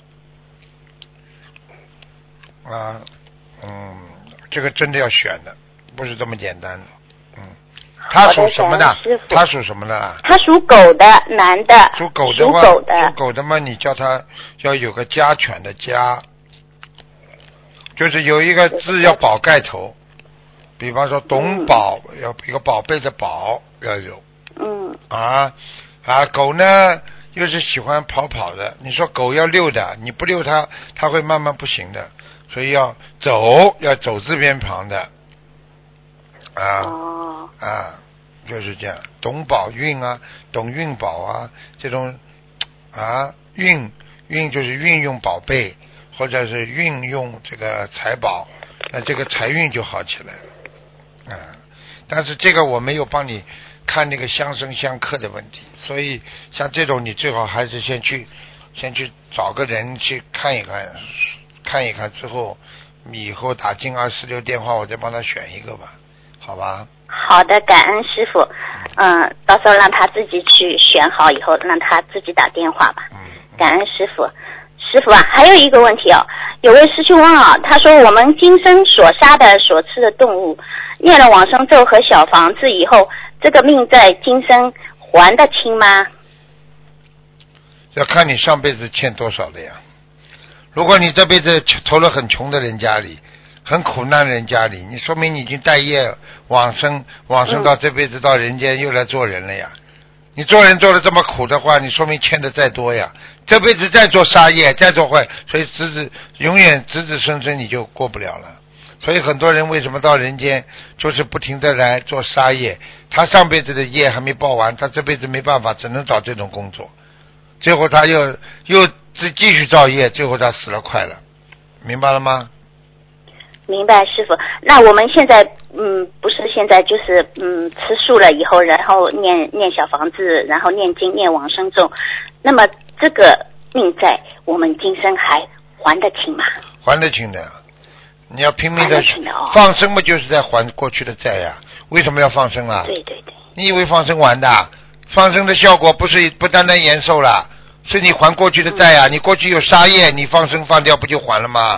啊，嗯。这个真的要选的，不是这么简单的。嗯，他属什么的？他属什么的啊？ 他属狗的，男的。 属狗的话， 属狗的。 属狗的嘛，你叫他要有个家犬的家，就是有一个字要宝盖头，比方说董宝、嗯、要一个宝贝的宝要有。 嗯。 啊啊，狗呢又是喜欢跑跑的，你说狗要溜的，你不溜它，它会慢慢不行的。所以要走，要走字边旁的，啊、 哦、 啊，就是这样。董宝运啊，董运宝啊，这种啊运运就是运用宝贝，或者是运用这个财宝，那这个财运就好起来了。啊，但是这个我没有帮你看那个相生相克的问题，所以像这种你最好还是先去先去找个人去看一看。看一看之后，以后打进二四六电话，我再帮他选一个吧，好吧？ 好的，感恩师傅。嗯，到时候让他自己去选好以后，让他自己打电话吧。嗯，感恩师傅。师傅啊，还有一个问题哦，有位师兄啊，他说我们今生所杀的、所吃的动物，念了往生咒和小房子以后，这个命在今生还得清吗？ 要看你上辈子欠多少的呀。如果你这辈子投了很穷的人家里，很苦难的人家里，你说明你已经带业往生，往生到这辈子到人间又来做人了呀。嗯、你做人做的这么苦的话，你说明欠的再多呀。这辈子再做杀业，再做坏，所以子子永远子子孙孙你就过不了了。所以很多人为什么到人间就是不停的来做杀业，他上辈子的业还没报完，他这辈子没办法，只能找这种工作，最后他又又继续造业，最后他死了快了，明白了吗？ 明白，师傅。那我们现在嗯，不是现在就是嗯吃素了以后，然后念念小房子，然后念经念往生咒，那么这个命债我们今生还还得清吗？ 还得清的，你要拼命的放生嘛，就是在还过去的债呀。为什么要放生啊？ 对对对。 你以为放生完的？放生的效果不是不单单延寿了，是你还过去的债呀、啊嗯。你过去有杀业，你放生放掉不就还了吗？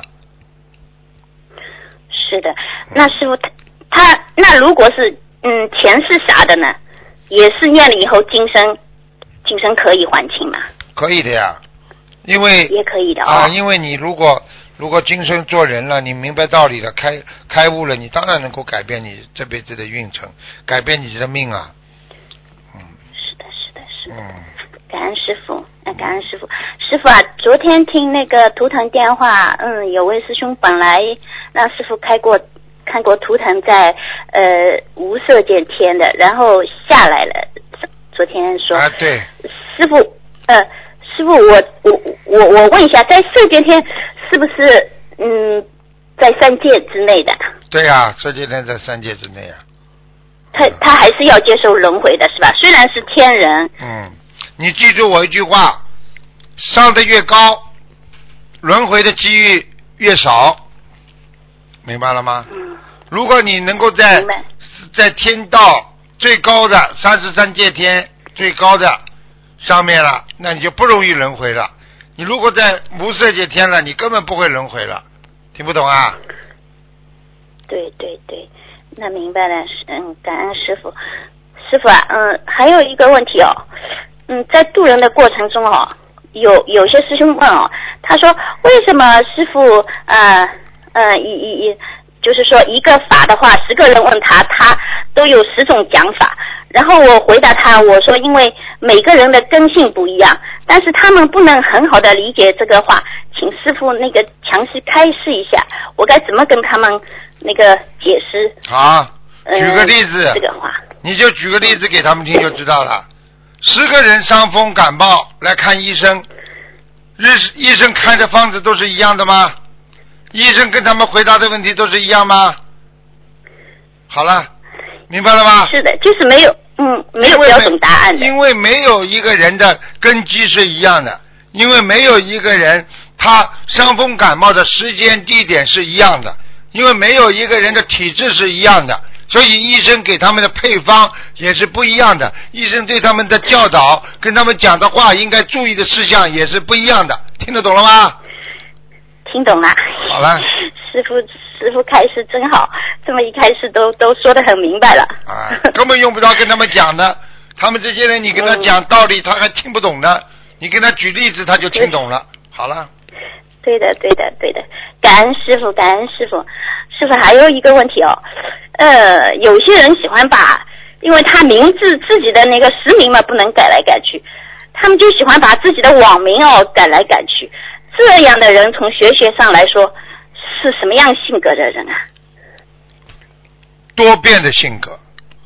是的，那师傅他他那如果是嗯前世杀的呢，也是念了以后今生今生可以还清吗？ 可以的呀， 因为也可以的哦啊，因为你如果如果今生做人了，你明白道理了，开开悟了，你当然能够改变你这辈子的运程，改变你的命啊。 嗯，是的，是的，是的。 嗯， 感恩师傅，呃，感恩师傅。师傅啊，昨天听那个图腾电话，嗯，有位师兄本来让师傅开过看过图腾在呃无色界天的，然后下来了。昨天说啊，对， 师傅，呃，师傅，我我我我问一下，在色界天是不是嗯在三界之内的？ 对呀、啊，色界天在三界之内啊。 他他还是要接受轮回的是吧？虽然是天人。 嗯，你记住我一句话，上得越高，轮回的机遇越少，明白了吗？ 嗯。 如果你能够在在天道最高的三十三界天最高的上面了，那你就不容易轮回了。你如果在无色界天了，你根本不会轮回了。听不懂啊？ 对对对，那明白了。嗯，感恩师傅。师傅啊，嗯，还有一个问题哦，嗯，在渡人的过程中哦，有有些师兄问哦，他说为什么师傅呃呃一一一就是说一个法的话，十个人问他，他都有十种讲法。然后我回答他，我说因为每个人的根性不一样，但是他们不能很好的理解这个话，请师傅那个强势开示一下，我该怎么跟他们那个解释？ 好，举个例子， 呃、这个话你就举个例子给他们听就知道了。十个人伤风感冒来看医生，日医生开的方子都是一样的吗？医生跟他们回答的问题都是一样吗？好了，明白了吗？ 是的，就是没有，嗯，没有标准答案的。 因为没有一个人的根基是一样的，因为没有一个人他伤风感冒的时间地点是一样的，因为没有一个人的体质是一样的，所以医生给他们的配方也是不一样的，医生对他们的教导跟他们讲的话应该注意的事项也是不一样的，听得懂了吗？ 听懂了。 好了。 师傅，师傅开示真好，这么一开始都都说得很明白了。 啊，根本用不着跟他们讲的，他们这些人你跟他讲道理，他还听不懂的，你跟他举例子他就听懂了。好了。 对的，对的，对的，感恩师傅，感恩师傅。师傅还有一个问题哦，呃，有些人喜欢把，因为他名字自己的那个实名嘛不能改来改去，他们就喜欢把自己的网名哦改来改去。这样的人从学学上来说是什么样性格的人啊？ 多变的性格，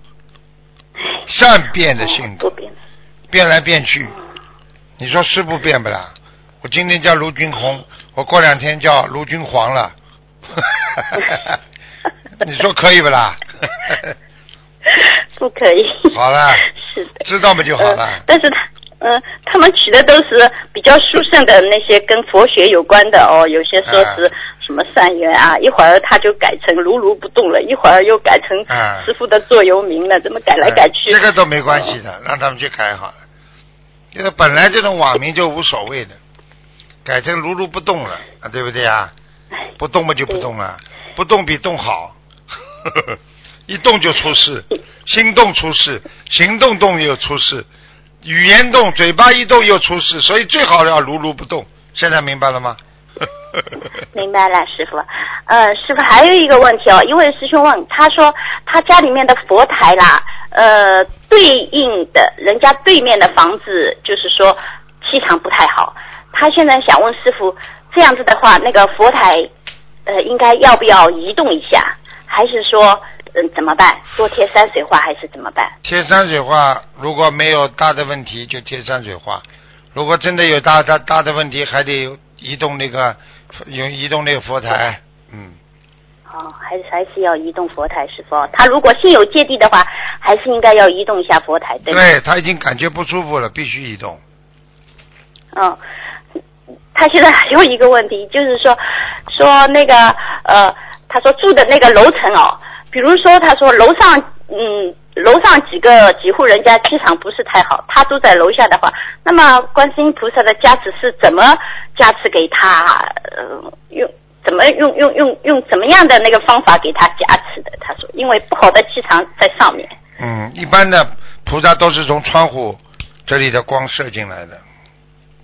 善变的性格， 多变， 变来变去。你说师父变不啦？我今天叫卢军红，我过两天叫卢军黄了。你说可以不啦？ 不可以。 好了。 是的。 知道嘛就好了。 呃、但是他。嗯、呃，他们取的都是比较殊胜的那些跟佛学有关的哦，有些说是什么善缘啊，一会儿他就改成如如不动了，一会儿又改成师父的座右铭了，这么改来改去。 这个都没关系的，哦、让他们去改好了。因为本来这种网名就无所谓的，改成如如不动了，啊，对不对啊？不动嘛就不动了，不动比动好。一动就出事，心动出事，行动动又出事。语言动，嘴巴一动又出事，所以最好要如如不动。现在明白了吗？ 明白了，师傅。呃，师傅还有一个问题哦，因为师兄问他说他家里面的佛台啦，呃，对应的人家对面的房子，就是说气场不太好。他现在想问师傅，这样子的话，那个佛台呃，应该要不要移动一下，还是说？嗯，怎么办？多贴山水画还是怎么办？ 贴山水画，如果没有大的问题就贴山水画，如果真的有大大大的问题，还得移动那个有移动那个佛台。嗯。 哦，还是还是要移动佛台，师傅。他如果心有芥蒂的话，还是应该要移动一下佛台，对吗？ 对，他已经感觉不舒服了，必须移动。 嗯，他现在还有一个问题，就是说说那个呃，他说住的那个楼层哦。比如说他说楼上嗯楼上几个几户人家气场不是太好，他住在楼下的话，那么观世音菩萨的加持是怎么加持给他呃用怎么用用用用怎么样的那个方法给他加持的？他说因为不好的气场在上面。 嗯，一般的菩萨都是从窗户这里的光射进来的。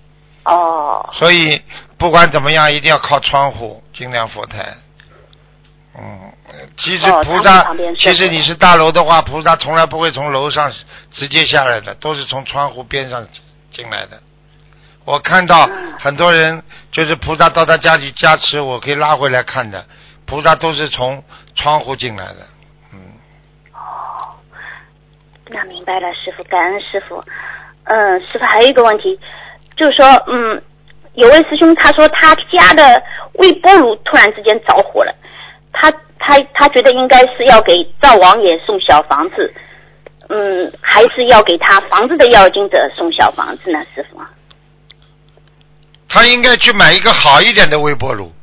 哦。 所以不管怎么样，一定要靠窗户，尽量佛台。嗯，其实菩萨，哦、其实你是大楼的话，菩萨从来不会从楼上直接下来的，都是从窗户边上进来的。我看到很多人就是菩萨到他家里加持，我可以拉回来看的，菩萨都是从窗户进来的。嗯。 哦，那明白了，师父，感恩师父。嗯，师父还有一个问题，就是说，嗯，有位师兄他说他家的微波炉突然之间着火了。他他他觉得应该是要给灶王爷送小房子，嗯，还是要给他房子的要经者送小房子呢，师傅？ 他应该去买一个好一点的微波炉。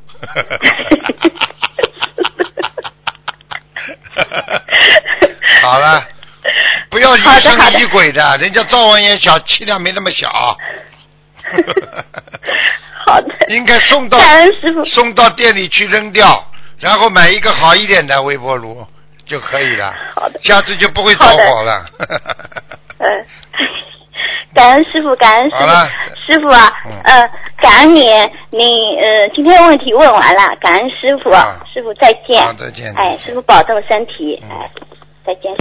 好了，不要疑神疑鬼的，人家灶王爷小气量没那么小。 好的。 应该送到送到店里去扔掉。然后买一个好一点的微波炉就可以了， 好的， 下次就不会着火了。 呃，感恩师傅，感恩师傅，师傅啊， 嗯、 呃，感恩你，你呃，今天问题问完了，感恩师傅， 啊、 师傅再见， 好，再见， 哎，师傅保重身体，嗯、哎，再见。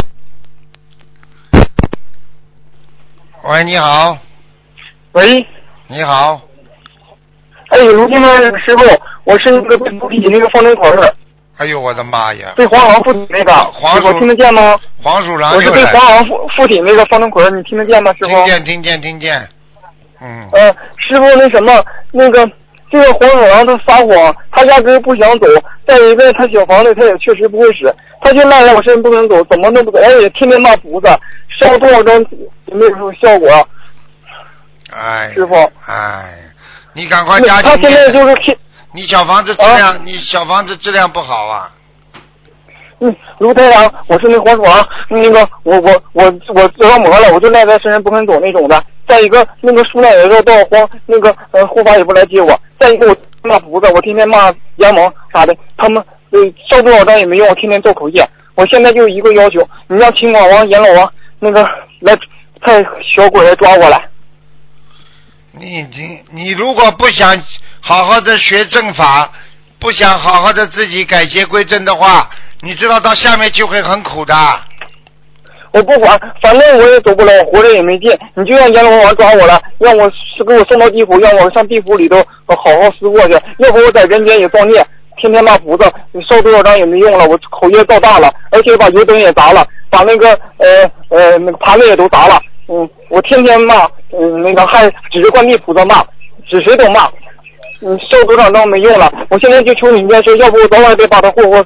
喂，你好。 喂。 你好。 哎，卢先生，师傅，我是那个被附体那个方程腿的。 哎呦，我的妈呀！ 被黄狼附体那个， 黄鼠， 我听得见吗？ 黄鼠狼。 我是被黄狼附附体那个方程腿，你听得见吗，师傅？ 听见，听见，听见。嗯。 呃，师傅，那什么，那个这个黄鼠狼他撒谎，他压根不想走。再一个，他小房子他也确实不会使，他就赖在我身上不能走，怎么都不走，而且天天骂菩萨，烧多少张也没有什么效果。 哎。 师傅。 哎。你赶快加紧他现在就是听你小房子质量、啊，你小房子质量不好啊。 嗯，卢台长，我是那黄鼠狼，那个我我我我折磨了，我就赖在身上不肯走那种的。再一个，那个书上有时候到慌，那个呃护法也不来接我。再一个，我骂菩萨，我天天骂阎王啥的，他们呃烧多少张也没用，我天天造口业。我现在就一个要求，你让秦广王、阎老王那个来派小鬼来抓我来。 你已经，你如果不想好好的学正法，不想好好的自己改邪归正的话，你知道到下面就会很苦的。 我不管，反正我也走不了，我活着也没劲。你就让阎罗王抓我了，让我给我送到地府，让我上地府里头好好思过去。要不我在人间也造孽，天天骂菩萨，你烧多少张也没用了，我口业造大了，而且把油灯也砸了，把那个呃呃那个盘子也都砸了。嗯，我天天骂，嗯，那个还指着观地菩萨骂，指谁都骂，嗯，烧多少张没用了。我现在就求你一件事，要不我早晚得把他活活死。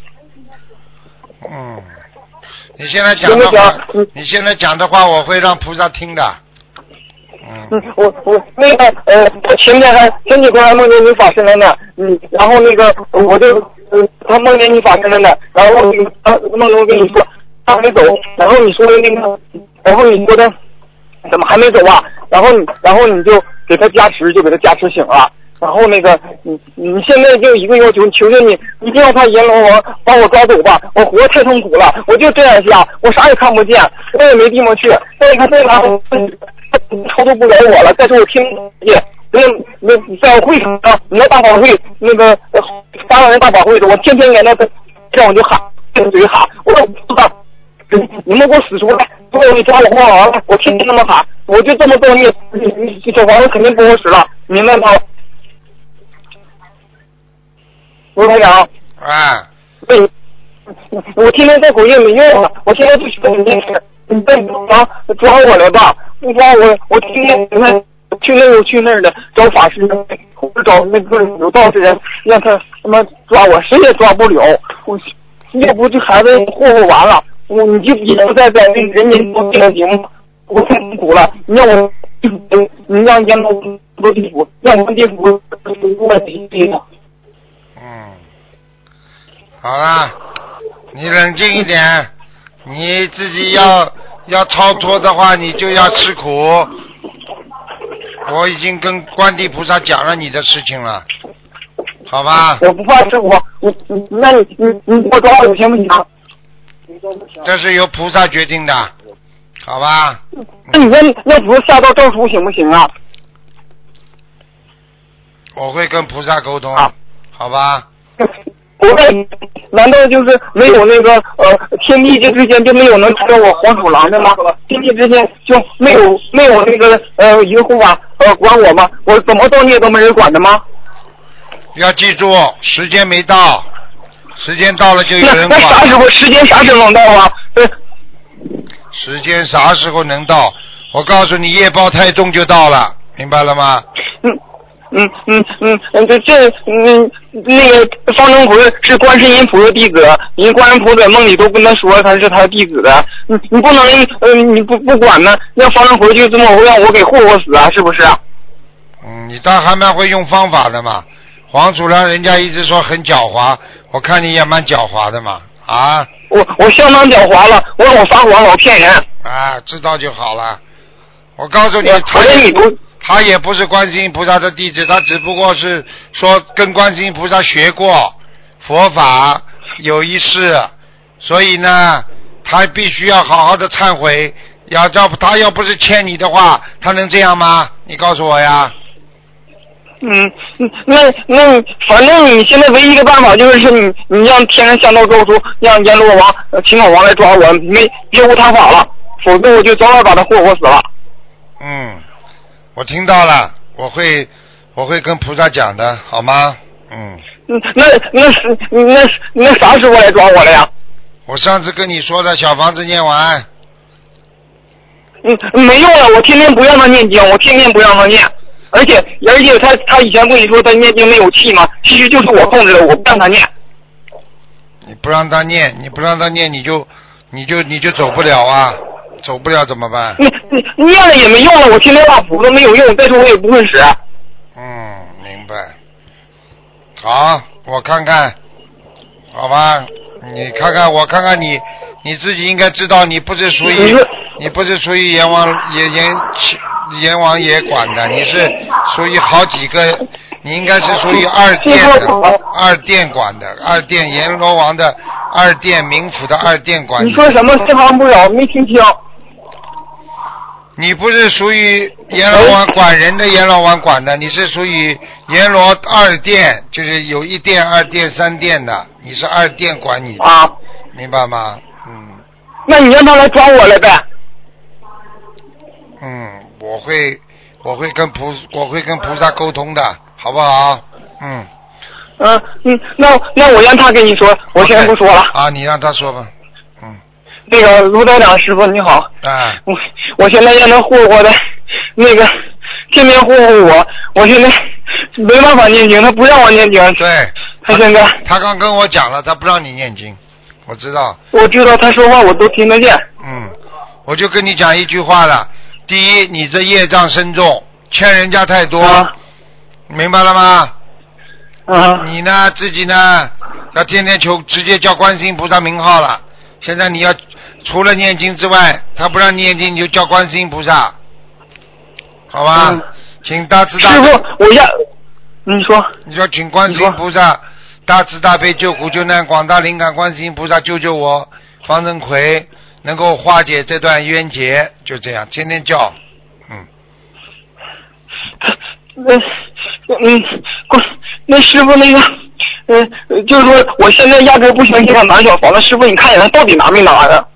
嗯，你现在讲的话，你现在讲的话，我会让菩萨听的。嗯， 嗯我我那个呃，前天还前几天还梦见你法身了呢，嗯，然后那个我就嗯，他梦见你法身了呢，然后他梦中跟你说他没走，然后你说的那个。然后你说的怎么还没走啊？然后你然后你就给他加持，就给他加持醒了。然后那个你你现在就一个要求，求求你一定要他阎罗王把我抓走吧！我活太痛苦了，我就这样下，我啥也看不见，我也没地方去。再一看再拿超度不了我了，再说我听不见。那那在会上你那大法会那个八万人大法会的，我天天在那这样我就喊，对嘴喊，我说不知道。你们给我死出来！如果你抓我黄狼了，我天天那么喊，我就这么造孽，你小房子肯定不好使了，明白吗？卢台长。 啊。 对，我天天在口业没用了，我现在就求你，你再抓抓我来吧，不抓我，我天天你看去那又去那儿的找法师，或者找那个有道士人，让他他妈抓我，谁也抓不了。我要不这孩子霍霍完了。我你就也不再在那人间做这个节目，我太痛苦了。你让我，你让阎罗多地府，让我们地府我地的。 嗯，好了，你冷静一点，你自己要要超脱的话，你就要吃苦。我已经跟观地菩萨讲了你的事情了，好吧？ 我不怕吃苦，你你那你你你给我抓我行不行？ 这是由菩萨决定的，好吧？ 那你说要不下到诏书行不行啊？ 我会跟菩萨沟通，啊、好吧？ 我问，难道就是没有那个呃天地之间就没有能知道我黄鼠狼的吗？天地之间就没有没有那个呃一个护法呃管我吗？我怎么造孽都没人管的吗？ 要记住，时间没到，时间到了就有人管。 那那啥时候？时间啥时候能到啊？呃， 时间啥时候能到？我告诉你，业报太重就到了，明白了吗？ 嗯嗯嗯嗯嗯，这这嗯那个方成奎是观世音菩萨弟子，人观音菩萨梦里都跟他说他是他的弟子的，你你不能呃你不不管呢，那方成奎就这么让我给霍霍死啊，是不是？ 嗯，你倒还蛮会用方法的嘛。黄鼠狼人家一直说很狡猾，我看你也蛮狡猾的嘛，啊？ 我我相当狡猾了，我老撒谎老骗人。 啊，知道就好了。我告诉你，他也他也不是观世音菩萨的弟子，他只不过是说跟观世音菩萨学过佛法有一世，所以呢，他必须要好好的忏悔。要要他要不是欠你的话，他能这样吗？你告诉我呀。 嗯，那那反正你现在唯一的办法就是你你让天人降道咒术，让阎罗王、秦老王来抓我，没别无他法了，否则我就早晚把他霍霍死了。 嗯，我听到了，我会我会跟菩萨讲的，好吗？嗯。 嗯，那那是那那啥时候来抓我了呀？ 我上次跟你说的小房子念完。 嗯，没用了，我天天不让他念经，我天天不让他念。而且而且他他以前跟你说他念经没有气吗？其实就是我控制的，我不让他念。 你不让他念，你不让他念，你就你就你就走不了啊，走不了怎么办？ 你你念了也没用了，我天天画符都没有用，再说我也不会使。 嗯，明白。好，我看看，好吧，你看看我看看你，你自己应该知道，你不是属于你不是属于阎王阎阎阎王爷管的，你是属于好几个，你应该是属于二殿的，二殿管的，二殿阎罗王的二殿冥府的二殿管。 你说什么？这行不了，没听清。 你不是属于阎罗王管人的阎罗王管的，你是属于阎罗二殿，就是有一殿、二殿、三殿的，你是二殿管你的， 啊， 明白吗？嗯。 那你让他来抓我来呗。 嗯，我会我会跟菩我会跟菩萨沟通的，好不好？嗯。 嗯嗯，那那我让他跟你说，我先不说了。 啊，你让他说吧。嗯。 那个卢台长师傅你好。 啊。 我我现在让他霍霍的，那个天天霍霍我，我现在没办法念经，他不让我念经。 对。 他现在。 他刚跟我讲了，他不让你念经，我知道。 我知道他说话我都听得见。 嗯，我就跟你讲一句话了。第一，你这业障深重，欠人家太多，啊、明白了吗？ 啊。 你呢，自己呢，要天天求，直接叫观世音菩萨名号了。现在你要除了念经之外，他不让你念经，你就叫观世音菩萨，好吧？嗯、请大慈大悲。 师傅，我要你说。 你说，请观世音菩萨大慈大悲救苦救难广大灵感观世音菩萨救救我方正奎。能够化解这段冤结，就这样，天天叫，嗯。 那嗯，那师傅那个，嗯、呃，就是说，我现在压根不相信他拿小房子，师傅你看见他到底拿没拿呀？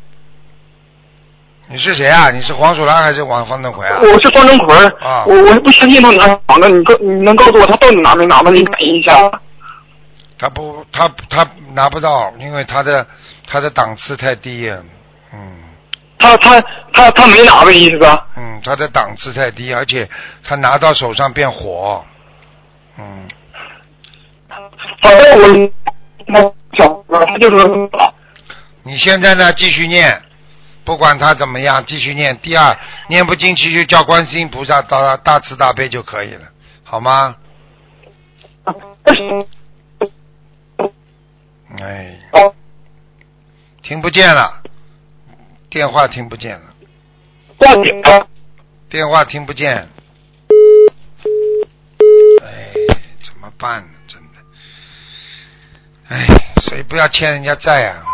你是谁啊？你是黄鼠狼还是王方正奎啊？ 我是方正奎。 啊。 我我不相信他拿小房子，你告你能告诉我他到底拿没拿吗？你感应一下。 他不，他他拿不到，因为他的他的档次太低呀。嗯， 他他他他没拿的意思。 嗯，他的档次太低，而且他拿到手上变火。嗯。 反正我那小他就是你现在呢，继续念，不管他怎么样，继续念。第二，念不进去就叫观世音菩萨大大慈大悲就可以了，好吗？哎，听不见了。电话听不见了，电话听不见，哎，怎么办呢？真的，哎，所以不要欠人家债啊。